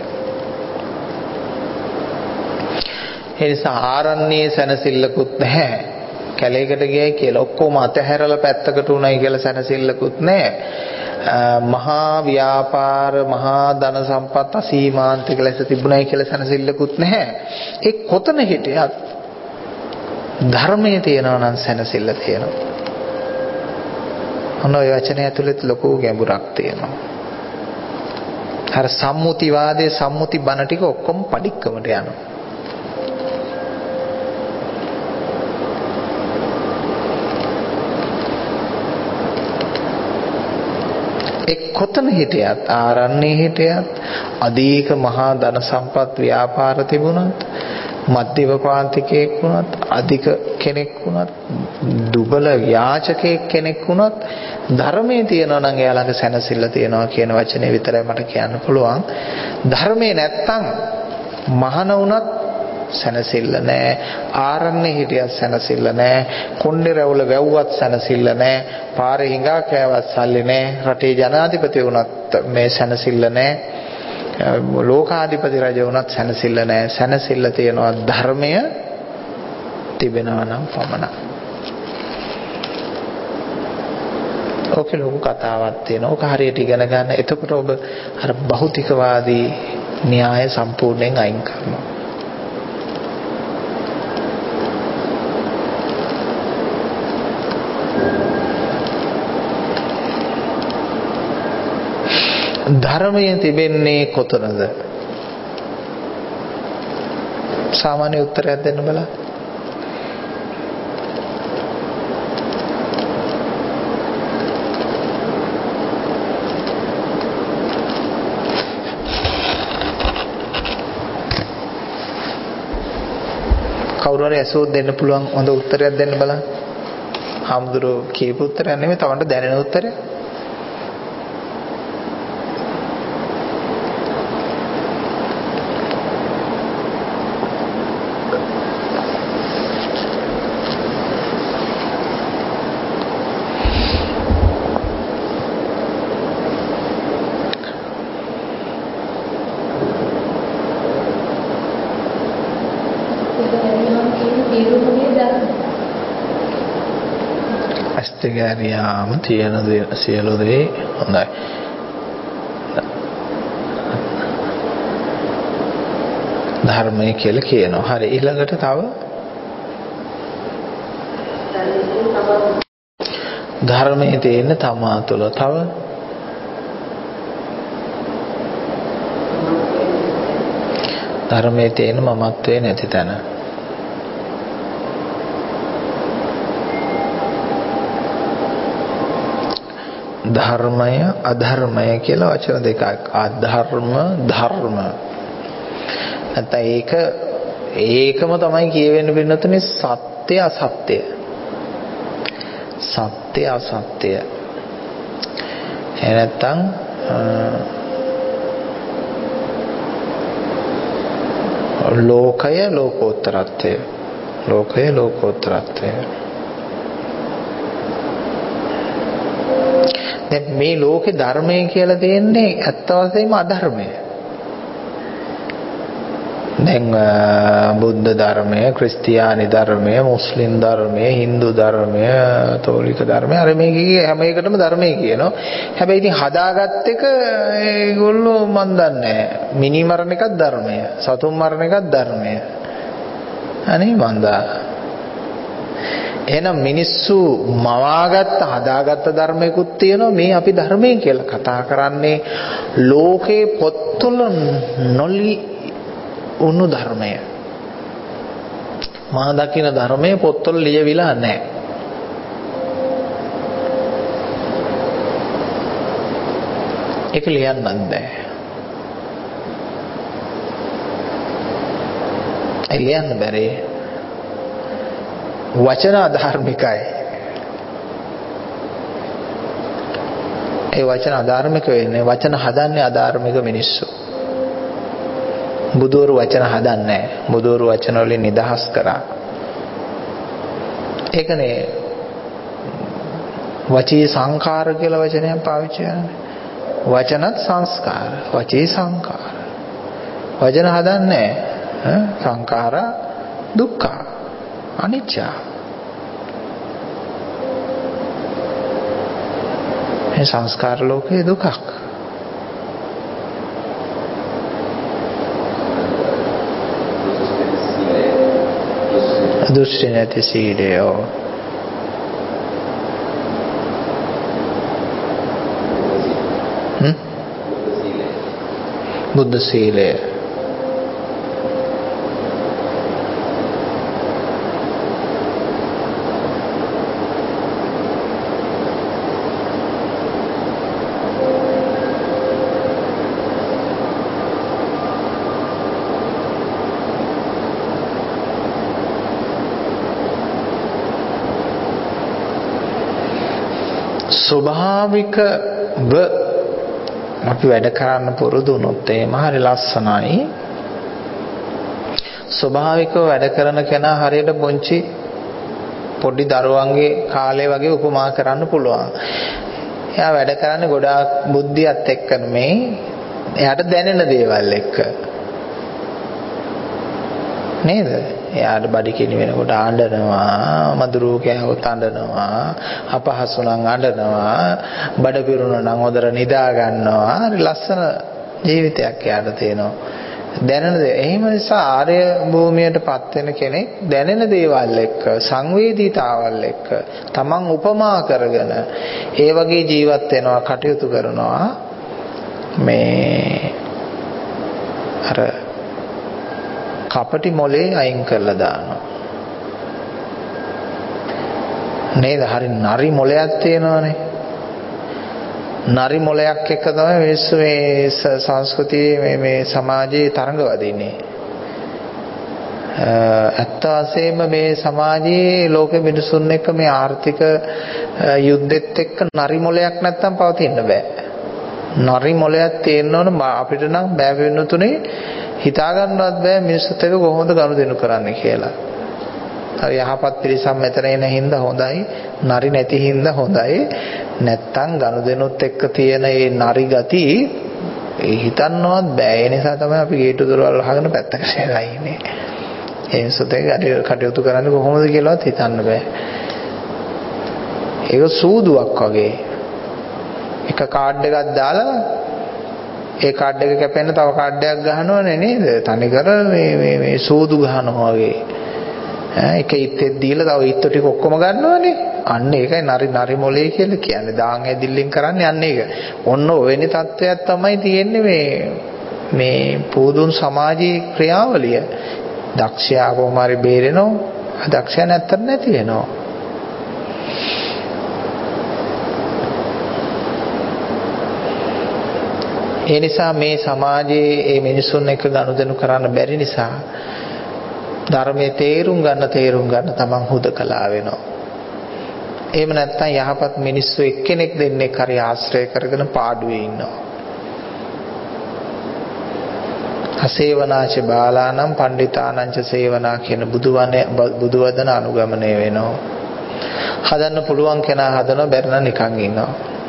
ඒ නිසා ආරණ්‍යයේ සැනසෙල්ලකුත් නැහැ. කැලේකට ගියයි කියලා ඔක්කොම අතහැරලා පැත්තකට උණයි කියලා සැනසෙල්ලකුත් නැහැ. මහා ව්‍යාපාර, මහා ධන සම්පත් අසීමාන්තික ලෙස තිබුණයි කියලා සැනසෙල්ලකුත් නැහැ. ඒ කොතන හිටියත් ධර්මයේ තියෙනවා නම් සැනසෙල්ල තියෙනවා. ඔන්න ඔය වචනේ ඇතුළේ ලොකු ගැඹුරක් තියෙනවා. අර සම්මුතිවාදයේ සම්මුති බණ ටික ඔක්කොම පඩික්කමට යනවා. කොතන හිටියත් ආරණ්‍යයේ හිටියත් අධික මහා ධන සම්පත් ව්‍යාපාර තිබුණත් මධ්‍යම ක්වාන්තිකයෙක් වුණත් අධික කෙනෙක් වුණත් දුබල යාචකයෙක් කෙනෙක් වුණත් ධර්මයේ තියෙනවා නම් එයා ළඟ සැනසෙල්ල තියෙනවා කියන වචනේ විතරයි මට කියන්න පුළුවන්. ධර්මයේ නැත්තම් මහාන වුණත් සැනසෙල්ල නැහැ. ආරණ්‍යයේ හිටියත් සැනසෙල්ල නැහැ. කොණ්ඩේ රැවුල වැව්වත් සැනසෙල්ල නැහැ. පාරේ හිඟා කෑවත් සල්ලි නැහැ. රටේ ජනාධිපති වුණත් මේ සැනසෙල්ල නැහැ. ලෝකාධිපති රජ වුණත් සැනසෙල්ල නැහැ. සැනසෙල්ල තියෙනවා ධර්මය තිබෙනවා නම් පමණයි. ඕකේ ලොකු කතාවක් තියෙනවා. ඕක හරියට ඉගෙන ගන්න. එතකොට ඔබ අර භෞතිකවාදී න්‍යාය සම්පූර්ණයෙන් අයින් කරනවා. ධර්මයේ තිබෙන්නේ කොතනද? සාමාන්‍ය උත්තරයක් දෙන්න බලන්න. කවුරු හරි ඇසුවොත් දෙන්න පුළුවන් හොඳ උත්තරයක් දෙන්න බලන්න. හාමුදුරුවෝ කියපු උත්තරයක් නෙමෙයි, තවන්ට දැනෙන උත්තරයක්. ඇස්තගෑරියාම තියෙන සියලු දේ හොඳයි. ධර්මය කියලා කියනවා. හරි, ඊළඟට තව ධර්මයේ තියෙන තමා තුළ තව ධර්මයේ තියෙන මමත්වයේ නැති තැන. ධර්මය අධර්මය කියලා වචන දෙකක්. අධර්ම ධර්ම. නැත්නම් ඒකම තමයි කියවෙන්න පින්නතුනේ සත්‍ය අසත්‍ය. සත්‍ය අසත්‍ය. නැත්නම් ලෝකය ලෝකෝත්තරත්වය. ලෝකය ලෝකෝත්තරත්වය. දැන් මේ ලෝකේ ධර්මය කියලා තියෙන්නේ ඇත්ත වශයෙන්ම අධර්මය. දැන් බුද්ධ ධර්මය, ක්‍රිස්තියානි ධර්මය, මුස්ලිම් ධර්මය, හින්දු ධර්මය, කතෝලික ධර්මය, අර මේකේ හැම එකටම ධර්මය කියනවා. හැබැයි ඉතින් හදාගත්ත එක ඒගොල්ලෝ මන් දන්නේ නැහැ. මිනි මරණ එකක් ධර්මය, සතුන් මරණ එකක් ධර්මය. අනේ මන්දා. එහෙනම් මිනිස්සු මවාගත්ත හදාගත්ත ධර්මයකුත් තියෙනවා. මේ අපි ධර්මය කියලා කතා කරන්නේ ලෝකේ පොත්වල උණු ධර්මය. මා දකින ධර්මයේ පොත්වල ලියවිලා නැහැ. ඒක ලියන්නත් බෑ. ඒ ලියන්න බැරි. වචන අධාර්මිකයි. ඒ වචන අධාර්මික වෙන්නේ වචන හදන්නේ අධාර්මික මිනිස්සු. බුදුවරු වචන හදන්නේ නැහැ. බුදුවරු වචන වලින් නිදහස් කරා. ඒකනේ වචී සංඛාර කියලා වචනයක් පාවිච්චි කරන්නේ. වචනත් සංස්කාර, වචී සංඛාර. වචන හදන්නේ නැහැ. සංඛාර දුක්ඛ අනිච්ච. මේ සංස්කාර ලෝකේ දුකක්. දෘෂ්ටි නැති සීලය. බුද්ධ සීලය. ස්වභාවිකව අපි වැඩ කරන්න පුරුදු වුණොත් එහෙම හරි ලස්සනයි. ස්වභාවිකව වැඩ කරන කෙනා හරියට පොඩි දරුවන්ගේ කාලේ වගේ උපමා කරන්න පුළුවන්. එයා වැඩ කරන්නේ ගොඩාක් බුද්ධියත් එක්ක නෙමෙයි, එයාට දැනෙන දේවල් එක්ක. නේද? එයාට බඩ කිනි වෙනකොට අඬනවා, මදුරුව කෑවොත් අඬනවා, අපහසු නම් අඬනවා, බඩ පිරුණා නම් හොදට නිදා ගන්නවා. හරි ලස්සන ජීවිතයක් යාට තියෙනවා. දැනෙන දේ. එහෙම නිසා ආර්ය භූමියටපත් වෙන කෙනෙක් දැනෙන දේවල් එක්ක සංවේදීතාවල් එක්ක තමන් උපමා කරගෙන ඒ වගේ ජීවත් වෙනවා, කටයුතු කරනවා. මේ අර කපටි මොලේ අයින් කරලා දානවා. නේද? හරි නරි මොලයක් තියෙනවානේ. නරි මොලයක් එක්ක තමයි මිනිස්සු මේ සංස්කෘතියේ මේ සමාජයේ තරඟ වදින්නේ. ඇත්ත වශයෙන්ම මේ සමාජයේ ලෝක මිනිසුන් එක්ක මේ ආර්ථික යුද්ධෙත් එක්ක නරි මොලයක් නැත්තම් පවතින්න බෑ. නරි මොලයක් තියෙන්න ඕන. අපිට නම් බෑ වෙනුතුනේ හිතා ගන්නවත් බෑ මිනිස්සුත් එක්ක කොහොමද ගනුදෙනු කරන්න කියලා. හරි යහපත් පිරිසක් මෙතන එන හින්දා හොඳයි, නරි නැති හින්දා හොඳයි. නැත්තම් ගනුදෙනුත් එක්ක තියෙන මේ නරි ගති හිතන්නවත් බෑ. ඒ නිසා තමයි අපි ගේට්ටු දොරවල් වහගෙන පැත්තකට වෙලා ඉන්නේ. ඒ සුතේ කටයුතු කරන්නේ කොහොමද කියලාවත් හිතන්න බෑ. ඒක සූදුවක් වගේ. එක කාඩ් එකක් දාලා ඒ කාඩ් එක කැපෙන්න තව කාඩ් එකක් ගහනවනේ නේද? තනිකර මේ සූදු ගහනවා වගේ. එක ඉත්තෙක් දීලා තව ඉත්තු ටික ඔක්කොම ගන්නවනේ. අන්න ඒකයි නරි මොලේ කියලා කියන්නේ. දාන් ඇදිල්ලෙන් කරන්නේ අන්න ඒක. ඔන්න ඔවෙනි තත්වයක් තමයි තියෙන්නේ මේ පූදුන් සමාජීය ක්‍රියාවලිය. දක්ෂයා කොහොම හරි බේරෙනවා, අදක්ෂයා නැත්තර නැති වෙනවා. ඒ නිසා මේ සමාජයේ මේ මිනිසුන් එක්ක ගනුදෙනු කරන්න බැරි නිසා ධර්මයේ තේරුම් ගන්න තමන් හුදකලා වෙනවා. එහෙම නැත්නම් යහපත් මිනිස්සු එක්කෙනෙක් දෙන්නෙක් හරි ආශ්‍රය කරගෙන පාඩුවේ ඉන්නවා. අසේවනාච බාලානම් පණ්ඩිතානංච සේවනා කියන බුදුවදන අනුගමනය වෙනවා. හදන්න පුළුවන් කෙනා හදනවා, බැරි නම් නිකන් ඉන්නවා.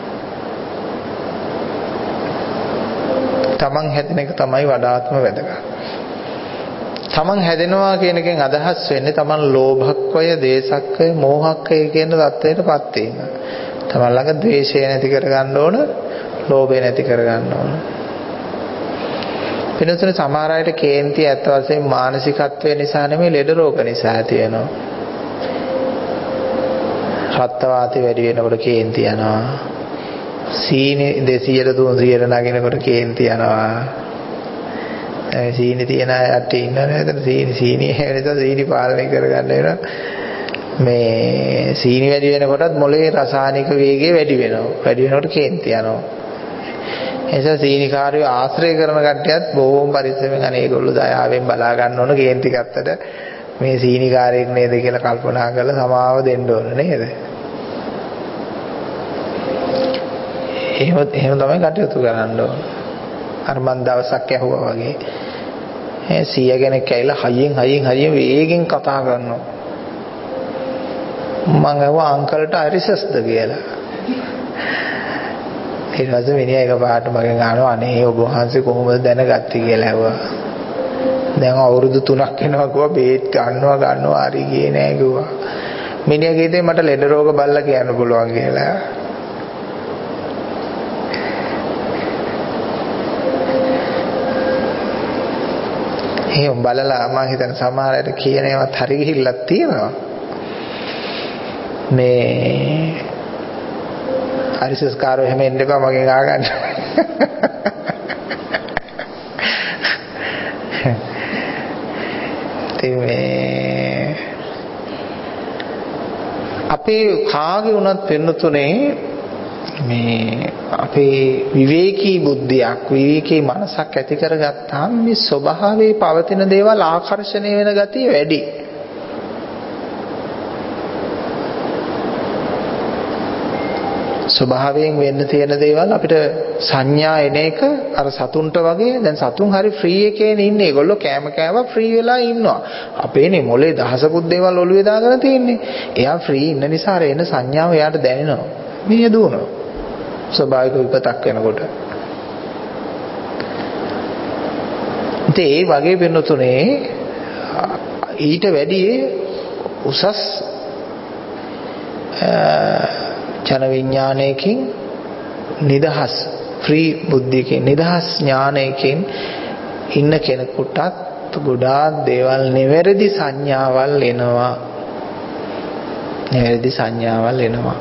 තමන් හැදෙන එක තමයි වඩාත්ම වැදගත්. තමන් හැදෙනවා කියන එකෙන් අදහස් වෙන්නේ තමන් ලෝභක්වය, දේශක්වය, මෝහක්වය කියන தත්ත්වයටපත් වීම. තමන් ළඟ ද්වේෂය නැති කරගන්න ඕන, ලෝභය නැති කරගන්න ඕන. වෙනතුනේ සමහර අයට කේන්ති ඇත්ත වශයෙන්ම මානසිකත්වය නිසා නෙමෙයි, ලෙඩ රෝග නිසා ඇති වෙනවා. රක්ත වාතය වැඩි වෙනකොට කේන්ති යනවා. සීනි 200 300 නගිනකොට කේන්ති යනවා. සීනි තියන අයට ඉන්නවනේ එතන සීනි හැවෙනද සීනි පාලනය කරගන්න වෙනවා. මේ සීනි වැඩි වෙනකොටත් මොලේ රසායනික වේගය වැඩි වෙනවා. වැඩි වෙනකොට කේන්ති යනවා. එනිසා සීනිකාරයෝ ආශ්‍රය කරන කට්ටියත් බොහොම පරිස්සමෙන් අනේ ඒගොල්ලෝ දයාවෙන් බලා ගන්න ඕන කේන්ති ගත්තට මේ සීනිකාරයෙක් නේද කියලා කල්පනා කරලා සමාව දෙන්න ඕන නේද? එහෙම තමයි කටයුතු කරන්න ඕන. අර මන් දවසක් ඇහුවා වගේ සීයා කෙනෙක් ඇවිල්ලා හයියෙන් වේගෙන් කතා කරනවා. මම ඇහුවා අංකල්ට අරිසස්ද කියලා. ඊට පස්සේ මිනිහා එකපාරට මගෙන් අහනවා අනේ ඔබ වහන්සේ කොහොමද දැනගත්තේ කියලා ඇහුවා. දැන් අවුරුදු 3ක් වෙනවා කිව්වා බේත් ගන්නවා හරි ගියේ නෑ කිව්වා. මිනිහා කිව්වේ මට ලෙඩ රෝග බලලා කියන්න පුළුවන් කියලා. එහෙම බලලා මම හිතන සමහර අය කියන ඒවාත් හරි ගිහිල්ලක් තියෙනවා. මේ අරිසස්කාරෝ එහෙම එන්න එපා මගෙන් ආගන්න. අපේ කාගේ වුණත් වෙනතුනේ මේ අපේ විවේකී බුද්ධියක්, විවේකී මනසක් ඇති කරගත්තාම මේ ස්වභාවයේ පවතින දේවල් ආකර්ෂණය වෙන ගතිය වැඩි. ස්වභාවයෙන් වෙන්න තියෙන දේවල් අපිට සංඥා එන එක අර සතුන්ට වගේ. දැන් සතුන් හරි ෆ්‍රී එකේනේ ඉන්නේ. ඒගොල්ලෝ කෑම ෆ්‍රී වෙලා ඉන්නවා. අපේනේ මොලේ දහසකුත් දේවල් ඔළුවේ දාගෙන තියෙන්නේ. එයා ෆ්‍රී ඉන්න නිසා අර එන සංඥාව එයාට දැනෙනවා. මේ දුවනවා. ස්වභාවික විපතක් වෙනකොට. ඉතින් ඒ වගේ වෙනතුනේ ඊට වැඩි උසස් ජන විඥානයකින් නිදහස් ෆ්‍රී බුද්ධියකින් නිදහස් ඥානයකින් ඉන්න කෙනෙකුටත් ගොඩාක් දේවල් නිවැරදි සංඥාවල් එනවා. නිවැරදි සංඥාවල් එනවා.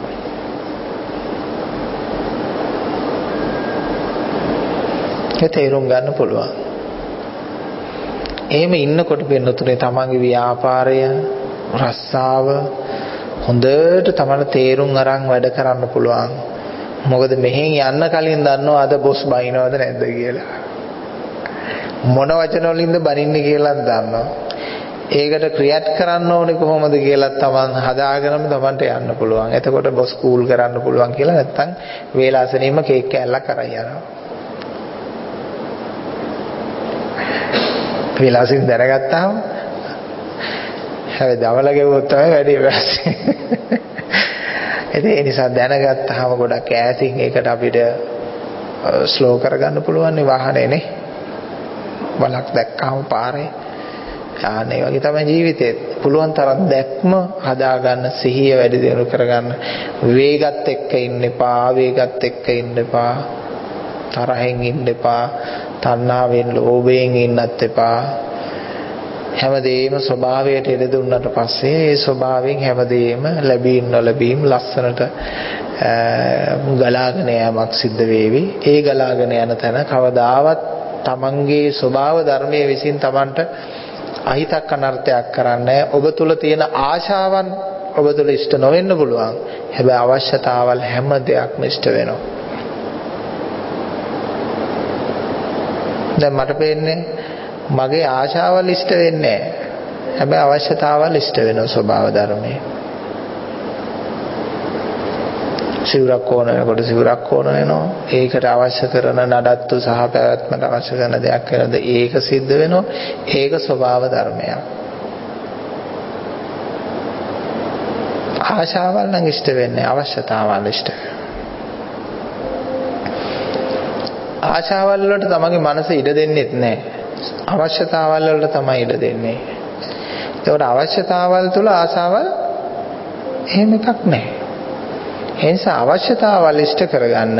ඒක තේරුම් ගන්න පුළුවන්. එහෙම ඉන්නකොට වෙනතුනේ තමන්ගේ ව්‍යාපාරය රස්සාව හොඳට තමන්ට තේරුම් අරන් වැඩ කරන්න පුළුවන්. මොකද මෙහෙන් යන්න කලින් දන්නවා අද බොස් බයින්නවද නැද්ද කියලා. මොන වචන වලින්ද බනින්නේ කියලා දන්නවා. ඒකට ක්‍රියාත් කරන්න ඕනේ කොහොමද කියලා තමන් හදාගෙනම තමන්ට යන්න පුළුවන්. එතකොට බොස් කූල් කරන්න පුළුවන් කියලා නැත්තම් වේලාසනෙම කේක් කෑල්ලක් අරන් යනවා. වේලාසින් දැනගත්තාම හැබැයි දවල ගෙවුවොත් තමයි වැඩි වෙන්නේ. ඒ නිසා දැනගත්තාම ගොඩක් ඈතින් ඒකට අපිට ස්ලෝ කරගන්න පුළුවන් නේ වාහනේ නේ. බලක් දැක්කම පාරේ යන්නේ වගේ තමයි ජීවිතේ. පුළුවන් තරම් දැක්ම හදාගන්න, සිහිය වැඩි දියුණු කරගන්න. වේගත් එක්ක ඉන්න එපා, වේගත් එක්ක ඉන්න එපා. තරහෙන් ඉන්න එපා. තණ්හාවෙන්, ලෝභයෙන් ඉන්නත් එපා. හැමදේම ස්වභාවයට ඉඩ දුන්නට පස්සේ ඒ ස්වභාවයෙන් හැමදේම ලැබීම් නොලැබීම් ලස්සනට ගලාගෙන යෑමක් සිද්ධ වේවි. ඒ ගලාගෙන යන තැන කවදාවත් තමන්ගේ ස්වභාව ධර්මයේ විසින් තමන්ට අහිතක් අනර්ථයක් කරන්නේ. ඔබ තුල තියෙන ආශාවන් ඔබ තුල ඉෂ්ට නොවෙන්න පුළුවන්. හැබැයි අවශ්‍යතාවල් හැම දෙයක්ම ඉෂ්ට වෙනවා. දැන් මට පේන්නේ මගේ ආශාවල් ඉෂ්ට වෙන්නේ නැහැ. හැබැයි අවශ්‍යතාවල් ඉෂ්ට වෙනවා ස්වභාව ධර්මයේ. සිවුරක් ඕන වෙනකොට සිවුරක් ඕන වෙනවා. ඒකට අවශ්‍ය කරන නඩත්තු සහ පැවැත්මට අවශ්‍ය කරන දෙයක් වෙනද ඒක සිද්ධ වෙනවා. ඒක ස්වභාව ධර්මයක්. ආශාවල් නම් ඉෂ්ට වෙන්නේ අවශ්‍යතාවල් ඉෂ්ට වෙනවා. ආශාවල් වලට තමන්ගේ මනස ඉඩ දෙන්නෙත් නැහැ. අවශ්‍යතාවල් වලට තමයි ඉඩ දෙන්නේ. ඒකට අවශ්‍යතාවල් තුල ආශාවල් එහෙම එකක් නැහැ. ඒ නිසා අවශ්‍යතාවල් ඉෂ්ට කරගන්න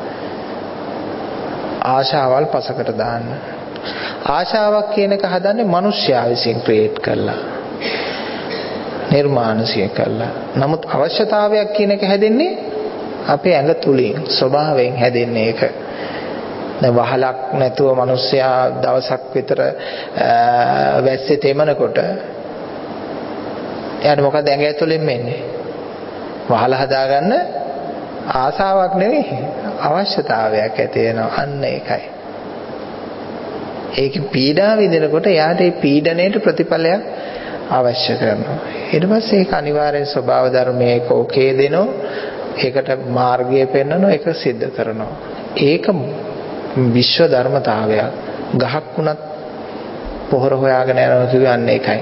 ආශාවල් පසකට දාන්න. ආශාවක් කියන එක හදන්නේ මිනිස්යා විසින් ක්‍රියේට් කළා. නිර්මාණශීල කළා. නමුත් අවශ්‍යතාවයක් කියන එක හැදෙන්නේ අපේ ඇඟ තුලින් ස්වභාවයෙන් හැදෙන්නේ ඒක. දැන් වහලක් නැතුව මිනිස්සයා දවසක් විතර වැස්සේ තෙමනකොට එයාට මොකද ඇඟ ඇතුලෙන් වෙන්නේ? වහල හදාගන්න ආසාවක් නෙවෙයි අවශ්‍යතාවයක් ඇති වෙනවා. අන්න ඒකයි. ඒක පීඩා විඳිනකොට එයාට ඒ පීඩණයට ප්‍රතිඵලයක් අවශ්‍ය කරනවා. ඊට පස්සේ ඒක අනිවාර්යෙන් ස්වභාව ධර්මයක ඕකේ දෙනවා. ඒකට මාර්ගය පෙන්වනවා. ඒක සිද්ධ කරනවා. ඒක විශ්ව ධර්මතාවයක්. ගහක් වුණත් පොහොර හොයාගෙන යනවා කියන්නේ ඒකයි.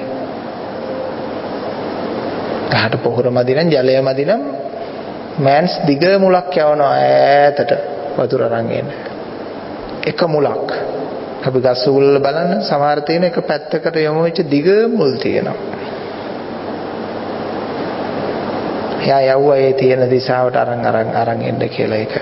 ගහට පොහොර මදි නම් ජලය මදි නම් මෑන්ස් දිග මුලක් යවනවා ඈතට වතුර අරන් එන්න. එක මුලක්. අපි ගස් උගුල් බලන්න සමහර තියෙන එක පැත්තකට යොමු වෙච්ච දිග මුල් තියෙනවා. එයා යවුවා ඒ තියෙන දිශාවට අරන් එන්න කියලා ඒක.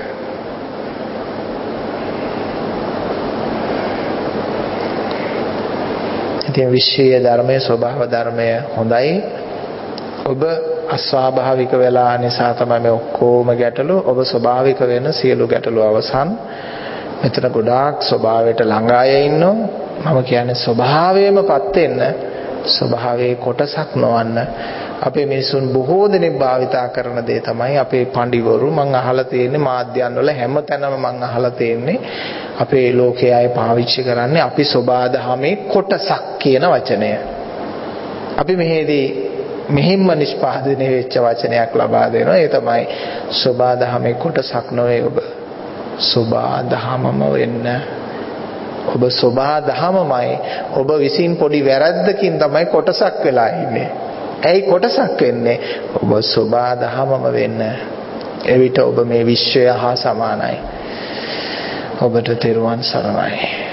ඉතින් විශ්වීය ධර්මයේ ස්වභාව ධර්මය හොඳයි. ඔබ අස්වාභාවික වෙලා නිසා තමයි මේ ඔක්කොම ගැටලු. ඔබ ස්වභාවික වෙන සියලු ගැටලු අවසන්. මෙතන ගොඩාක් ස්වභාවයට ළඟ අය ඉන්නවා. මම කියන්නේ ස්වභාවයෙන්මපත් වෙන්න, ස්වභාවයේ කොටසක් නොවන්න. අපේ මිනිසුන් බොහෝ දෙනෙක් භාවිතා කරන දේ තමයි අපේ පඬිවරු මං අහලා තියෙන්නේ මාධ්‍යයන් වල හැමතැනම මං අහලා තියෙන්නේ අපේ ලෝකයේ අය පාවිච්චි කරන්නේ අපි සෝබාදහමේ කොටසක් කියන වචනය. අපි මෙහෙම්ම නිෂ්පාදනය වෙච්ච වචනයක් ලබා දෙනවා. ඒ තමයි සෝබාදහමේ කොටසක් නොවේ ඔබ. සෝබාදහමම වෙන්න. ඔබ සෝබාදහමමයි. ඔබ විසින් පොඩි වැරද්දකින් තමයි කොටසක් වෙලා ඉන්නේ. ඇයි කොටසක් වෙන්නේ? ඔබ සෝබාදහමම වෙන්න. එවිට ඔබ මේ විශ්වය හා සමානයි. ඔබට තෙරුවන් සරණයි.